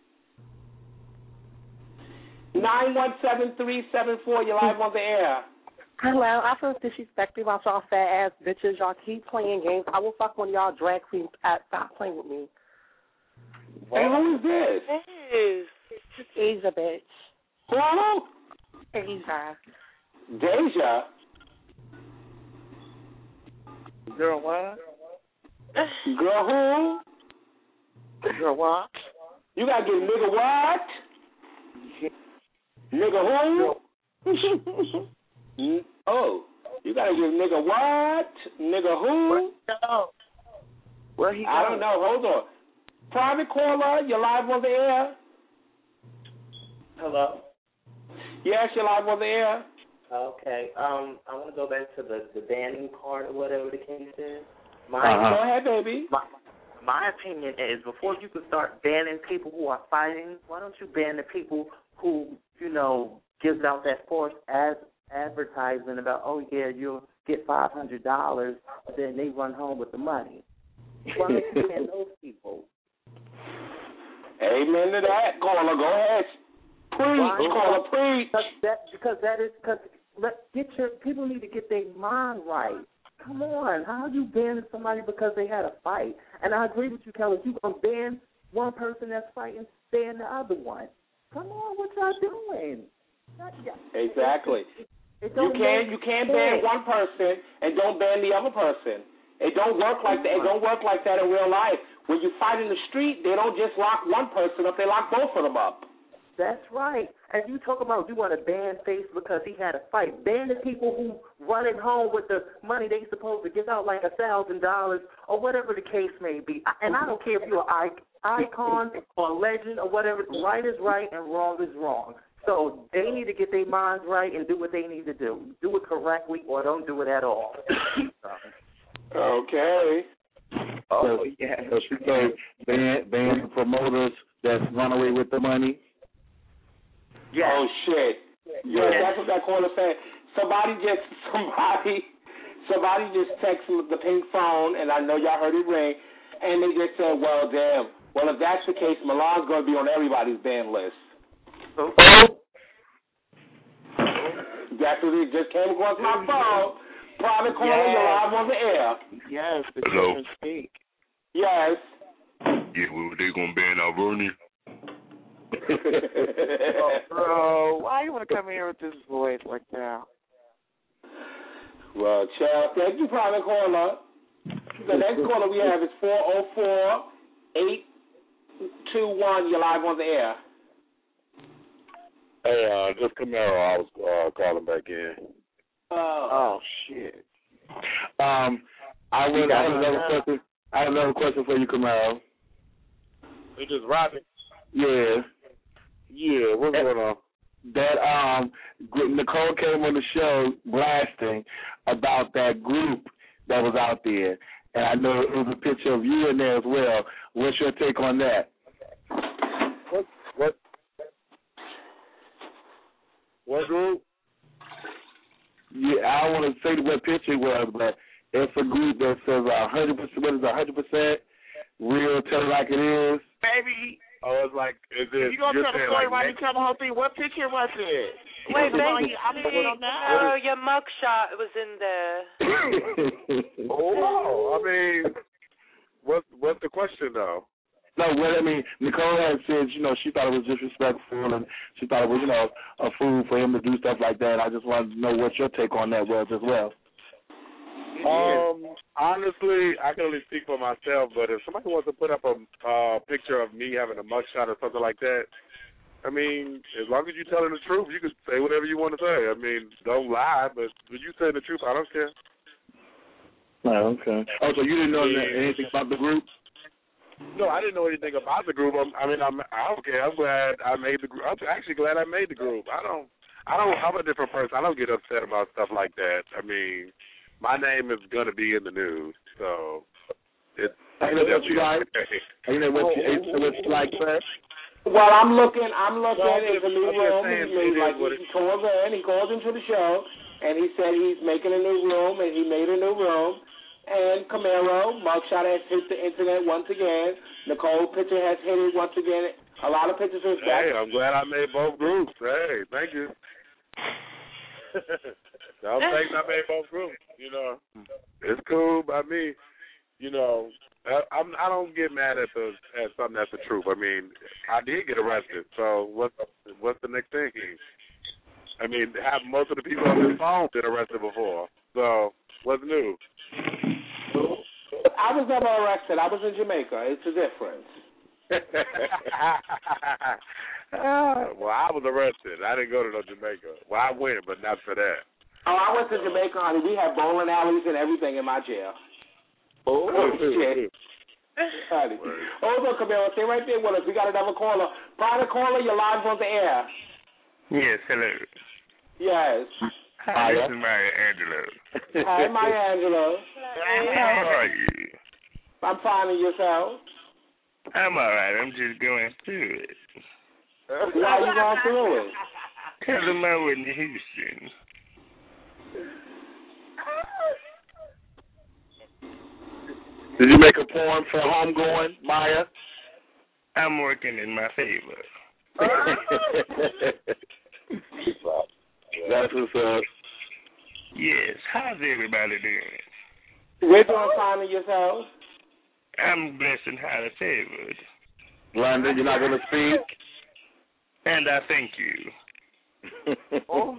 nine one seven, three seven four, you're live on the air. Hello, I feel disrespected about y'all fat ass bitches. Y'all keep playing games. I will fuck one of y'all drag queens. Stop playing with me. Hey, who is this? It is Asia, bitch. Who? Asia. Deja? Girl, what? Girl, who? Girl, what? You gotta give nigga what? Nigga who? Oh, you gotta give nigga what? Nigga who? Where he? I don't know. Hold on. Private caller, you're live on the air. Hello. Yes, you're live on the air. Okay. Um, I want to go back to the, the banning part or whatever the case is. My, uh-huh. Go ahead, baby. My, my opinion is before you can start banning people who are fighting, why don't you ban the people who, you know, gives out that false ad, advertisement about, oh, yeah, you'll get five hundred dollars, but then they run home with the money. Why don't you ban those people? Amen to that. Caller, go ahead. Preach, caller, preach. Because that, because that is, because let, get your, people need to get their mind right. Come on, how you ban somebody because they had a fight? And I agree with you, Kelly. You gonna ban one person that's fighting, ban the other one. Come on, what y'all doing? Not, yeah. Exactly. It, it, it you can't you can't ban one person and don't ban the other person. It don't work like that. It don't work like that in real life. When you fight in the street, they don't just lock one person up; they lock both of them up. That's right. And you talk about you want to ban Face because he had a fight. Ban the people who run it home with the money they supposed to give out, like a thousand dollars or whatever the case may be. And I don't care if you're an icon or a legend or whatever. Right is right and wrong is wrong. So they need to get their minds right and do what they need to do. Do it correctly or don't do it at all. Okay. Oh, yeah. So she said ban, ban the promoters that run away with the money. Yeah. Oh, shit. Yeah, yeah, that's what that caller said. Somebody just, somebody, somebody just texted the pink phone, and I know y'all heard it ring, and they just said, well, damn. Well, if that's the case, Milan's going to be on everybody's ban list. Oh. That's what it just came across my phone. Private caller, yes. You're live on the air. Yes, the Hello. children speak. Yes. Yeah, well, they going to ban out Bernie? Oh, bro, why you want to come here with this voice like that? Well, child, thank you, private caller. The next caller we have is four oh four, eight two one. You're live on the air. Hey, uh, just Camaro. I was uh, calling back in. Uh, oh, shit. Um, I would I have another question. I have another question for you, Camaro. They just rapping. Yeah. Yeah, what's that, going on? That um, Nicole came on the show blasting about that group that was out there, and I know it was a picture of you in there as well. What's your take on that? What? What? What group? Yeah, I don't want to say what picture it was, but it's a group that says a hundred percent. What is a hundred percent real? Tell it like it is, baby. Oh, it's like, is it? You gonna tell the story like while you tell the whole thing? What picture was it? Wait, baby. I'm going no, your mugshot was in there. Oh, I mean, what's what's the question though? No, what I mean, Nicole had said, you know, she thought it was disrespectful and she thought it was, you know, a fool for him to do stuff like that. I just wanted to know what your take on that was as well. Um, honestly, I can only speak for myself, but if somebody wants to put up a uh, picture of me having a mugshot or something like that, I mean, as long as you're telling the truth, you can say whatever you want to say. I mean, don't lie, but when you say the truth, I don't care. Oh, okay. Oh, so you didn't know anything about the group? No, I didn't know anything about the group. I'm, I mean, I'm, I don't care. I'm glad I made the group. I'm actually glad I made the group. I don't, I don't, I'm a different person. I don't get upset about stuff like that. I mean, my name is going to be in the news, so it's Ain't that what you like? Ain't that what you, ain't that what you like, sir? Well, I'm looking, I'm looking no, at the new room. He made, like, he calls in, he calls into the show, and he said he's making a new room, and he made a new room. And Camaro, mugshot has hit the internet once again. Nicole picture has hit it once again. A lot of pictures are back. Hey, I'm glad I made both groups. Hey, thank you. No, thanks, I made both groups. You know, it's cool by me. You know, I, I'm, I don't get mad at the at something that's the truth. I mean, I did get arrested. So what? What's the next thing? I mean, have most of the people on this phone been arrested before. So what's new? I was never arrested. I was in Jamaica. It's a difference. uh, well, I was arrested. I didn't go to no Jamaica. Well, I went, but not for that. Oh, I went to Jamaica, honey. We had bowling alleys and everything in my jail. Oh, oh shit. Honey. Hold on, Camaro. Stay right there with us. We got another caller. Private caller, you're live on the air. Yes, hello. Yes. Hi, this is Maya Angelou. Hi, Maya Angelou. How are you? I'm fine, and yourself? I'm all right. I'm just going through it. Why are you going through it? Because I'm out in Houston. Did you make a poem for homegoing, Maya? I'm working in my favor. That's what's up. Yes. How's everybody doing? We're doing fine in yourselves. I'm blessed and highly favored. London, you're not going to speak? And I thank you. Oh.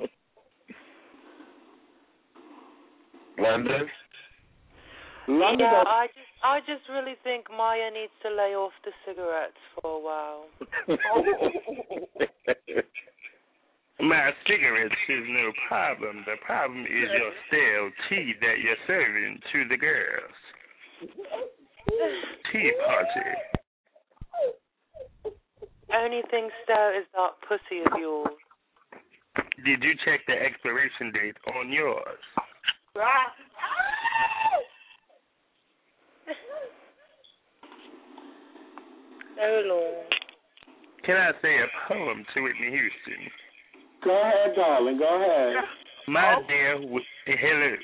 London? London. Yeah, I just, I just really think Maya needs to lay off the cigarettes for a while. My cigarettes is no problem. The problem is your stale tea that you're serving to the girls. Tea party. Only thing stale is that pussy of yours. Did you check the expiration date on yours? So long. Can I say a poem to Whitney Houston? Go ahead, darling. Go ahead. My dear, Wh- hello.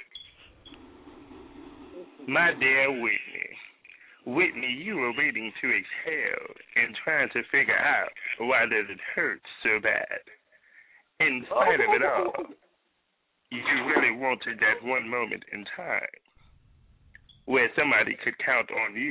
My dear Whitney. Whitney, you were waiting to exhale and trying to figure out why does it hurt so bad. In spite of it all, you really wanted that one moment in time where somebody could count on you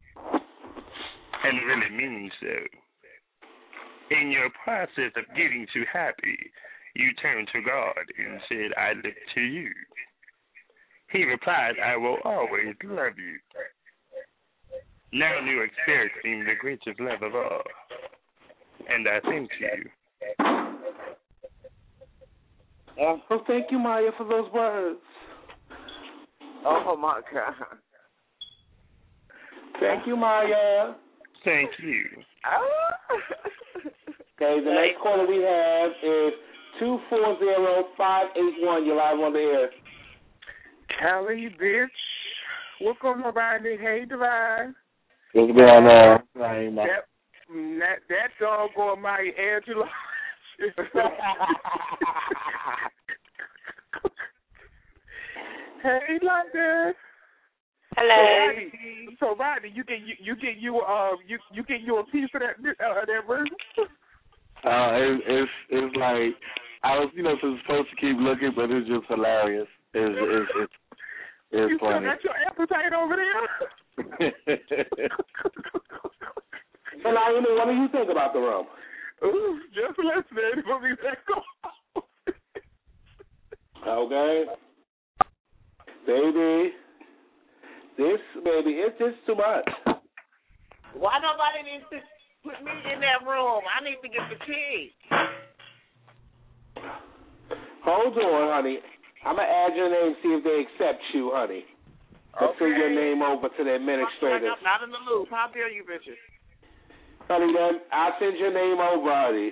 and really mean so. In your process of getting too happy, you turned to God and said, I look to you. He replied, I will always love you. Now you're experiencing the greatest love of all. And I thank you. Uh, well, thank you, Maya, for those words. Oh, my God. Thank you, Maya. Thank you. Okay, the next caller we have is two four zero five eight one. You're live on the air. Callie, bitch. What's going on, Rodney? Hey, Divine. What's going on? That, that, that doggone Maya Angela. Hey, London. Hello. So, Rodney, you get you, you get you uh you you get you a piece of that uh, that verse. Uh, it, it's it's like I was you know supposed to keep looking, but it's just hilarious. It's it's it's, it's you funny. You still got your appetite over there. So now, you know, what do you think about the rum? Ooh, just listening. We'll be back on. Okay. Baby. This, baby, it's just too much. Why nobody needs to put me in that room? I need to get the key. Hold on, honey. I'm going to add your name, see if they accept you, honey. Let's Okay. send your name over to the administrators. I'm not in the loop. How dare you, bitches? Honey, then I'll send your name over, honey.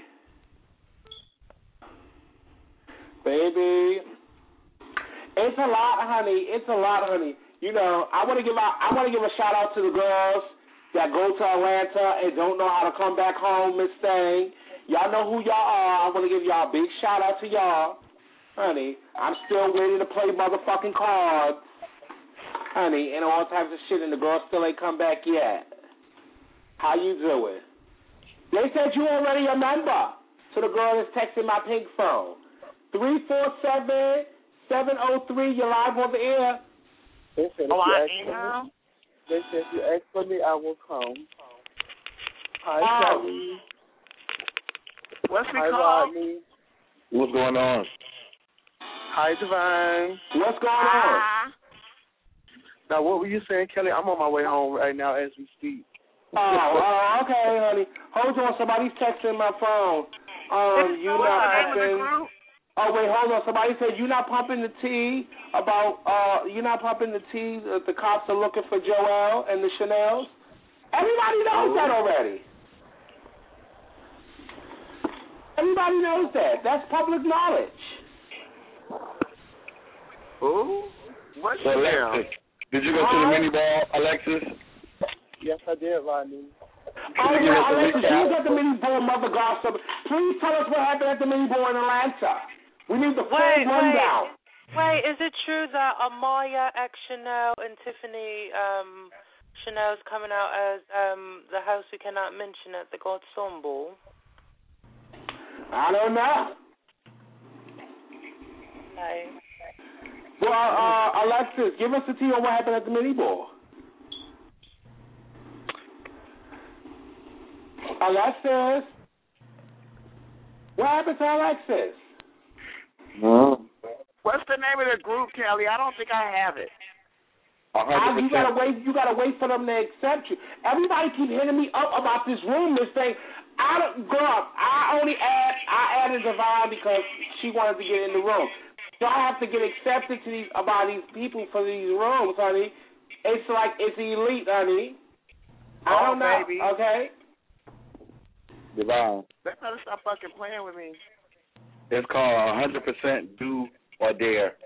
Baby. It's a lot, honey. It's a lot, honey. You know, I want to give out, I want to give a shout out to the girls that go to Atlanta and don't know how to come back home, Miss Thing. Y'all know who y'all are. I want to give y'all a big shout out to y'all, honey. I'm still waiting to play motherfucking cards, honey, and all types of shit, and the girls still ain't come back yet. How you doing? They said you already a member. So the girl is texting my pink phone. three four seven, seven oh three, you're live on the air. They said, Oh, if I you ask am? for me, they said, if you ask for me, I will come. Hi, Oh. Kelly. What's it Hi, called? Rodney. What's going on? Hi, Divine. What's going on? Ah. Now, what were you saying, Kelly? I'm on my way home right now as we speak. Oh, oh, okay, honey. Hold on, somebody's texting my phone. Um, you not pumping. Oh wait, hold on. Somebody said you not pumping the tea about. Uh, you not pumping the tea that the cops are looking for Joel and the Chanels. Everybody knows that already. Everybody knows that. That's public knowledge. Who? What's So, your Alexis, did you go to the mini ball, Alexis? Yes, I did, Rodney. Oh, yeah, Alexis, you was at the mini ball, Mother Gossip. Please tell us what happened at the mini ball in Atlanta. We need the full Wait, rundown. wait, wait. Is it true that Amaya, X Chanel, and Tiffany um Chanel's coming out as um the house we cannot mention at the Godson Ball. I don't know. Hi. Well, uh, Alexis, give us the tea on what happened at the mini ball. Alexis, what happened to Alexis? No. What's the name of the group, Kelly? I don't think I have it. I, you gotta wait. You gotta wait for them to accept you. Everybody keep hitting me up about this room. This thing. I don't, girl. I only add. I added Divine because she wanted to get in the room. So I have to get accepted to these about these people for these rooms, honey. It's like it's elite, honey. I Oh, don't know. baby. Okay. Divine. They better stop fucking playing with me. It's called one hundred percent Do or Dare.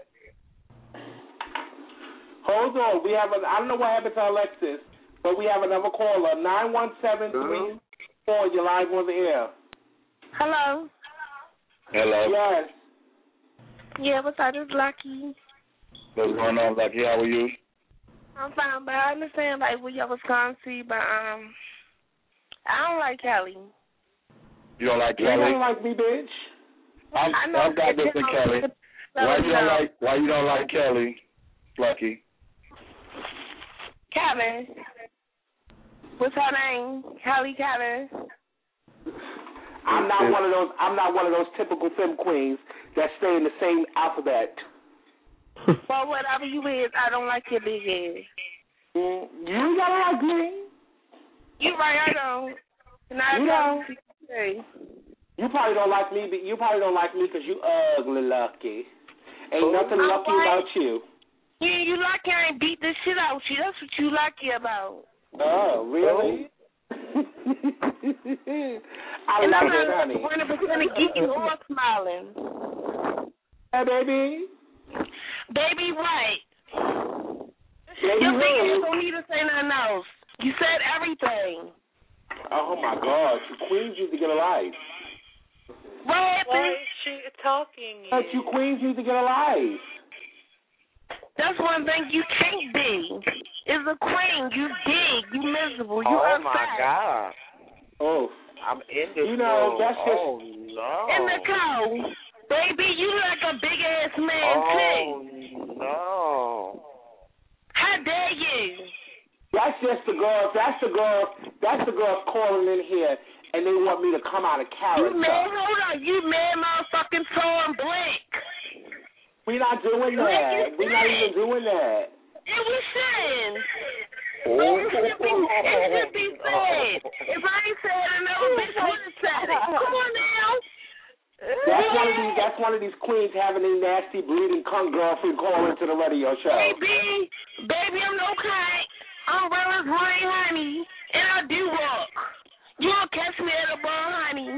Hold on. We have. A, I don't know what happened to Alexis, but we have another caller. Nine one seven three four. You're live on the air. Hello. Hello. Yes. Yeah, what's up? This is Lucky. What's going on, Lucky? How are you? I'm fine, but I understand like where y'all was going to, but um, I don't like Kelly. You don't like You Kelly? don't like me, bitch. I'm, I know I've got this in Kelly. Why you don't like? Why you don't like Kelly, Lucky? Kevin. What's her name? Kelly Kevin. I'm not one of those. I'm not one of those typical femme queens that stay in the same alphabet. Well, whatever you is, I don't like your big ass. Mm, you gotta like me. You right, I don't. And I You don't. Hey. You probably don't like me, but you probably don't like me because you ugly, Lucky. Ain't Oh, nothing I'm lucky white. about you. Yeah, you lucky I ain't beat the shit out you. That's what you lucky about. Oh, really? I and love I'm it, not honey. one hundred percent of geeky or smiling. Hey, baby. Baby, right. Baby, Your big who? ass don't need to say nothing else. You said everything. Oh, my God. You queens need to get a life. What? Why is she talking? But you queens need to get a life. That's one thing you can't be. Is a queen. You dig. You miserable. You oh upset. my God. Oh. I'm in this You know, room. that's just... Oh no. In the cow. Baby, you like a big ass man oh, too. no. How dare you? That's just the girls. That's the girls. That's the girls calling in here, and they want me to come out of character. You mad? Hold on. You mad motherfucking Torn Blake. We not doing that. We not even doing that. It was saying. Oh. It should be, it should be said. If I ain't said it, another bitch would have said it. Come on now. That's one of these. That's one of these queens having a nasty bleeding cunt girlfriend calling to the radio show. Baby, baby, I'm no kite. I'm real as rain, honey, and I do walk. You don't catch me at a bar, honey.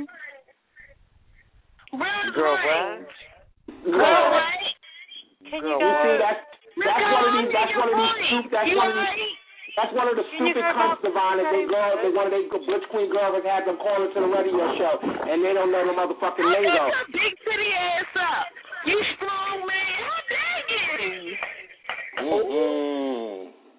Real as Girl, rain. Girl, Girl, right? Can you you see guys? that's that's one of these. That's one of these. Stupid, that's one of these. That's one of the stupid cunts, Divine, that they girls, that one of they Butch Queen girls has had them calling to the radio show, and they don't know the motherfucking I lingo. got your big titty ass up. You strong man. How dare you? Mm-hmm.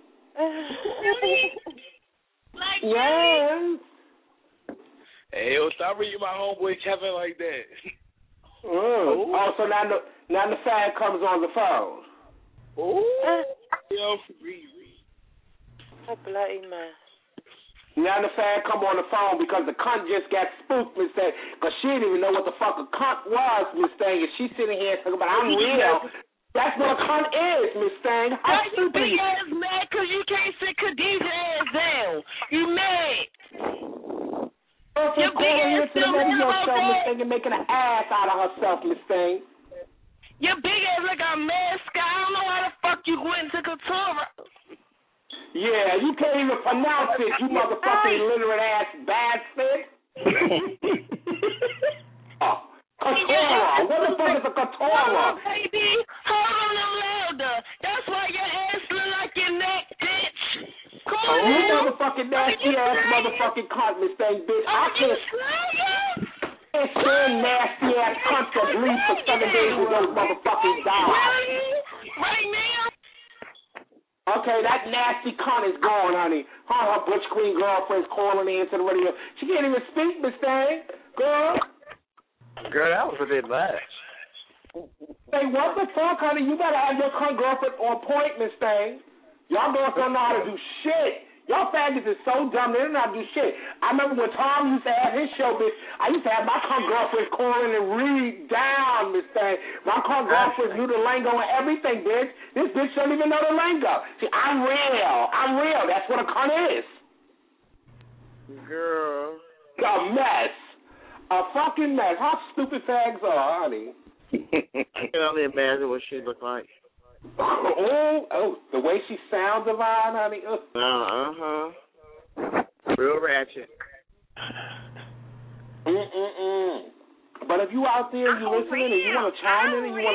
Like yes. Hey, yo, stop reading my homeboy Kevin like that. Mm. Oh, so now the now the fan comes on the phone. Ooh. Yo, read, read. A bloody mess. Now the fan come on the phone because the cunt just got spooked, Miss Thing, because she didn't even know what the fuck a cunt was, Miss Thing, and she's sitting here talking about I'm real. That's what a cunt is, Miss Thing. How you stupid big ass mad because you can't sit Khadijah ass down. You mad. Your big ass still mad about that? Miss Thing, and making an ass out of herself, Miss Thing. Your big ass like a mascot. I don't know how the fuck you went to Couture. Yeah, you can't even pronounce it, you motherfucking illiterate ass bastard. Oh, Couture. What the fuck is a Couture? Hold on, baby. Hold on, I'm louder. That's why your ass look like your neck, bitch. Come on, You now. motherfucking nasty ass motherfucking cunt, Miss Thing, bitch. I Are you can't slaying? can't stand nasty ass cunts that bleed for seven days with those motherfucking die. Really? Right now? Okay, that nasty cunt is gone, honey. Her, her butch queen girlfriend's calling in to the radio. She can't even speak, Miss Thing. Girl. Girl, that was a bit much. Hey, what the fuck, honey? You better have your cunt girlfriend on point, Miss Thing. Y'all girls don't know how to do shit. Y'all faggots is so dumb, they don't know how to do shit. I remember when Tom used to have his show, bitch, I used to have my cunt girlfriend calling and read down, Miss Thing. My cunt girlfriend knew the lingo and everything, bitch. This bitch don't even know the lingo. See, I'm real. I'm real. That's what a cunt is. Girl. A mess. A fucking mess. How stupid fags are, honey. I can only imagine what she looked like. Oh, oh, the way she sounds, Divine, honey. Uh huh. Real ratchet. Mm-mm-mm. But if you out there, you listening, and you want to chime in and you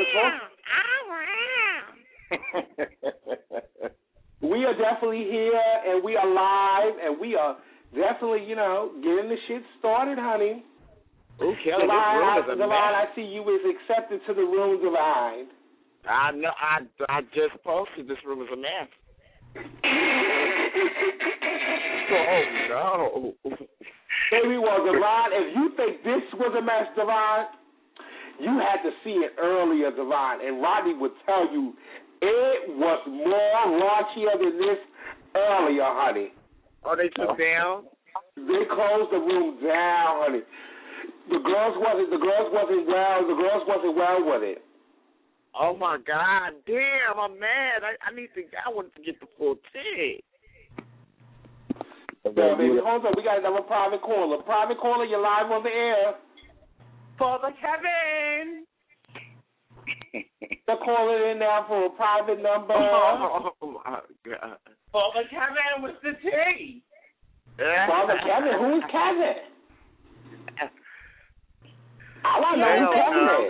want to talk, we are definitely here, and we are live, and we are definitely, you know, getting the shit started, honey. Oh, Kelly, Divine, this room is a Divine, mess. I see you is accepted to the room, Divine. I know. I I just posted this room is a mess. Oh no. Baby, well, Divine, if you think this was a mess, Divine, you had to see it earlier, Divine, and Rodney would tell you it was more raunchier than this earlier, honey. Oh, they took down? They closed the room down, honey. The girls wasn't. The girls wasn't well. The girls wasn't well with it. Oh my God! Damn, I'm mad. I, I need to. I want to get the full tea. Yeah, baby, hold on. We got another private caller. Private caller, you're live on the air. Father Kevin. They're calling in now for a private number. Oh my God. Father Kevin, what's the tea? Father Kevin, who is Kevin? I want to know who Kevin is.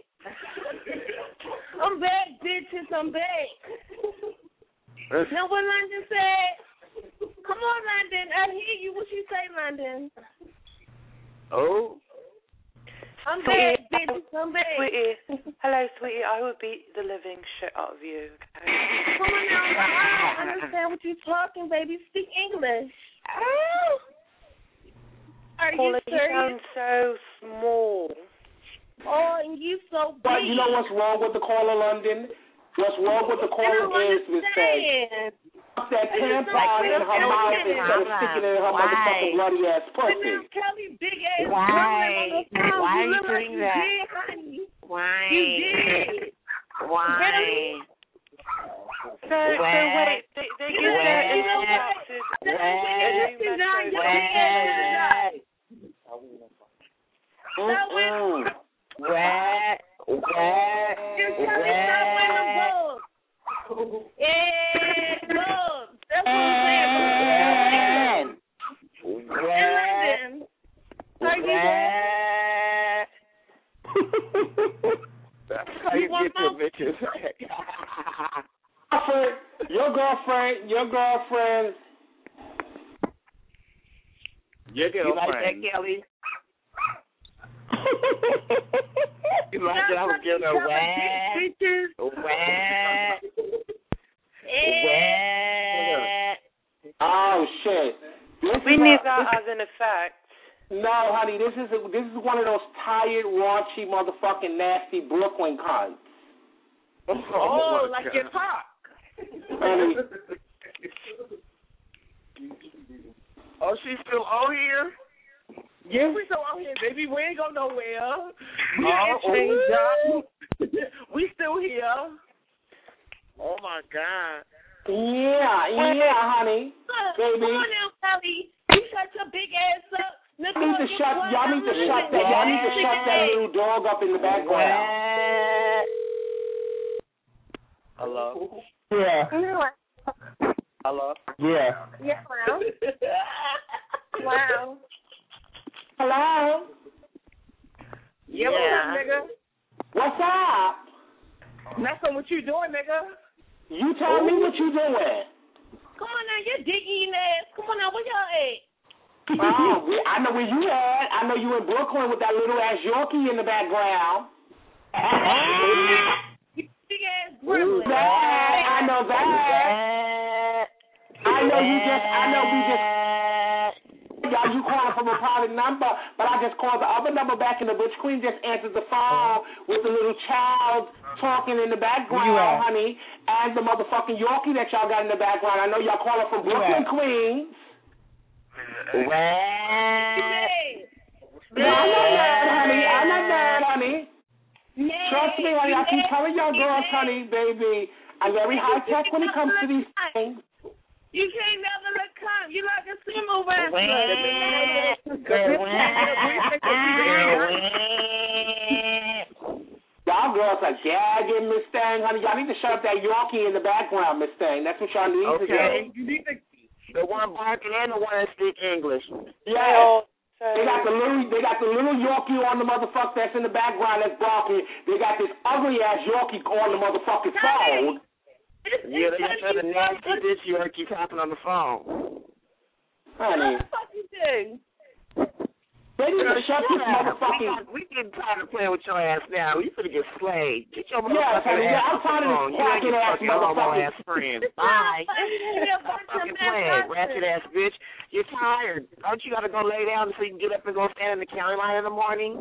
I'm back, bitches. I'm back. Know what London said? Come on, London. I hear you. What you say, London? Oh. I'm back, bitches. I'm back. Sweetie. Hello, sweetie. I would beat the living shit out of you. Okay? Come on now. I don't understand what you're talking, baby. Speak English. Oh. Are Paula, you serious? You sound so small. Oh, and you so big. But you know what's wrong with the caller, London? What's wrong with the caller is, Miss Tay. That tampon in her mouth instead of sticking it in her motherfucking bloody ass pussy. Kelly, big ass. Why? Why are you doing that? Why? You did. Why? So, so wait, they, they give their introductions. Mm-mm. Where? Where? Where? Yeah, look. That's what I'm saying. Where? Where? That's how you get your bitches. Your girlfriend, your girlfriend. Your girlfriend. You like that, Kelly? You like that? I was giving a whack. Whack. Whack. Oh shit! This we is need a, that this, as an effect. No, honey, this is a, this is one of those tired, raunchy, motherfucking nasty Brooklyn cons. Oh, oh like your talk. Honey. Oh, she's still on here? Yeah, we still out here, baby. We ain't go nowhere. We oh, ain't changed up. We still here. Oh, my God. Yeah, yeah, honey. Baby. Come on now, Kelly. You shut your big ass up. Y'all need to shut, y'all need to shut that, y'all need to shut that little dog up in the background. Hello? Yeah. Hello? Yeah. Yeah, wow. Wow. Hello? Yeah, what's up, nigga? What's up? Nothing. What you doing, nigga? You tell oh. me what you doing. Come on now, you're digging ass. Come on now, where y'all at? Oh, I know where you at. I know you in Brooklyn with that little ass Yorkie in the background. Big ass gremlin. That, I know that. private number, but I just called the other number back, and the Butch Queen just answered the phone with the little child talking in the background, honey, and the motherfucking Yorkie that y'all got in the background. I know y'all calling from Brooklyn, Queens. What? No, I'm not mad, honey. I'm not mad, honey. Trust me, honey. I keep telling y'all girls, honey, baby, I'm very high tech when it comes to these things. You can't never look calm. You like a sumo wrestler. Y'all girls are gagging, Miss Thang, honey. Y'all need to shut up that Yorkie in the background, Miss Thang. That's what y'all need okay. to do. You need to, the one barking and the one that speak English. Yeah. They got the little, they got the little Yorkie on the motherfucker that's in the background that's barking. They got this ugly ass Yorkie on the motherfucking phone. Yeah, they got the nasty bitch Yorkie talking on the phone. Honey. What the fuck you do? They need to shut this motherfucking. We getting tired of playing with your ass now. You finna get slayed. Get your yeah, motherfucking honey, ass yeah, I'm tired of this quacking ass motherfucking ass motherfucker. friend. Bye. Fucking playing, ratchet ass bitch. You're tired. Don't you gotta go lay down so you can get up and go stand in the county line in the morning?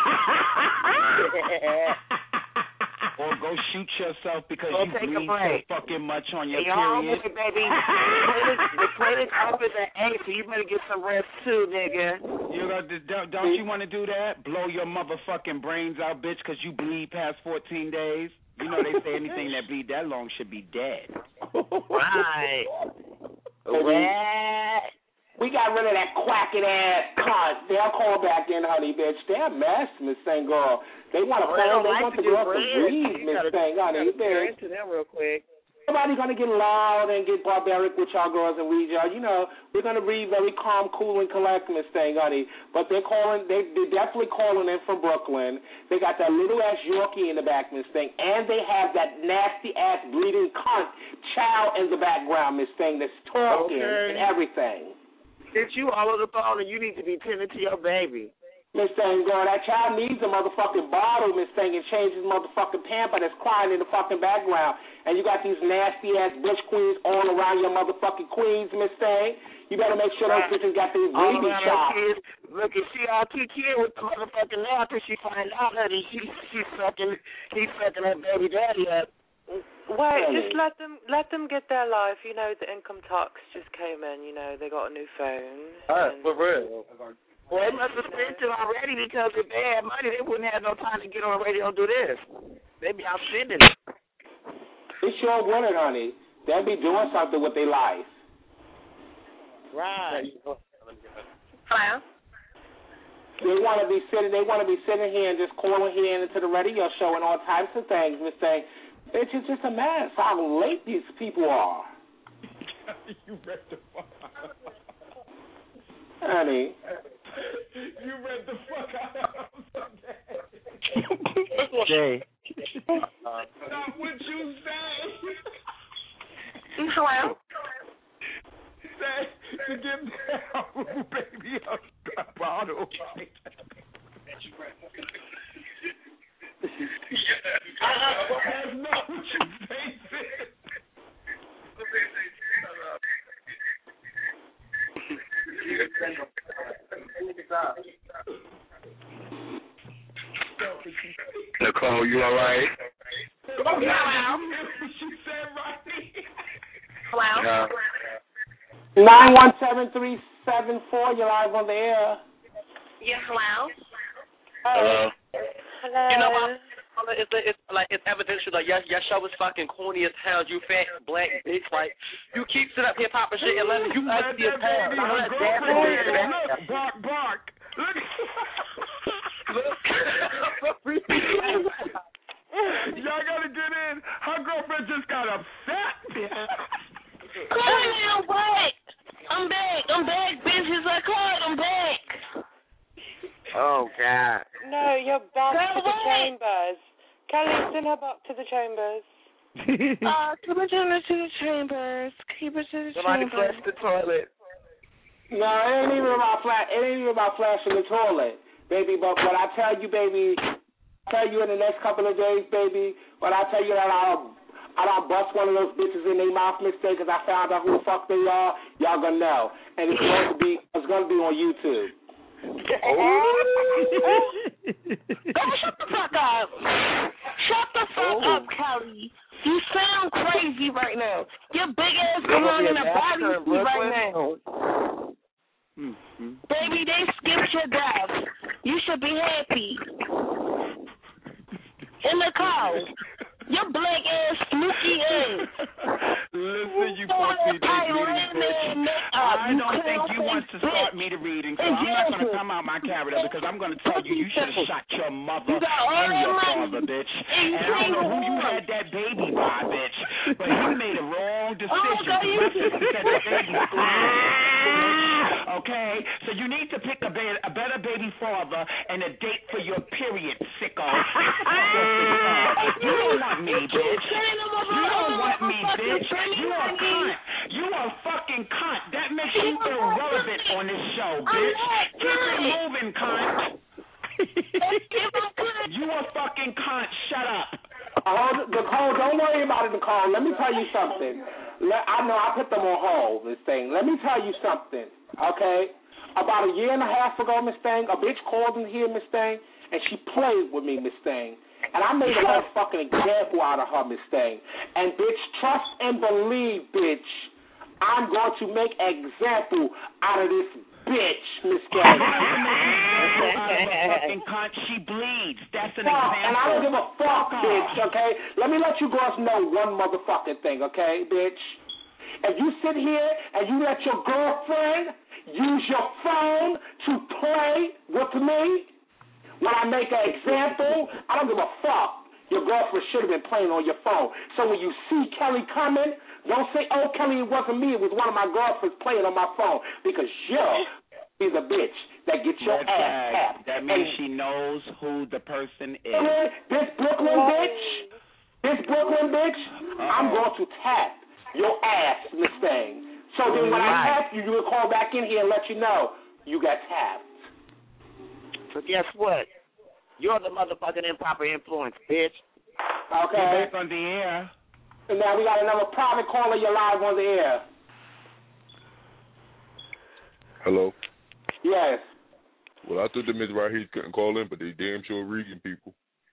Or go shoot yourself because go you take bleed a break. so fucking much on your hey, period. Hey, baby. The clinic opens at eight, so you better get some rest too, nigga. You got to, don't, don't you want to do that? Blow your motherfucking brains out, bitch, because you bleed past fourteen days. You know they say anything that bleed that long should be dead. Right. What? We got rid of that quacking ass cunt. They'll call back in, honey, bitch. They're a mess, Miss Thang girl. They want to well, play. They like want the girl to breathe, Miss Thang, honey. Get into them real quick. Everybody's gonna get loud and get barbaric with y'all girls and we y'all. You know, we're gonna be very calm, cool, and collect, Miss Thang, honey. But they're calling. They they're definitely calling in from Brooklyn. They got that little ass Yorkie in the back, Miss Thang, and they have that nasty ass bleeding cunt child in the background, Miss Thang, that's talking okay. and everything. Get you all on the phone and you need to be tending to your baby. Miss Thang, girl, that child needs a motherfucking bottle, Miss Thang, and change his motherfucking pamper that's crying in the fucking background. And you got these nasty ass bitch queens all around your motherfucking queens, Miss Thang. You better make sure those bitches got these baby shots. Look, if she all T K with the motherfucking now till she find out that he she she's sucking he's sucking her baby daddy up. Wait, just let them let them get their life. You know, the income tax just came in. You know, they got a new phone. Uh, for real. Well, they must have spent it already because if they had money, they wouldn't have no time to get on the radio and do this. They'd be out spending it. They sure wouldn't, honey. They'll be doing something with their life. Right. Hello? They want to be sitting. They want to be sitting here and just calling here into the radio show and all types of things, Miss Thang. It's just, just a mess how late these people are. You read the fuck out. Honey. You read the fuck out. Jay. Not what you say. Hello? Say, to get down, baby, a bottle. That's not what you say, sis. Nicole, you all right? Oh, yeah. She said right. Hello? Nine one seven three seven four. You're live on the air. Yeah, hello? Hello. Hello. You know what? It's, it's like it's evidential. Like your your show is fucking corny as hell. You fat black bitch. Like you keep sitting up here popping shit and letting you ugly as hell. Look, bark, bark. Look. Look. Y'all gotta get in. Her girlfriend just got upset. Come on now, back. I'm back. I'm back, bitches. I called. I'm back. Oh, God. No, you're back Go to the away. chambers. Kelly, send her back to the chambers. Uh, keep it to the chambers. Keep it to the Somebody chambers. flush the toilet. No, it ain't even about flash. It ain't even about flashing the toilet, baby. But what I tell you, baby, I tell you in the next couple of days, baby. But I tell you that I'll, I'll bust one of those bitches in their mouth mistake because I found out who the fuck they are. Y'all gonna know, and it's going to be, it's going to be on YouTube. Go shut the fuck up. Shut the fuck oh. up, Kelly. You sound crazy right now. Your big ass belong in a body right now. Mm-hmm. Baby, they skipped your death. You should be happy. In the car. Your black ass, fluky ass. Listen, you pussy dick reading bitch. I don't think you want to start me to reading, so I'm not going to come out my character because I'm going to tell you you should have shot your mother and your father, bitch. And I don't know who you had that baby by, bitch, but he made a wrong decision. My sister said the baby was bitch. Okay? So you need to pick a, ba- a better baby father and a date for your period, sicko. You don't want me, bitch. You don't want me, bitch. You a cunt. You a fucking cunt. That makes you irrelevant on this show, bitch. Keep it moving, cunt. You a fucking cunt. Shut up. Hold, Nicole, don't worry about it, Nicole. Let me tell you something. Let, I know I put them on hold, Miss Thing. Let me tell you something, okay? About a year and a half ago, Miss Thing, a bitch called in here, Miss Thing, and she played with me, Miss Thing. And I made a motherfucking example out of her, Miss Thing. And, bitch, trust and believe, bitch, I'm going to make an example out of this bitch, Miss Thing. Fucking cunt, she bleeds. That's an fuck, example. And I don't give a fuck, bitch, okay? Let me let you girls know one motherfucking thing, okay, bitch? If you sit here and you let your girlfriend use your phone to play with me, when I make an example, I don't give a fuck. Your girlfriend should have been playing on your phone. So when you see Kelly coming, don't say, oh, Kelly, it wasn't me. It was one of my girlfriends playing on my phone. Because you're a bitch that gets your Red ass flag. tapped. That means and she knows who the person is. This Brooklyn bitch, this Brooklyn bitch, Uh-oh. I'm going to tap your ass, Miss Thing. So then when right. I tap you, you will call back in here and let you know you got tapped. So guess what? You're the motherfucking improper influence, bitch. Okay. You're back on the air. And now we got another private caller. You're live on the air. Hello. Yes. Well, I thought the Miz right here couldn't call in, but they damn sure reading people.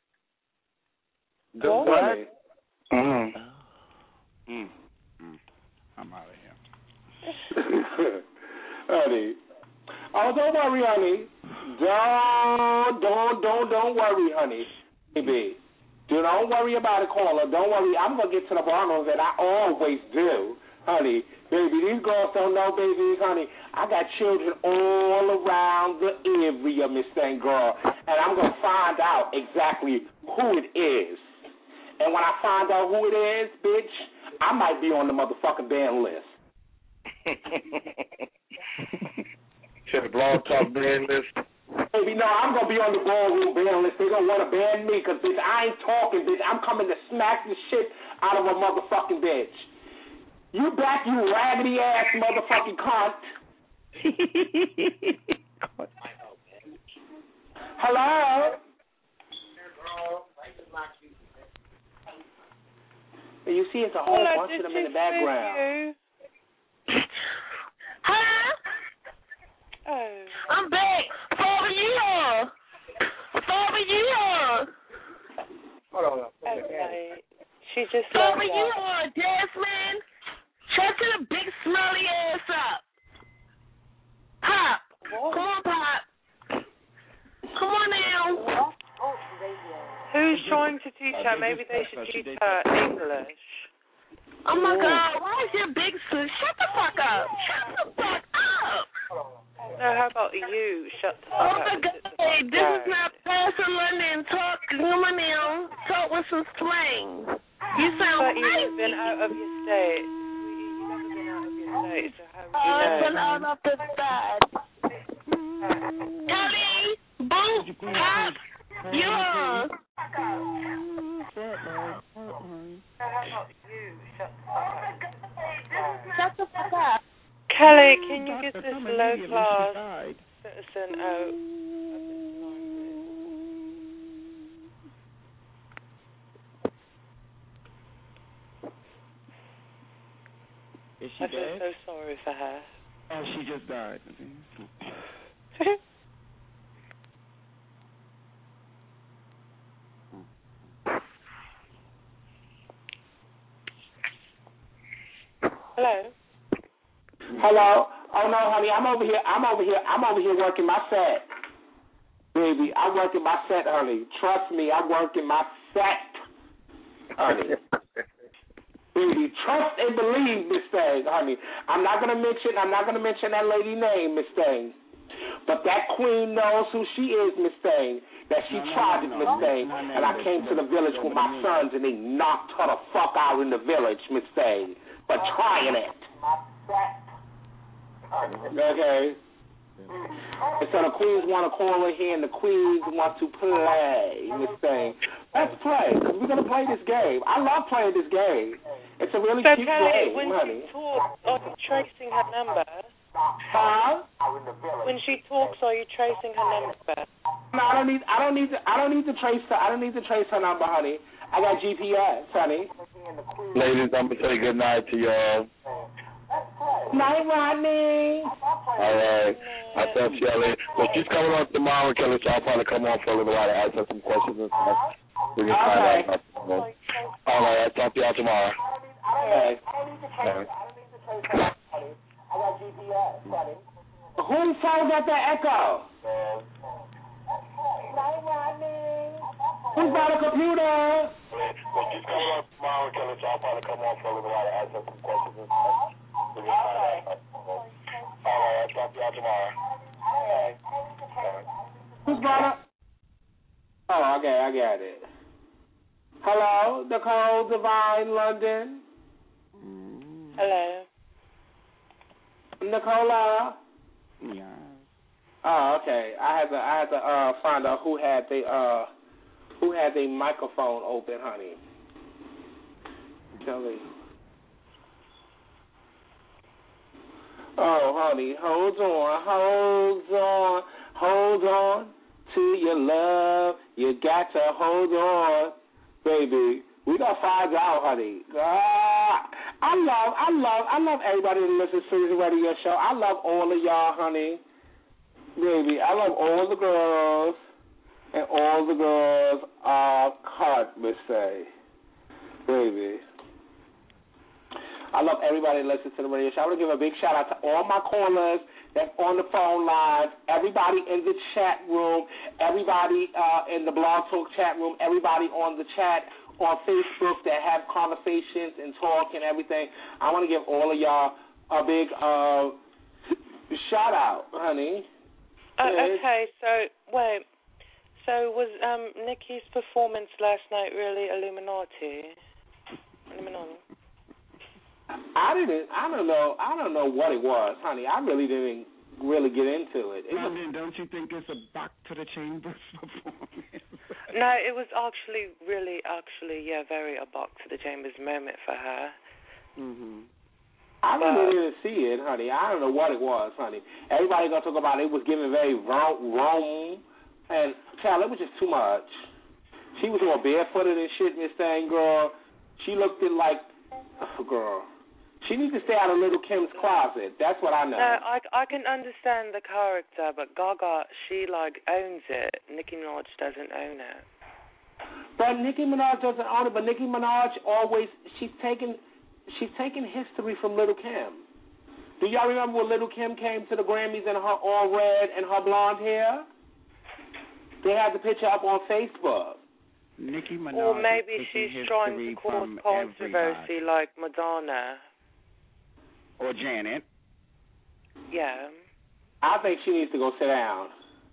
Go what? Mm. Mm. Mm. I'm out of here. Honey. Oh, don't worry, honey. Don't, don't, don't, don't worry, honey. Baby. Don't worry about it, caller. Don't worry. I'm going to get to the bottom of it. I always do, honey. Baby, these girls don't know, baby, honey. I got children all around the area, Miss Thing Girl. And I'm going to find out exactly who it is. And when I find out who it is, bitch, I might be on the motherfucking ban list. To the Blog Talk ban list? Baby, no, I'm going to be on the ballroom ban list. They're going to want to ban me because, bitch, I ain't talking, bitch. I'm coming to smack the shit out of a motherfucking bitch. You back, you raggedy-ass motherfucking cunt. Hello? You see, it's a whole Hello, bunch of them in the background. Huh? Oh. I'm back. Father, you are. Father, you are. Hold on. Okay. She just Father, you are. Jasmine. Shut your big smelly ass up. Pop. What? Come on, Pop. Come on now. Who's trying to teach her? Maybe they should teach her English. Oh, my God. Why is your big sis? Shut the fuck up. Shut the fuck up. No, how about you? Shut the fuck oh up. Oh, my God. Hey, this is not Pastor London. Talk. Come on now. Talk with some slang. You sound but crazy. you've been out of your state. You've never been out of your state, so how would you I've know? been out of the state. Kelly, boom, pop, yeah. Shut the fuck up. Kelly, can you get this low class citizen out? Is she I feel dead? so sorry for her. Oh, she just died. Hello. Hello. Oh no, honey, I'm over here. I'm over here. I'm over here working my set, baby. I'm working my set, honey. Trust me, I'm working my set, honey. Baby, trust and believe, Miss Thing, honey. I'm not gonna mention. I'm not gonna mention that lady name, Miss Thing. But that queen knows who she is, Miss Thing. That she no, tried no, no, it, Miss no, Thing. No, no, and I came to the village with my sons, and they knocked her the fuck out in the village, Miss Thing, for trying it. Okay. And so the queens want to call in here, and the queens want to play, Miss Thing. Let's play, because we're going to play this game. I love playing this game. It's a really so cute Kelly, game, when honey. she talks, are you tracing her number? Huh? When she talks, are you tracing her number? No, I don't need. I don't need to. I don't need to trace her. I don't need to trace her number, honey. I got G P S, honey. Ladies, I'm gonna say good night to y'all. Night, Rodney. All right. I tell Kelly. Well, she's coming on tomorrow, Kelly, so I'll probably come on for a little while to ask her some questions and stuff. We can find okay. out. All right. I'll talk to y'all tomorrow. Okay. Okay. I got G P S, honey. Whose phone got that echo? Night, Rodney. Who's got a computer? Well, she's coming on tomorrow, Kelly, so I'll probably come on for a little while to ask her some questions and stuff. We can find out. All right. I'll talk to y'all tomorrow. Okay. Who's got it? Oh, okay, I got it. Hello, Nicole Divine London. Hello. Nicola. Yeah. Oh, okay. I had to I had to uh find out who had the uh who had the microphone open, honey. Kelly. Oh, honey, hold on, hold on, hold on to your love. You got to hold on, baby. We gonna find out, honey. Ah, I love, I love, I love everybody that listens to this radio show. I love all of y'all, honey. Baby, I love all the girls, and all the girls are cut, Miss Say. Baby. I love everybody that listens to the radio show. I want to give a big shout out to all my callers that's on the phone lines, everybody in the chat room, everybody uh, in the Blog Talk chat room, everybody on the chat on Facebook that have conversations and talk and everything. I want to give all of y'all a big uh, shout out, honey. Uh, okay, so wait. So was um, Nikki's performance last night really Illuminati? Illuminati. I didn't. I don't know. I don't know what it was, honey. I really didn't really get into it. it I was, mean, don't you think it's a back to the chambers performance? No, it was actually really, actually, yeah, very a back to the chambers moment for her. Mhm. I really didn't see it, honey. I don't know what it was, honey. Everybody gonna talk about it, it was giving very Rome, and child, it was just too much. She was all barefooted and shit, Miss Thing, girl. She looked it like, oh, girl. She needs to stay out of Little Kim's closet. That's what I know. No, I, I can understand the character, but Gaga, she, like, owns it. Nicki Minaj doesn't own it. But Nicki Minaj doesn't own it, but Nicki Minaj always, she's taken, she's taken history from Little Kim. Do y'all remember when Little Kim came to the Grammys in her all red and her blonde hair? They had the picture up on Facebook. Nicki Minaj or maybe is she's trying to cause controversy everybody. like Madonna. Or Janet. Yeah. I think she needs to go sit down.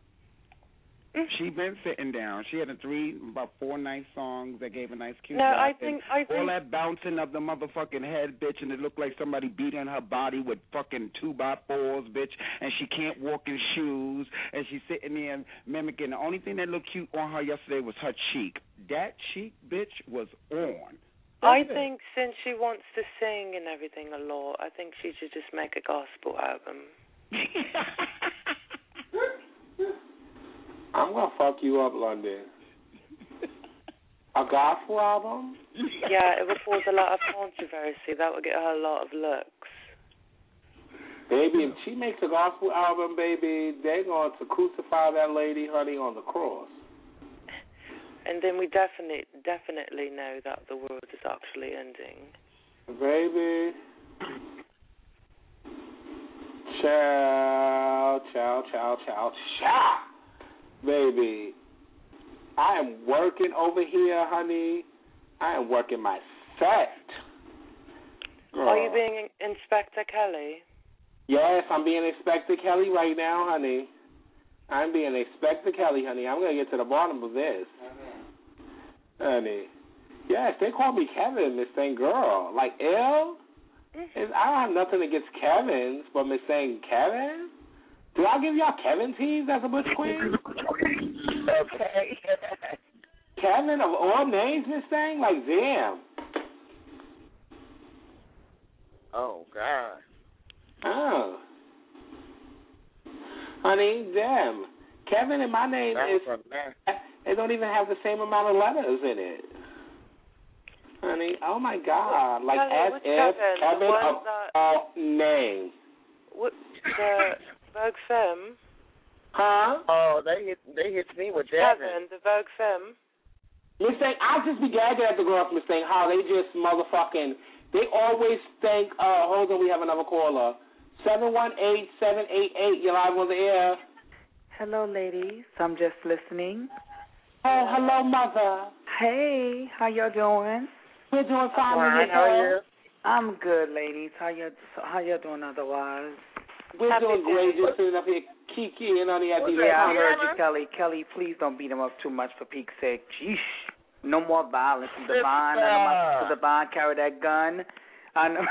She been sitting down. She had a three, about four nice songs that gave a nice cute. No, I vibe. think I think all that bouncing of the motherfucking head, bitch, and it looked like somebody beating her body with fucking two by fours, bitch, and she can't walk in shoes, and she's sitting there mimicking. The only thing that looked cute on her yesterday was her cheek. That cheek, bitch, was on. I think since she wants to sing and everything a lot, I think she should just make a gospel album. I'm going to fuck you up, London. A gospel album? Yeah, it would cause a lot of controversy. That would get her a lot of looks. Baby, if she makes a gospel album, baby, they're going to crucify that lady, honey, on the cross. And then we definitely, definitely know that the world is actually ending. Baby. Ciao, ciao, ciao, ciao, ciao. Baby, I am working over here, honey. I am working my set. Girl. Are you being Inspector Kelly? Yes, I'm being Inspector Kelly right now, honey. I'm being Inspector Kelly, honey. I'm going to get to the bottom of this. Mm-hmm. Honey. Yes, they call me Kevin, Miss Thing Girl. Like, ill? Mm-hmm. I don't have nothing against Kevins, but Miss Thing Kevin? Do I give y'all Kevin teas as a Butch Queen? Okay. Kevin of all names, Miss Thing? Like, damn. Oh, God. Oh. Honey, damn. Kevin and my name is, it don't even have the same amount of letters in it. Honey, oh my God. Like, Kelly, as if Kevin? Kevin What of that? all names. What, the Vogue Femme? Huh? Oh, they hit they hit me with that. Kevin, the Vogue Femme? Miss Thing, I just be gagging at the girls, Miss Thing, how they just motherfucking, they always think, uh, hold on, we have another caller. seven one eight, seven eight eight, you're live on the air. Hello, ladies. I'm just listening. Oh, hello, mother. Hey, how y'all doing? We're doing fine. Fine, how are you? I'm good, ladies. How you how y'all doing otherwise? We're Happy doing great, day. just sitting up here kikiing on the idea. Yeah, I heard you, Kelly. Kelly, please don't beat him up too much for peak's sake. Jeez. No more violence. Devon, uh, Devon carry that gun. I know.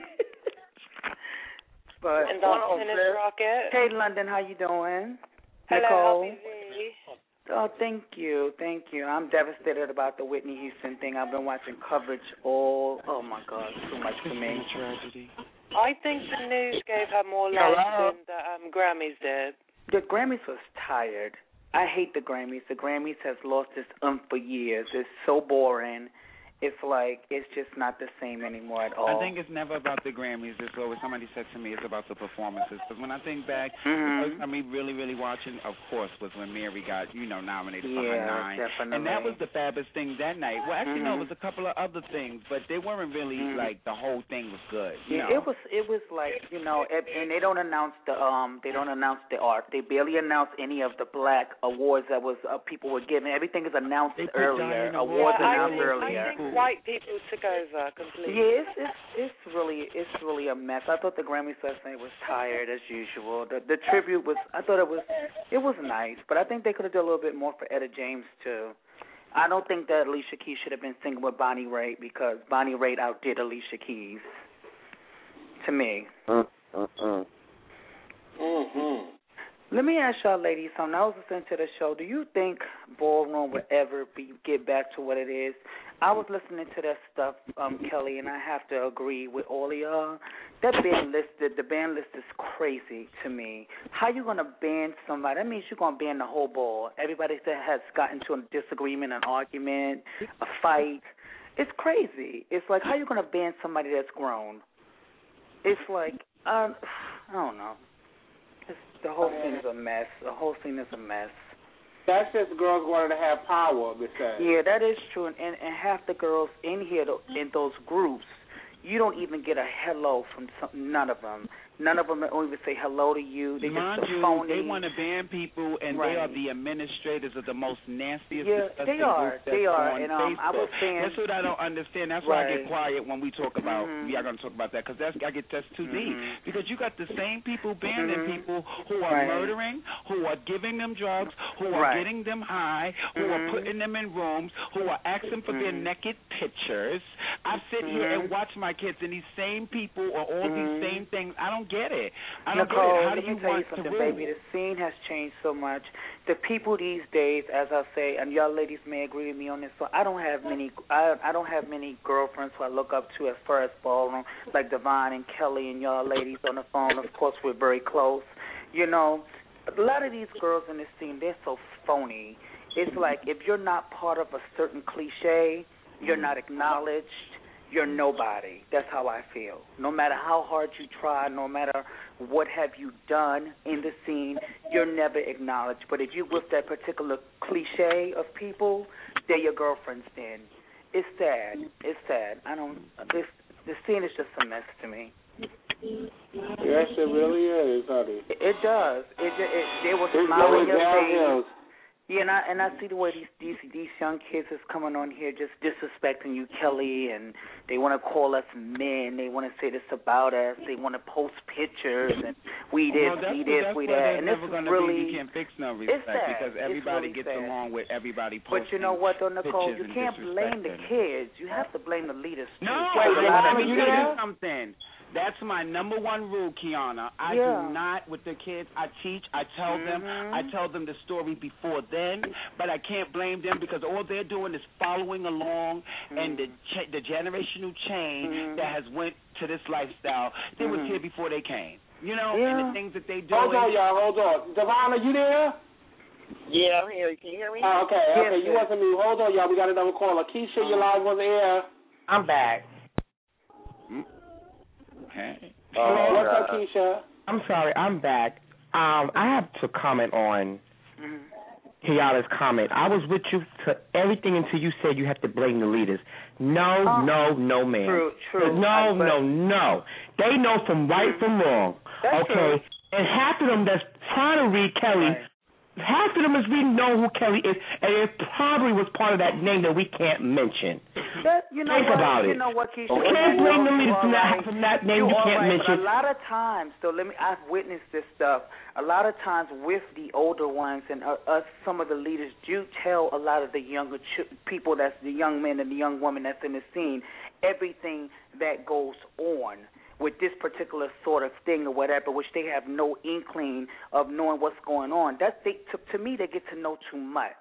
But and London is Rocket. Hey, London, how you doing? Hello, Nicole. Happy V. Oh, thank you, thank you. I'm devastated about the Whitney Houston thing. I've been watching coverage all. Oh my God, too much for me. Tragedy. I think the news gave her more love Hello? than the um, Grammys did. The Grammys was tired. I hate the Grammys. The Grammys has lost its umph for years. It's so boring. It's like, it's just not the same anymore at all. I think it's never about the Grammys. It's always, somebody said to me, it's about the performances. Because when I think back, mm-hmm. the first time me really, really watching, of course, was when Mary got, you know, nominated for yeah, her nine. Definitely. And that was the fabbest thing that night. Well, actually, mm-hmm. no, it was a couple of other things, but they weren't really, mm-hmm. like, the whole thing was good. You yeah, know? it was, it was like, you know, it, and they don't announce the, um, they don't announce the art. They barely announce any of the black awards that was uh, people were given. Everything is announced earlier. Awards yeah, announced I think, earlier. I think white people took over completely. Yeah, it's, it's it's really it's really a mess. I thought the Grammys last night was tired as usual. The the tribute was I thought it was it was nice, but I think they could have done a little bit more for Etta James too. I don't think that Alicia Keys should have been singing with Bonnie Raitt because Bonnie Raitt outdid Alicia Keys. To me. Uh, uh, uh. Mm-hmm. Let me ask y'all ladies something. I was listening to the show. Do you think Ballroom will ever be get back to what it is? I was listening to that stuff, um, Kelly, and I have to agree with all of y'all. That band list, the, the band list is crazy to me. How you gonna ban somebody? That means you're gonna ban the whole ball. Everybody that has gotten to a disagreement, an argument, a fight. It's crazy. It's like how you gonna ban somebody that's grown? It's like um, I don't know. It's, the whole thing is a mess. The whole thing is a mess. That's just girls wanting to have power, Miss Thing. Yeah, that is true. And, and and half the girls in here, in those groups, you don't even get a hello from some, none of them. None of them don't even say hello to you. They Mind just so you, phony. they want to ban people, and right. they are the administrators of the most nastiest, yeah, disgusting they are. group that's They are. on And um, Facebook. I was saying, that's what I don't understand. That's right. why I get quiet when we talk about. Mm-hmm. We are going to talk about that because that's I get that's too mm-hmm. deep. Because you got the same people banning mm-hmm. people who are right. murdering, who are giving them drugs, who are right. getting them high, who mm-hmm. are putting them in rooms, who are asking for mm-hmm. their naked pictures. I sit mm-hmm. here and watch my kids, and these same people are all mm-hmm. these same things. I don't get it. I don't Nicole, get it. How do let me you tell want you something, to rule? baby. The scene has changed so much. The people these days, as I say, and y'all ladies may agree with me on this. So I don't have many. I I don't have many girlfriends who I look up to as far as ballroom, like Devon and Kelly and y'all ladies on the phone. Of course, we're very close. You know, a lot of these girls in this scene, they're so phony. It's like if you're not part of a certain cliche, you're not acknowledged. You're nobody. That's how I feel. No matter how hard you try, no matter what have you done in the scene, you're never acknowledged. But if you with that particular cliche of people, they're your girlfriends then. It's sad. It's sad. I don't, it's, the scene is just a mess to me. Yes, it really is, honey. It, it does. It, it, it they were It's smiling going your downhill. face. Yeah, and I and I see the way these these these young kids is coming on here just disrespecting you, Kelly, and they want to call us men. They want to say this about us. They want to post pictures and we this, well, we this, we that. And this is really be, you can't fix no respect sad. because everybody really gets sad. along with everybody posting. But you know what, though, Nicole, you and can't blame the kids. You have to blame the leaders too. No, Wait, let let me you tell you there? something. That's my number one rule, Kiana. I Yeah. do not, with the kids, I teach, I tell Mm-hmm. them, I tell them the story before then, but I can't blame them because all they're doing is following along Mm-hmm. and the ch- the generational change Mhm. that has went to this lifestyle. They was Mhm. here before they came. You know, Yeah. and the things that they do. Hold on, y'all. Hold on. Devon, are you there? Yeah, I'm here. Can you hear me? Oh, okay, okay. Yes, you yes. wasn't me. Hold on, y'all. We got another caller. Keisha, you're live on the air. I'm back. Okay. Oh, what's up, Keisha? I'm sorry, I'm back. Um, I have to comment on Kiana's comment. I was with you to everything until you said you have to blame the leaders. No, Oh. no, no, man. True, true. No, I- but- no, no. They know from right from wrong. That's okay? true. And half of them that's trying to read Kelly, Right. half of them is we know who Kelly is, and it probably was part of that name that we can't mention. That, you know Think what, about you it. know what, Keisha? You can't You blame know, the leaders you from are that, right. from that name you, are can't right, mention. But a lot of times, though, let me, I've witnessed this stuff. A lot of times with the older ones and uh, us, some of the leaders do tell a lot of the younger ch- people, that's the young men and the young women that's in the scene, everything that goes on with this particular sort of thing or whatever, which they have no inkling of knowing what's going on. That they, to, to me, they get to know too much.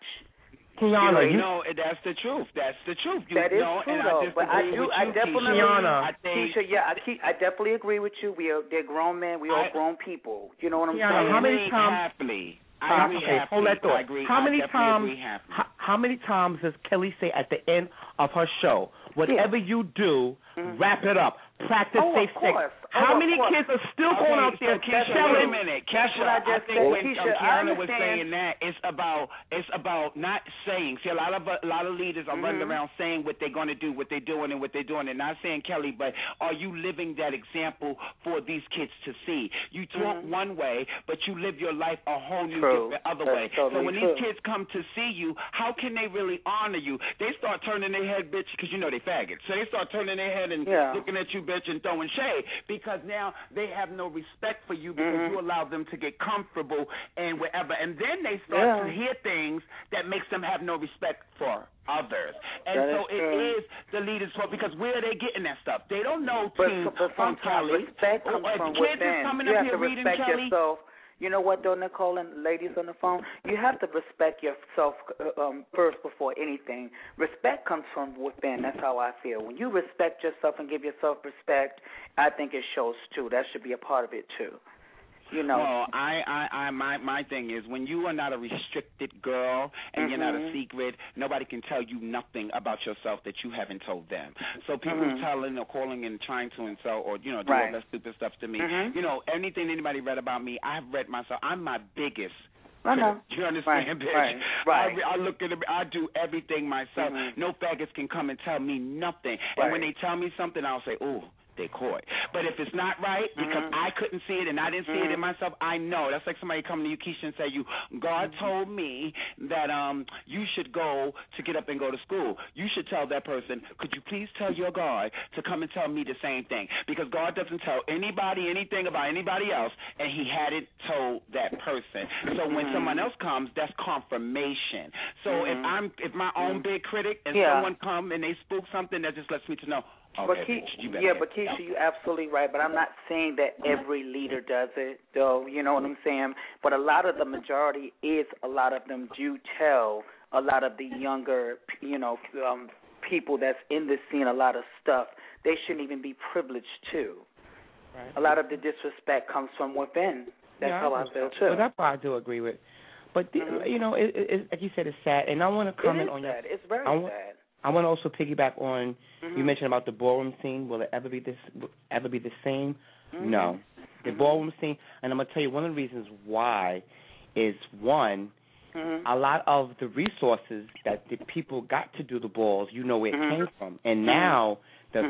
Kiana, you you know, that's the truth. That's the truth. You That is know, true, and though. I But I disagree do, with I you, definitely, Keisha. I think, Keisha, yeah, I, keep, I definitely agree with you. We are, they're grown men. We are I- grown people. You know what I'm Kiana, saying? how many agree times- happily. I Huh? agree Okay, happily. hold that thought. I agree. How I many definitely times? Agree happily. How, how many times does Kelly say at the end of her show, "Whatever you do, Mhm. wrap it up, practice Oh, safe of sex"? course. How Oh, many of course. kids are still Okay, going out there so Keisha, selling? wait a minute, That's Keisha. what I I just think said. when Keisha, um, I Kiana was understand. saying that, it's about it's about not saying. See, a lot of a lot of leaders are running Mhm. around saying what they're going to do, what they're doing, and what they're doing. They're not saying Kelly, but are you living that example for these kids to see? You talk Mhm. one way, but you live your life a whole new True. different other That's way. totally so when true. these kids come to see you, how can they really honor you? They start turning their head, bitch, because you know they faggots. So they start turning their head and Yeah. looking at you, bitch, and throwing shade because now they have no respect for you because Mhm. you allow them to get comfortable and wherever. And then they start Yeah. to hear things that makes them have no respect for others. And That so is it true. is the leaders' fault because where are they getting that stuff? They don't know But, Team but from sometimes Kelly. respect Oh, comes if from kids within. is coming You up have here to reading respect Kelly. yourself. You know what, though, Nicole and ladies on the phone? You have to respect yourself uh, um, first before anything. Respect comes from within. That's how I feel. When you respect yourself and give yourself respect, I think it shows, too. That should be a part of it, too. You know. Well, I, I, I, my, my thing is when you are not a restricted girl and you're not a Mhm. secret, nobody can tell you nothing about yourself that you haven't told them. So people Mhm. telling or calling and trying to insult or you know do all Right. that stupid stuff to me. Mhm. You know, anything anybody read about me, I've read myself. I'm my biggest. I know. You understand, Right, bitch? right, right. I, I look at it. I do everything myself. Mhm. No faggots can come and tell me nothing. Right. And when they tell me something, I'll say, "Ooh, they caught." But if it's not right because Mhm. I couldn't see it and I didn't see it in Mhm. myself, I know. That's like somebody coming to you, Keisha, and say, "You, God Mm-hmm. told me that um you should go to get up and go to school." You should tell that person, "Could you please tell your God to come and tell me the same thing?" Because God doesn't tell anybody anything about anybody else, and He hadn't told that person. So when Mhm. someone else comes, that's confirmation. So if Mhm. I'm if my own Mhm. big critic and Yeah. someone come and they spook something, that just lets me to know. Okay, But bitch, Keisha, you better yeah, get but it Keisha, out. you're absolutely right. But I'm not saying that every leader does it, though. You know what I'm saying? But a lot of the majority is a lot of them do tell a lot of the younger, you know, um, people that's in the scene a lot of stuff. They shouldn't even be privileged too. Right. A lot of the disrespect comes from within. That's Yeah, how I do. feel too. Well, that part I do agree with. But the, Mhm. you know, it, it, like you said, it's sad, and I want to It comment is on sad. your. It's very I want, sad. I want to also piggyback on Mhm. you mentioned about the ballroom scene. Will it ever be this? Ever be the same? Mhm. No. The Mhm. ballroom scene, and I'm gonna tell you one of the reasons why is one. Mhm. A lot of the resources that the people got to do the balls, you know where it Mhm. came from, and Mhm. now the Mhm.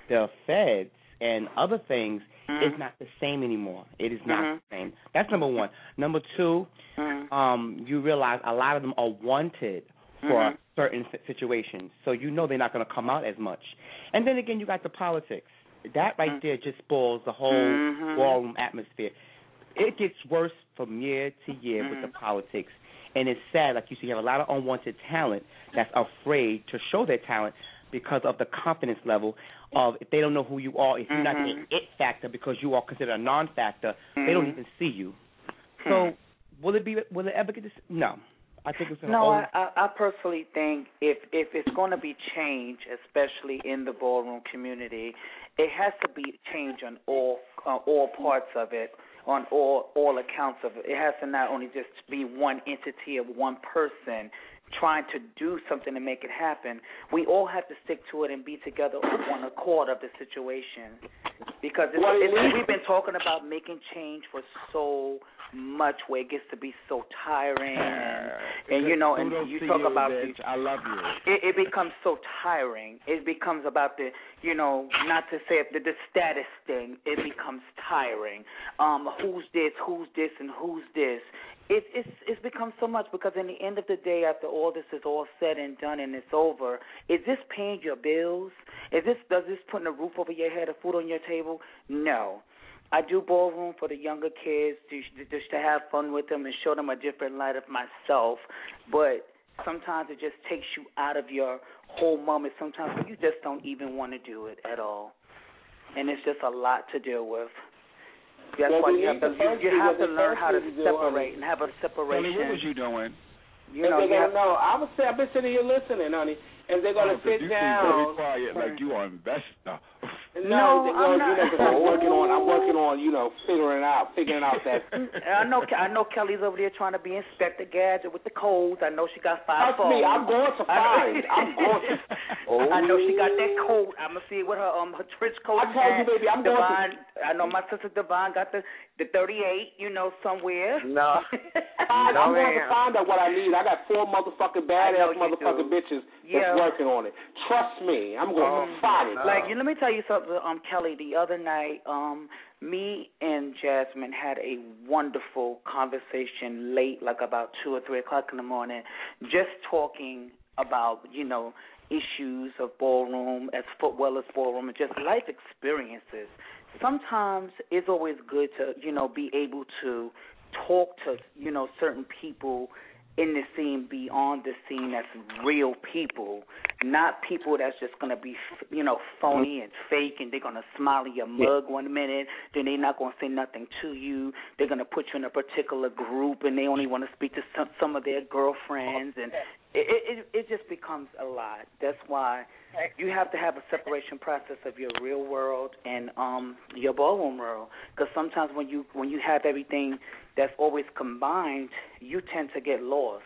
the feds and other things mm-hmm. is not the same anymore. It is not mm-hmm. the same. That's number one. Number two, mm-hmm. um, you realize a lot of them are wanted for mm-hmm. certain situations, so you know they're not going to come out as much. And then again, you got the politics. That right mm-hmm. there just spoils the whole mm-hmm. ballroom atmosphere. It gets worse from year to year mm-hmm. with the politics. And it's sad, like you see, you have a lot of unwanted talent that's afraid to show their talent because of the confidence level of if they don't know who you are, if you're mm-hmm. not an it factor because you are considered a non-factor, mm-hmm. they don't even see you. So mm-hmm. will it be? Will it ever get this? No. I think it's no. I, I, I personally think if if it's going to be change, especially in the ballroom community, it has to be change on all uh, all parts of it, on all all accounts of it. It has to not only just be one entity of one person trying to do something to make it happen. We all have to stick to it and be together on one accord of the situation. Because it's, it's, we've been talking about making change for so much, where it gets to be so tiring, and, and you know, and you talk you, about bitch. the, I love you. It, it becomes so tiring. It becomes about the, you know, not to say the, the status thing. It becomes tiring. Um, who's this? Who's this? And who's this? It, it's it's become so much because in the end of the day, after all this is all said and done and it's over, is this paying your bills? Is this does this putting a roof over your head or food on your table? No. I do ballroom for the younger kids to, just to have fun with them and show them a different light of myself. But sometimes it just takes you out of your whole moment. Sometimes you just don't even want to do it at all, and it's just a lot to deal with. That's well, why you have to you, you have to learn how to honey. separate and have a separation. Tony, what was you doing? and You know, they're you gonna have, know. I was I've been sitting here listening, honey, and they're gonna oh, sit you down. Seem very quiet, like you are investor. No, no well, I'm not. You know, because I'm working on, I'm working on, you know, figuring out, figuring out that. I know, I know Kelly's over there trying to be Inspector Gadget with the codes. I know she got five That's phones. me. I'm going to find. I'm going to. Oh. I know she got that coat. I'm gonna see with her um her trench coat. I told you, baby, I'm Divine, going to. I know my sister Divine got the the thirty-eight. You know, somewhere. No. I'm no, going to man. find out what I need. I got four motherfucking badass motherfucking bitches yeah. that's working on it. Trust me, I'm going um, to find it. Like, you, let me tell you something, um, Kelly. The other night, um, me and Jasmine had a wonderful conversation late, like about two or three o'clock in the morning, just talking about, you know, issues of ballroom as well as ballroom and just life experiences. Sometimes it's always good to, you know, be able to talk to, you know, certain people in the scene, beyond the scene, that's real people, not people that's just going to be, you know, phony and fake, and they're going to smile in your mug yeah. one minute, then they're not going to say nothing to you. They're going to put you in a particular group, and they only want to speak to some, some of their girlfriends, and it, it, it just becomes a lot. That's why you have to have a separation process of your real world and um, your ballroom world, because sometimes when you when you have everything that's always combined, you tend to get lost,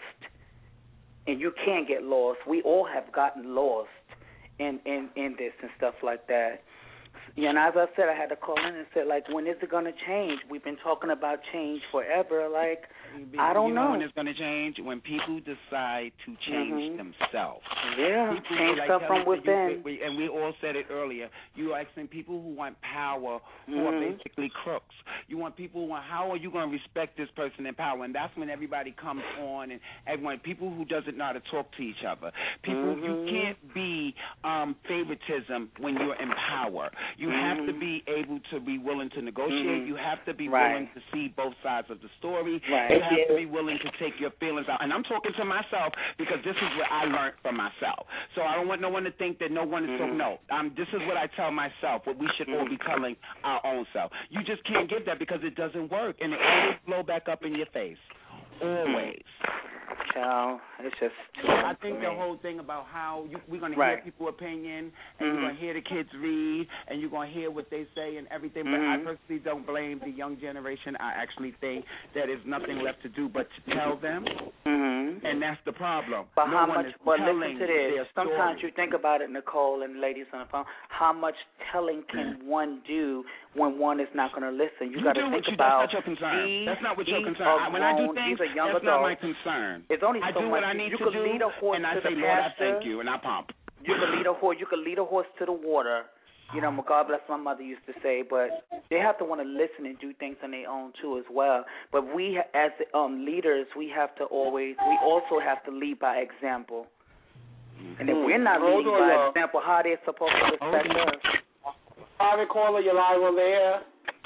and you can get lost. We all have gotten lost in, in, in this and stuff like that. And as I said, I had to call in and say, like, when is it going to change? We've been talking about change forever. Like, I don't you know. know when it's going to change? When people decide to change mm-hmm. themselves. Yeah, people change like stuff from within. You, we, and we all said it earlier. You are asking people who want power, who mm-hmm. are basically crooks. You want people who want, how are you going to respect this person in power? And that's when everybody comes on, and everyone, people who doesn't know how to talk to each other. People, mm-hmm. you can't be um, favoritism when you're in power. You mm-hmm. have to be able to be willing to negotiate. Mm-hmm. You have to be right. willing to see both sides of the story. Right. You have to be willing to take your feelings out. And I'm talking to myself because this is what I learned from myself. So I don't want no one to think that no one is mm-hmm. talking. No, um, this is what I tell myself, what we should mm-hmm. all be telling our own self. You just can't give that because it doesn't work, and it always blow back up in your face. Always. Child, it's just too I think the whole thing about how you, we're going right. to hear people's opinion, and mm-hmm. you're going to hear the kids read, and you're going to hear what they say and everything, but mm-hmm. I personally don't blame the young generation. I actually think that there's nothing left to do but to tell them, mm-hmm. and that's the problem. But no how one much? is But telling listen to this. their Sometimes story. you think about it, Nicole and ladies on the phone. How much telling can one do when one is not going to listen? You, You got to do think what you, about. That's not your concern. These, That's not what your these concern. are I, when I do grown, things, these are young that's adults. not my concern. It's only I so do much. what I need you to could do, lead a horse and I to say, the Lord, I pasture. thank you, and I pump. You can lead a horse. You can lead a horse to the water, You know, God bless my mother used to say, but they have to want to listen and do things on their own too as well. But we, as um, leaders, we have to always, we also have to lead by example. And if we're not Hold leading on, by y'all. example, how they're supposed to respect us? Private caller, you're live on the air.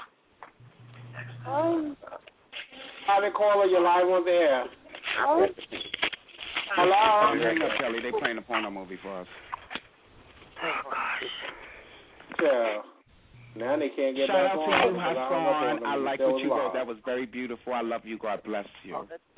Private caller, you're live on the air. Hello? Hang up, Kelly. They playing a porno movie for us. Oh, gosh. Yeah. Now they can't get Shout back out on. to you, because I don't know Hassan. if they I wanna like be what you still wrote. alive. That was very beautiful. I love you. God bless you.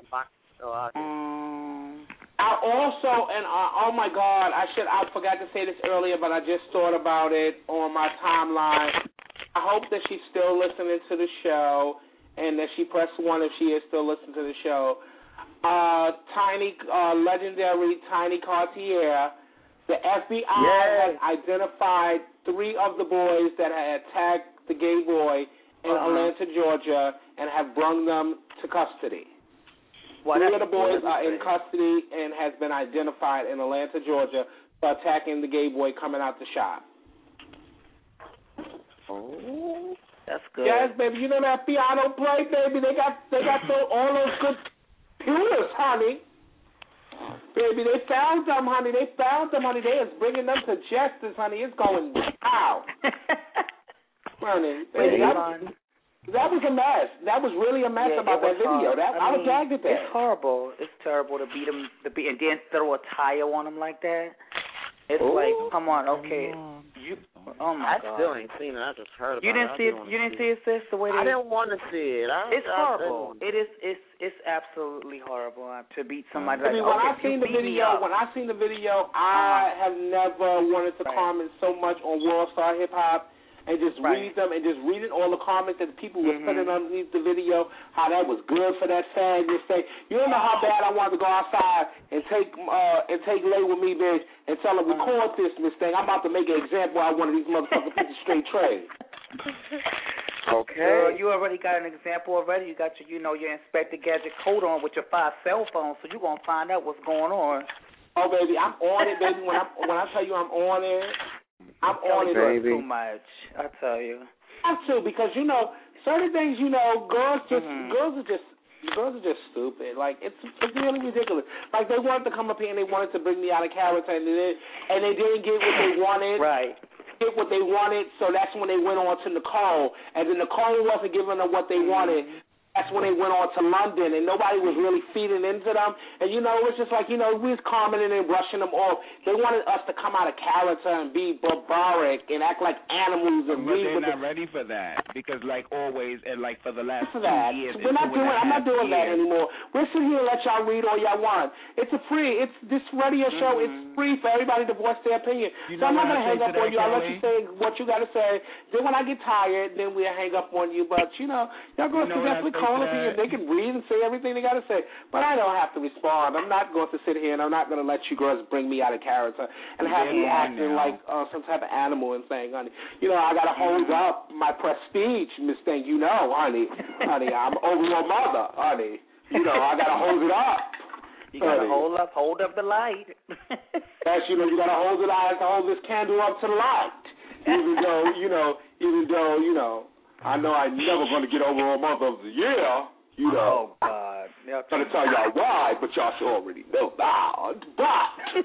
Um, I also, and uh, oh my God, I should, I forgot to say this earlier, but I just thought about it on my timeline. I hope that she's still listening to the show and that she pressed one if she is still listening to the show. Uh, Tiny, uh, legendary Tiny Cartier, the F B I Yes. has identified three of the boys that had attacked the gay boy in Uh-huh. Atlanta, Georgia, and have brought them to custody. Well, Three that's of the boys good. are in custody and has been identified in Atlanta, Georgia, for attacking the gay boy coming out the shop. Oh, that's good. Yes, baby. You know that F B I don't play, baby. They got they got the, all those good computers, honey. Baby, they found them, honey. They found them, honey. They is bringing them to justice, honey. It's going wow. honey, baby, that, was, that was a mess. That was really a mess Yeah, about it that was video. hard. That I, I was mean, gagged at that. It's horrible. It's terrible to beat them, to beat, and then throw a tire on them like that. It's Ooh. like, come on, okay, you. Oh my I God. still ain't seen it. I just heard about You didn't it. see it. You didn't see it, sis. The way they. I didn't want to see it. I, It's I, horrible. I It is. It's. It's absolutely horrible uh, to beat somebody. I like, mean, when okay, I if seen you the beat me video, up- when I seen the video, I have never wanted to Right. comment so much on World Star Hip Hop and just Right. read them and just reading all the comments that people were Mhm. putting underneath the video, how that was good for that fag. Just say, you don't know how bad I wanted to go outside and take uh and take lay with me, bitch, and tell her record this Miss Thing. I'm about to make an example out of one of these motherfucking pieces straight trade. Okay. Girl, you already got an example already. You got your, you know, your Inspector Gadget coat on with your five cell phones, so you're gonna find out what's going on. Oh baby, I'm on it, baby. When I when I tell you I'm on it, I'm on it, Baby. Too much, I tell you. I have to, because you know certain things. You know, girls just Mhm. girls are just girls are just stupid. Like it's it's really ridiculous. Like they wanted to come up here and they wanted to bring me out of character, and they didn't, and they didn't get what they wanted. Right. Get what they wanted, so that's when they went on to Nicole, and then Nicole wasn't giving them what they wanted. That's when they went on to London, and nobody was really feeding into them. And, you know, it was just like, you know, we was commenting and brushing them off. They wanted us to come out of character and be barbaric and act like animals and But read they're with not ready for that because, like always, and like for the last for that. two years, We're not two doing. and a I'm not half doing that years, anymore. We're sitting here and let y'all read all y'all want. It's a free. It's this radio show. It's free for everybody to voice their opinion. You so know I'm not what gonna I hang say up to on that, you. I'll let Kelly? you say what you gotta say. Then when I get tired, then we'll hang up on you. But you know, y'all girls You know can what I definitely say call to up here. that? They can read and say everything they gotta say. But I don't have to respond. I'm not going to sit here and I'm not gonna let you girls bring me out of character and have me Yeah, acting now. like uh, some type of animal and saying, honey, you know, I gotta hold up my prestige, Miss Thing. You know, honey, honey, I'm over your mother, honey. You know, I gotta hold it up. You gotta honey. hold up, hold up the light. That's, you know, you gotta hold it. I have to hold this candle up to the light. Even though, you know, even though, you know, I know I'm never gonna get over on Mother of the Year. You know. Oh God. I'm gonna tell y'all why, but y'all should already know now. But,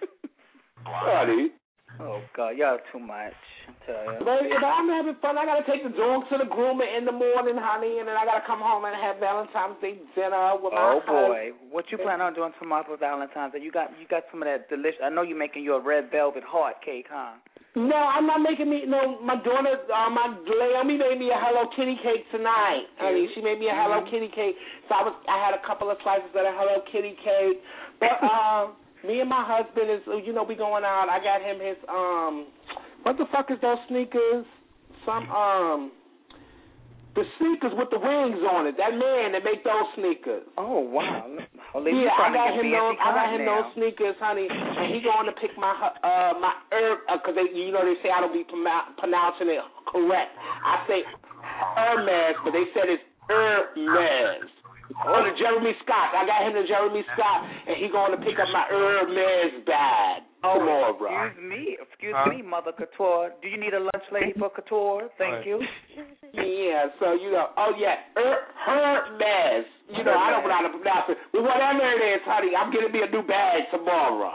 honey. Oh God, y'all too much. I tell you. But if I'm having fun, I gotta take the dog to the groomer in the morning, honey, and then I gotta come home and have Valentine's Day dinner with my Oh husband. boy, what you plan on doing tomorrow for Valentine's Day? You got you got some of that delicious. I know you're making your red velvet heart cake, huh? No, I'm not making me. No, my daughter, uh, my Naomi made me a Hello Kitty cake tonight. Honey, she made me a Hello Kitty cake. So I was, I had a couple of slices of a Hello Kitty cake. But um, me and my husband is, you know, we going out. I got him his um, what the fuck is those sneakers? Some um. The sneakers with the wings on it. That man that make those sneakers. Oh wow! Yeah, I got him those. I got him those sneakers, honey, and he going to pick my uh my herb because they you know they say I don't be pronouncing it correct. I say Hermes, but they said it's Hermes. Oh, the Jeremy Scott. I got him the Jeremy Scott, and he going to pick up my Hermes bag. Oh, tomorrow. excuse me, excuse Huh? me, Mother Couture. Do you need a lunch lady for Couture? Thank you. Yeah, so, you know, oh, yeah, her, Hermes. You know, I don't know how to pronounce it. But whatever it is, honey, I'm getting me a new bag tomorrow.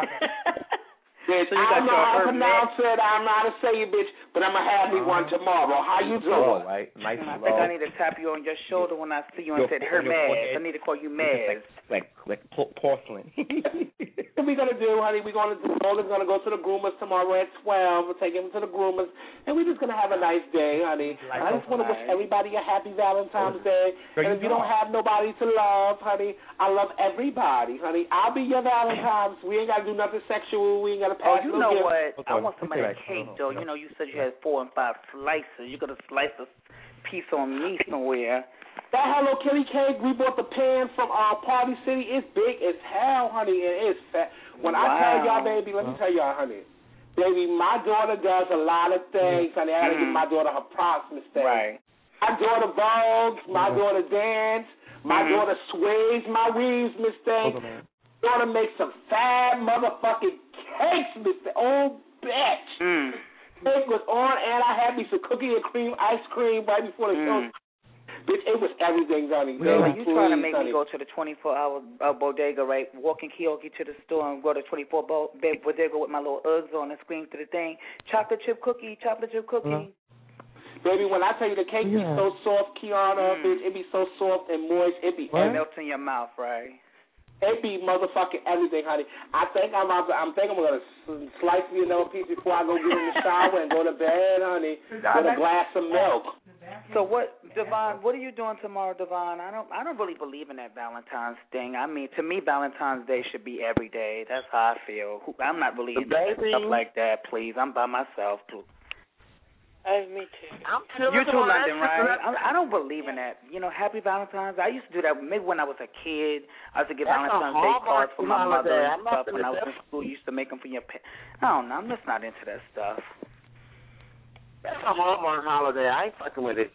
Bitch, So you I got don't know your how to Hermes? pronounce it. I don't know how to say it, bitch, but I'm going to have me one tomorrow. How you doing? Right, nice I and think low. I need to tap you on your shoulder when I see you and Your- said your Hermes. forehead. I need to call you It's Mez. like like por- porcelain. What we gonna do, honey? We're gonna Nolan's gonna go to the groomers tomorrow at twelve. We'll take him to the groomers, and we're just gonna have a nice day, honey. Like I just want to wish okay. everybody a happy Valentine's Day. Girl, And you if you don't know. have nobody to love, honey, I love everybody, honey. I'll be your Valentine's. We ain't gotta do nothing sexual. We ain't gotta Oh, pass you no know gifts. what? I want some of that cake, though. You know, you said you had four and five slices. You got to slice a piece on me somewhere. That Hello Kitty cake, we bought the pan from uh, Party City. It's big as hell, honey, and it's fat. When I tell y'all, baby, let me tell y'all, honey. Baby, my daughter does a lot of things, honey. I gotta give my daughter her props, Miss Day. Right. My daughter vogues, my daughter dance, my Mhm. daughter sways my weaves, Miss Day. My daughter makes some fat motherfucking cakes, Mister Oh, bitch. Mm. Cake was on, and I had me some cookie and cream ice cream right before the show. Mm. Bitch, it was everything, honey. Girl, Girl, you trying to please, make honey. me go to the twenty-four hour uh, bodega, right? Walk in Kioski to the store and go to twenty-four bo- ba- bodega with my little Uggs on and scream to the thing. Chocolate chip cookie, chocolate chip cookie. Baby, when I tell you the cake be Yeah. so soft, Kiana, Mm. bitch, it be so soft and moist. It be It melts in your mouth, right? It be motherfucking everything, honey. I think I'm about to, I'm thinking I'm gonna s- slice me another piece before I go get in the shower and go to bed, honey, with a glass of milk. So what, Devon? What are you doing tomorrow, Devon? I don't, I don't really believe in that Valentine's thing. I mean, to me, Valentine's Day should be every day. That's how I feel. Who- I'm not really into Baby. stuff like that. Please, I'm by myself too. Oh, me too. I'm You too, London, right? I, I don't believe in that. You know, Happy Valentine's. I used to do that maybe when I was a kid. I used to get That's a Valentine's Day cards Hallmark for my mother holiday. and I'm not stuff. When I was gonna in school, used to make them for your parents. I don't know. I'm just not into that stuff. That's a Hallmark holiday. I ain't fucking with it.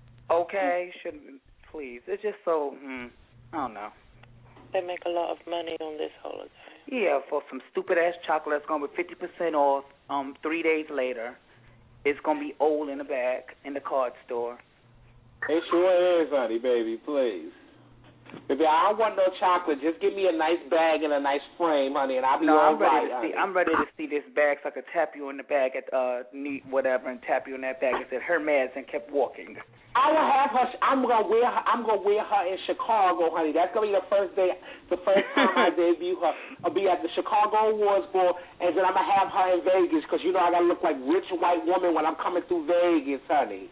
Okay, shouldn't please. It's just so. Hmm, I don't know. They make a lot of money on this holiday. Yeah, for some stupid ass chocolate that's gonna be fifty percent off. Um, three days later, it's gonna be old in the back in the card store. It sure is, honey, baby, please. Baby, I don't want no chocolate. Just give me a nice bag and a nice frame, honey, and I'll be No, all I'm ready right, to honey. see. I'm ready to see this bag, so I could tap you in the bag at uh, neat whatever, and tap you in that bag and said Hermes and kept walking. I will have her. I'm gonna wear her. I'm gonna wear her in Chicago, honey. That's gonna be the first day, the first time I debut her. I'll be at the Chicago Awards Ball, and then I'm gonna have her in Vegas because you know I gotta look like rich white woman when I'm coming through Vegas, honey.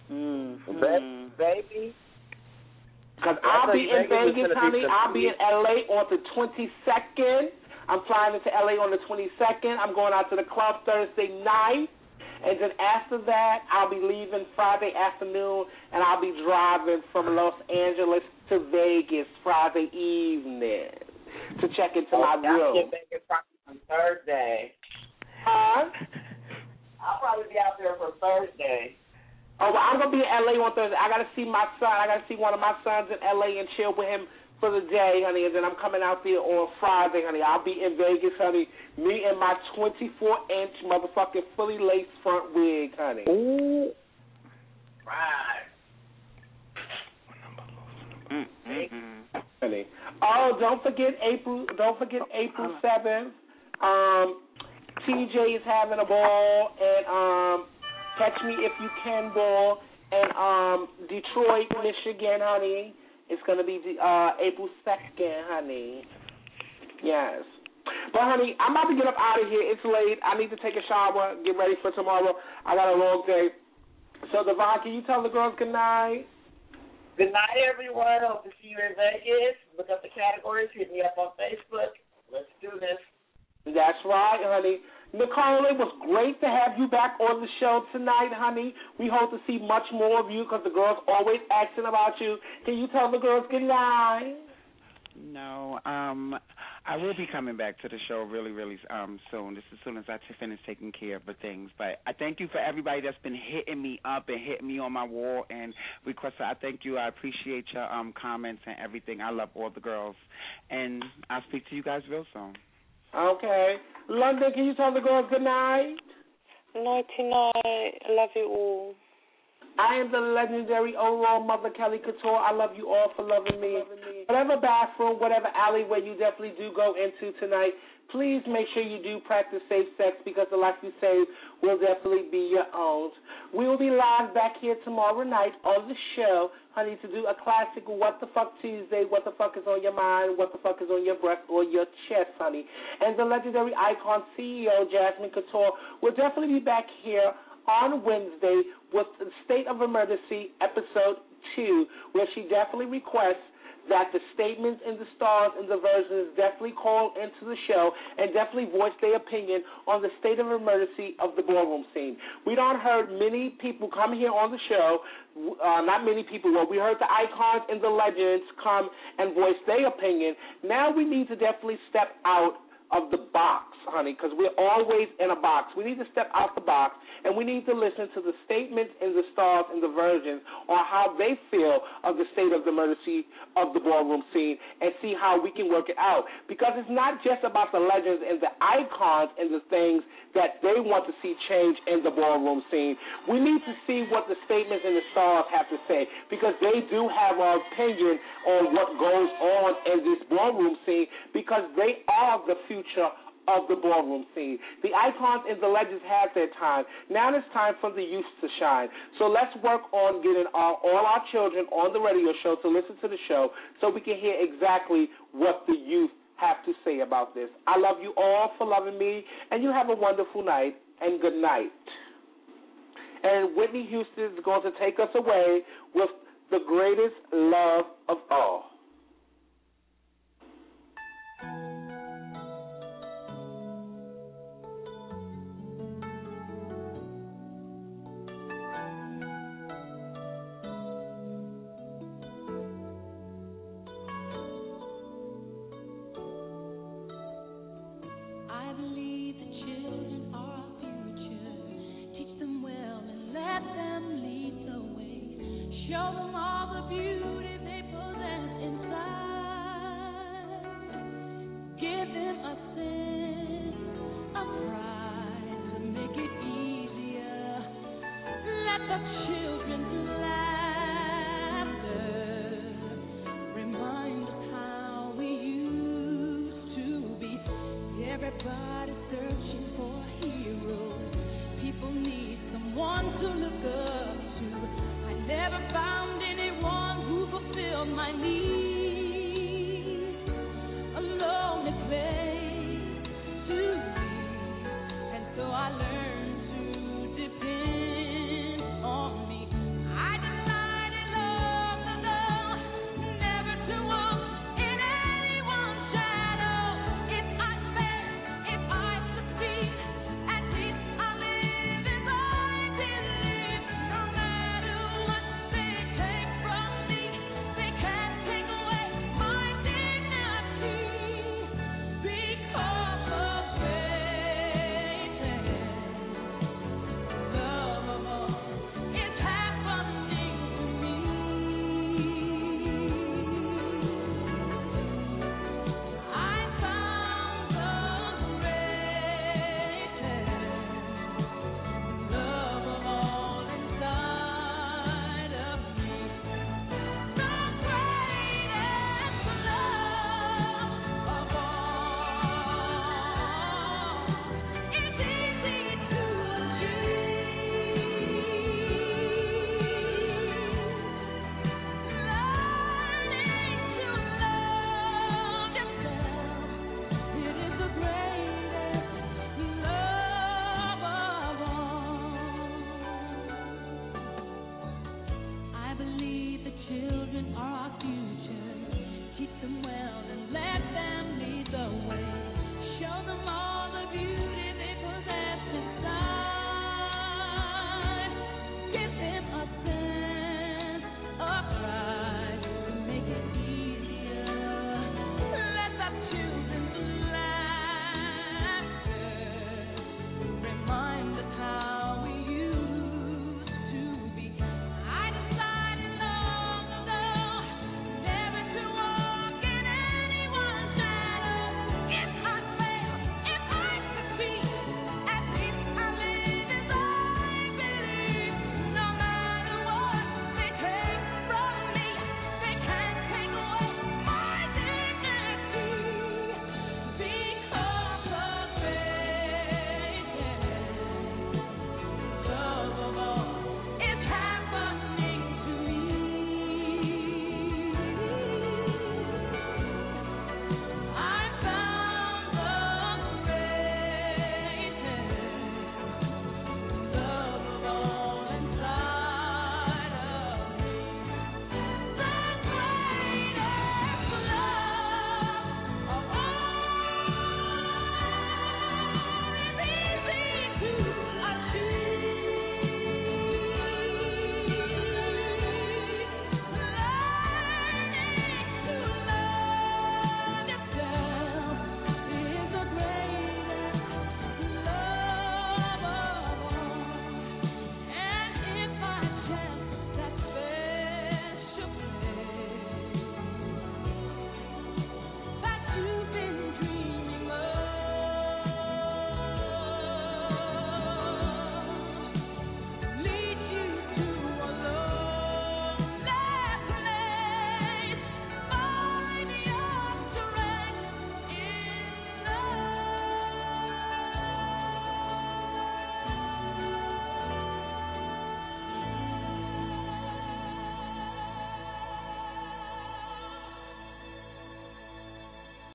Mm-hmm. Baby. Because I'll be in Vegas, honey. I'll be in L A on the twenty-second. I'm flying into L A on the twenty-second. I'm going out to the club Thursday night. And then after that, I'll be leaving Friday afternoon, and I'll be driving from Los Angeles to Vegas Friday evening to check into my I'll room. get Vegas on Thursday. Huh? I'll probably be out there for Thursday. Oh, well, I'm going to be in L A on Thursday. I got to see my son. I got to see one of my sons in L A and chill with him for the day, honey, and then I'm coming out there on Friday, honey. I'll be in Vegas, honey, me and my twenty-four inch motherfucking fully laced front wig, honey. Ooh. Right. Mm-hmm. Honey. Oh, don't forget April, don't forget April seventh. Um, T J is having a ball, and um, Catch Me If You Can ball, and um, Detroit, Michigan, honey. It's going to be uh, April second, honey. Yes. But, honey, I'm about to get up out of here. It's late. I need to take a shower, get ready for tomorrow. I got a long day. So, Devon, can you tell the girls good night? Good night, everyone. Hope to see you in Vegas. Look up the categories. Hit me up on Facebook. Let's do this. That's right, honey. Nicole, it was great to have you back on the show tonight, honey. We hope to see much more of you because the girls always asking about you. Can you tell the girls good night? No, um, I will be coming back to the show really, really um soon. Just as soon as I t- finish taking care of the things. But I thank you for everybody that's been hitting me up and hitting me on my wall and requests. I thank you. I appreciate your um comments and everything. I love all the girls, and I'll speak to you guys real soon. Okay. London, can you tell the girls good night? Nighty night. I love you all. I am the legendary overall Mother Kelly Couture. I love you all for loving me. Whatever bathroom, whatever alleyway you definitely do go into tonight, please make sure you do practice safe sex because the life you save will definitely be your own. We will be live back here tomorrow night on the show, honey, to do a classic What the Fuck Tuesday, what the fuck is on your mind, what the fuck is on your breast or your chest, honey. And the legendary icon C E O, Jasmine Couture, will definitely be back here on Wednesday with the State of Emergency episode two, where she definitely requests that the statements and the stars and the versions definitely call into the show and definitely voice their opinion on the state of emergency of the ballroom scene. We don't heard many people come here on the show, uh, not many people, well, we heard the icons and the legends come and voice their opinion. Now we need to definitely step out of the box, honey, because we're always in a box. We need to step out the box, and we need to listen to the statements and the stars and the versions on how they feel of the state of the emergency of the ballroom scene and see how we can work it out. Because it's not just about the legends and the icons and the things that they want to see change in the ballroom scene. We need to see what the statements and the stars have to say because they do have an opinion on what goes on in this ballroom scene because they are the future of the ballroom scene. The icons and the legends have their time. Now it's time for the youth to shine. So let's work on getting our, all our children on the radio show to listen to the show so we can hear exactly what the youth have to say about this. I love you all for loving me, and you have a wonderful night, and good night. And Whitney Houston is going to take us away with the greatest love of all. Show them all the beauty they possess inside. Give them a sense of pride to make it easier. Let the children's laughter remind us how we used to be. Everybody searching for a hero. People need someone to look up to. Never found anyone who fulfilled my needs.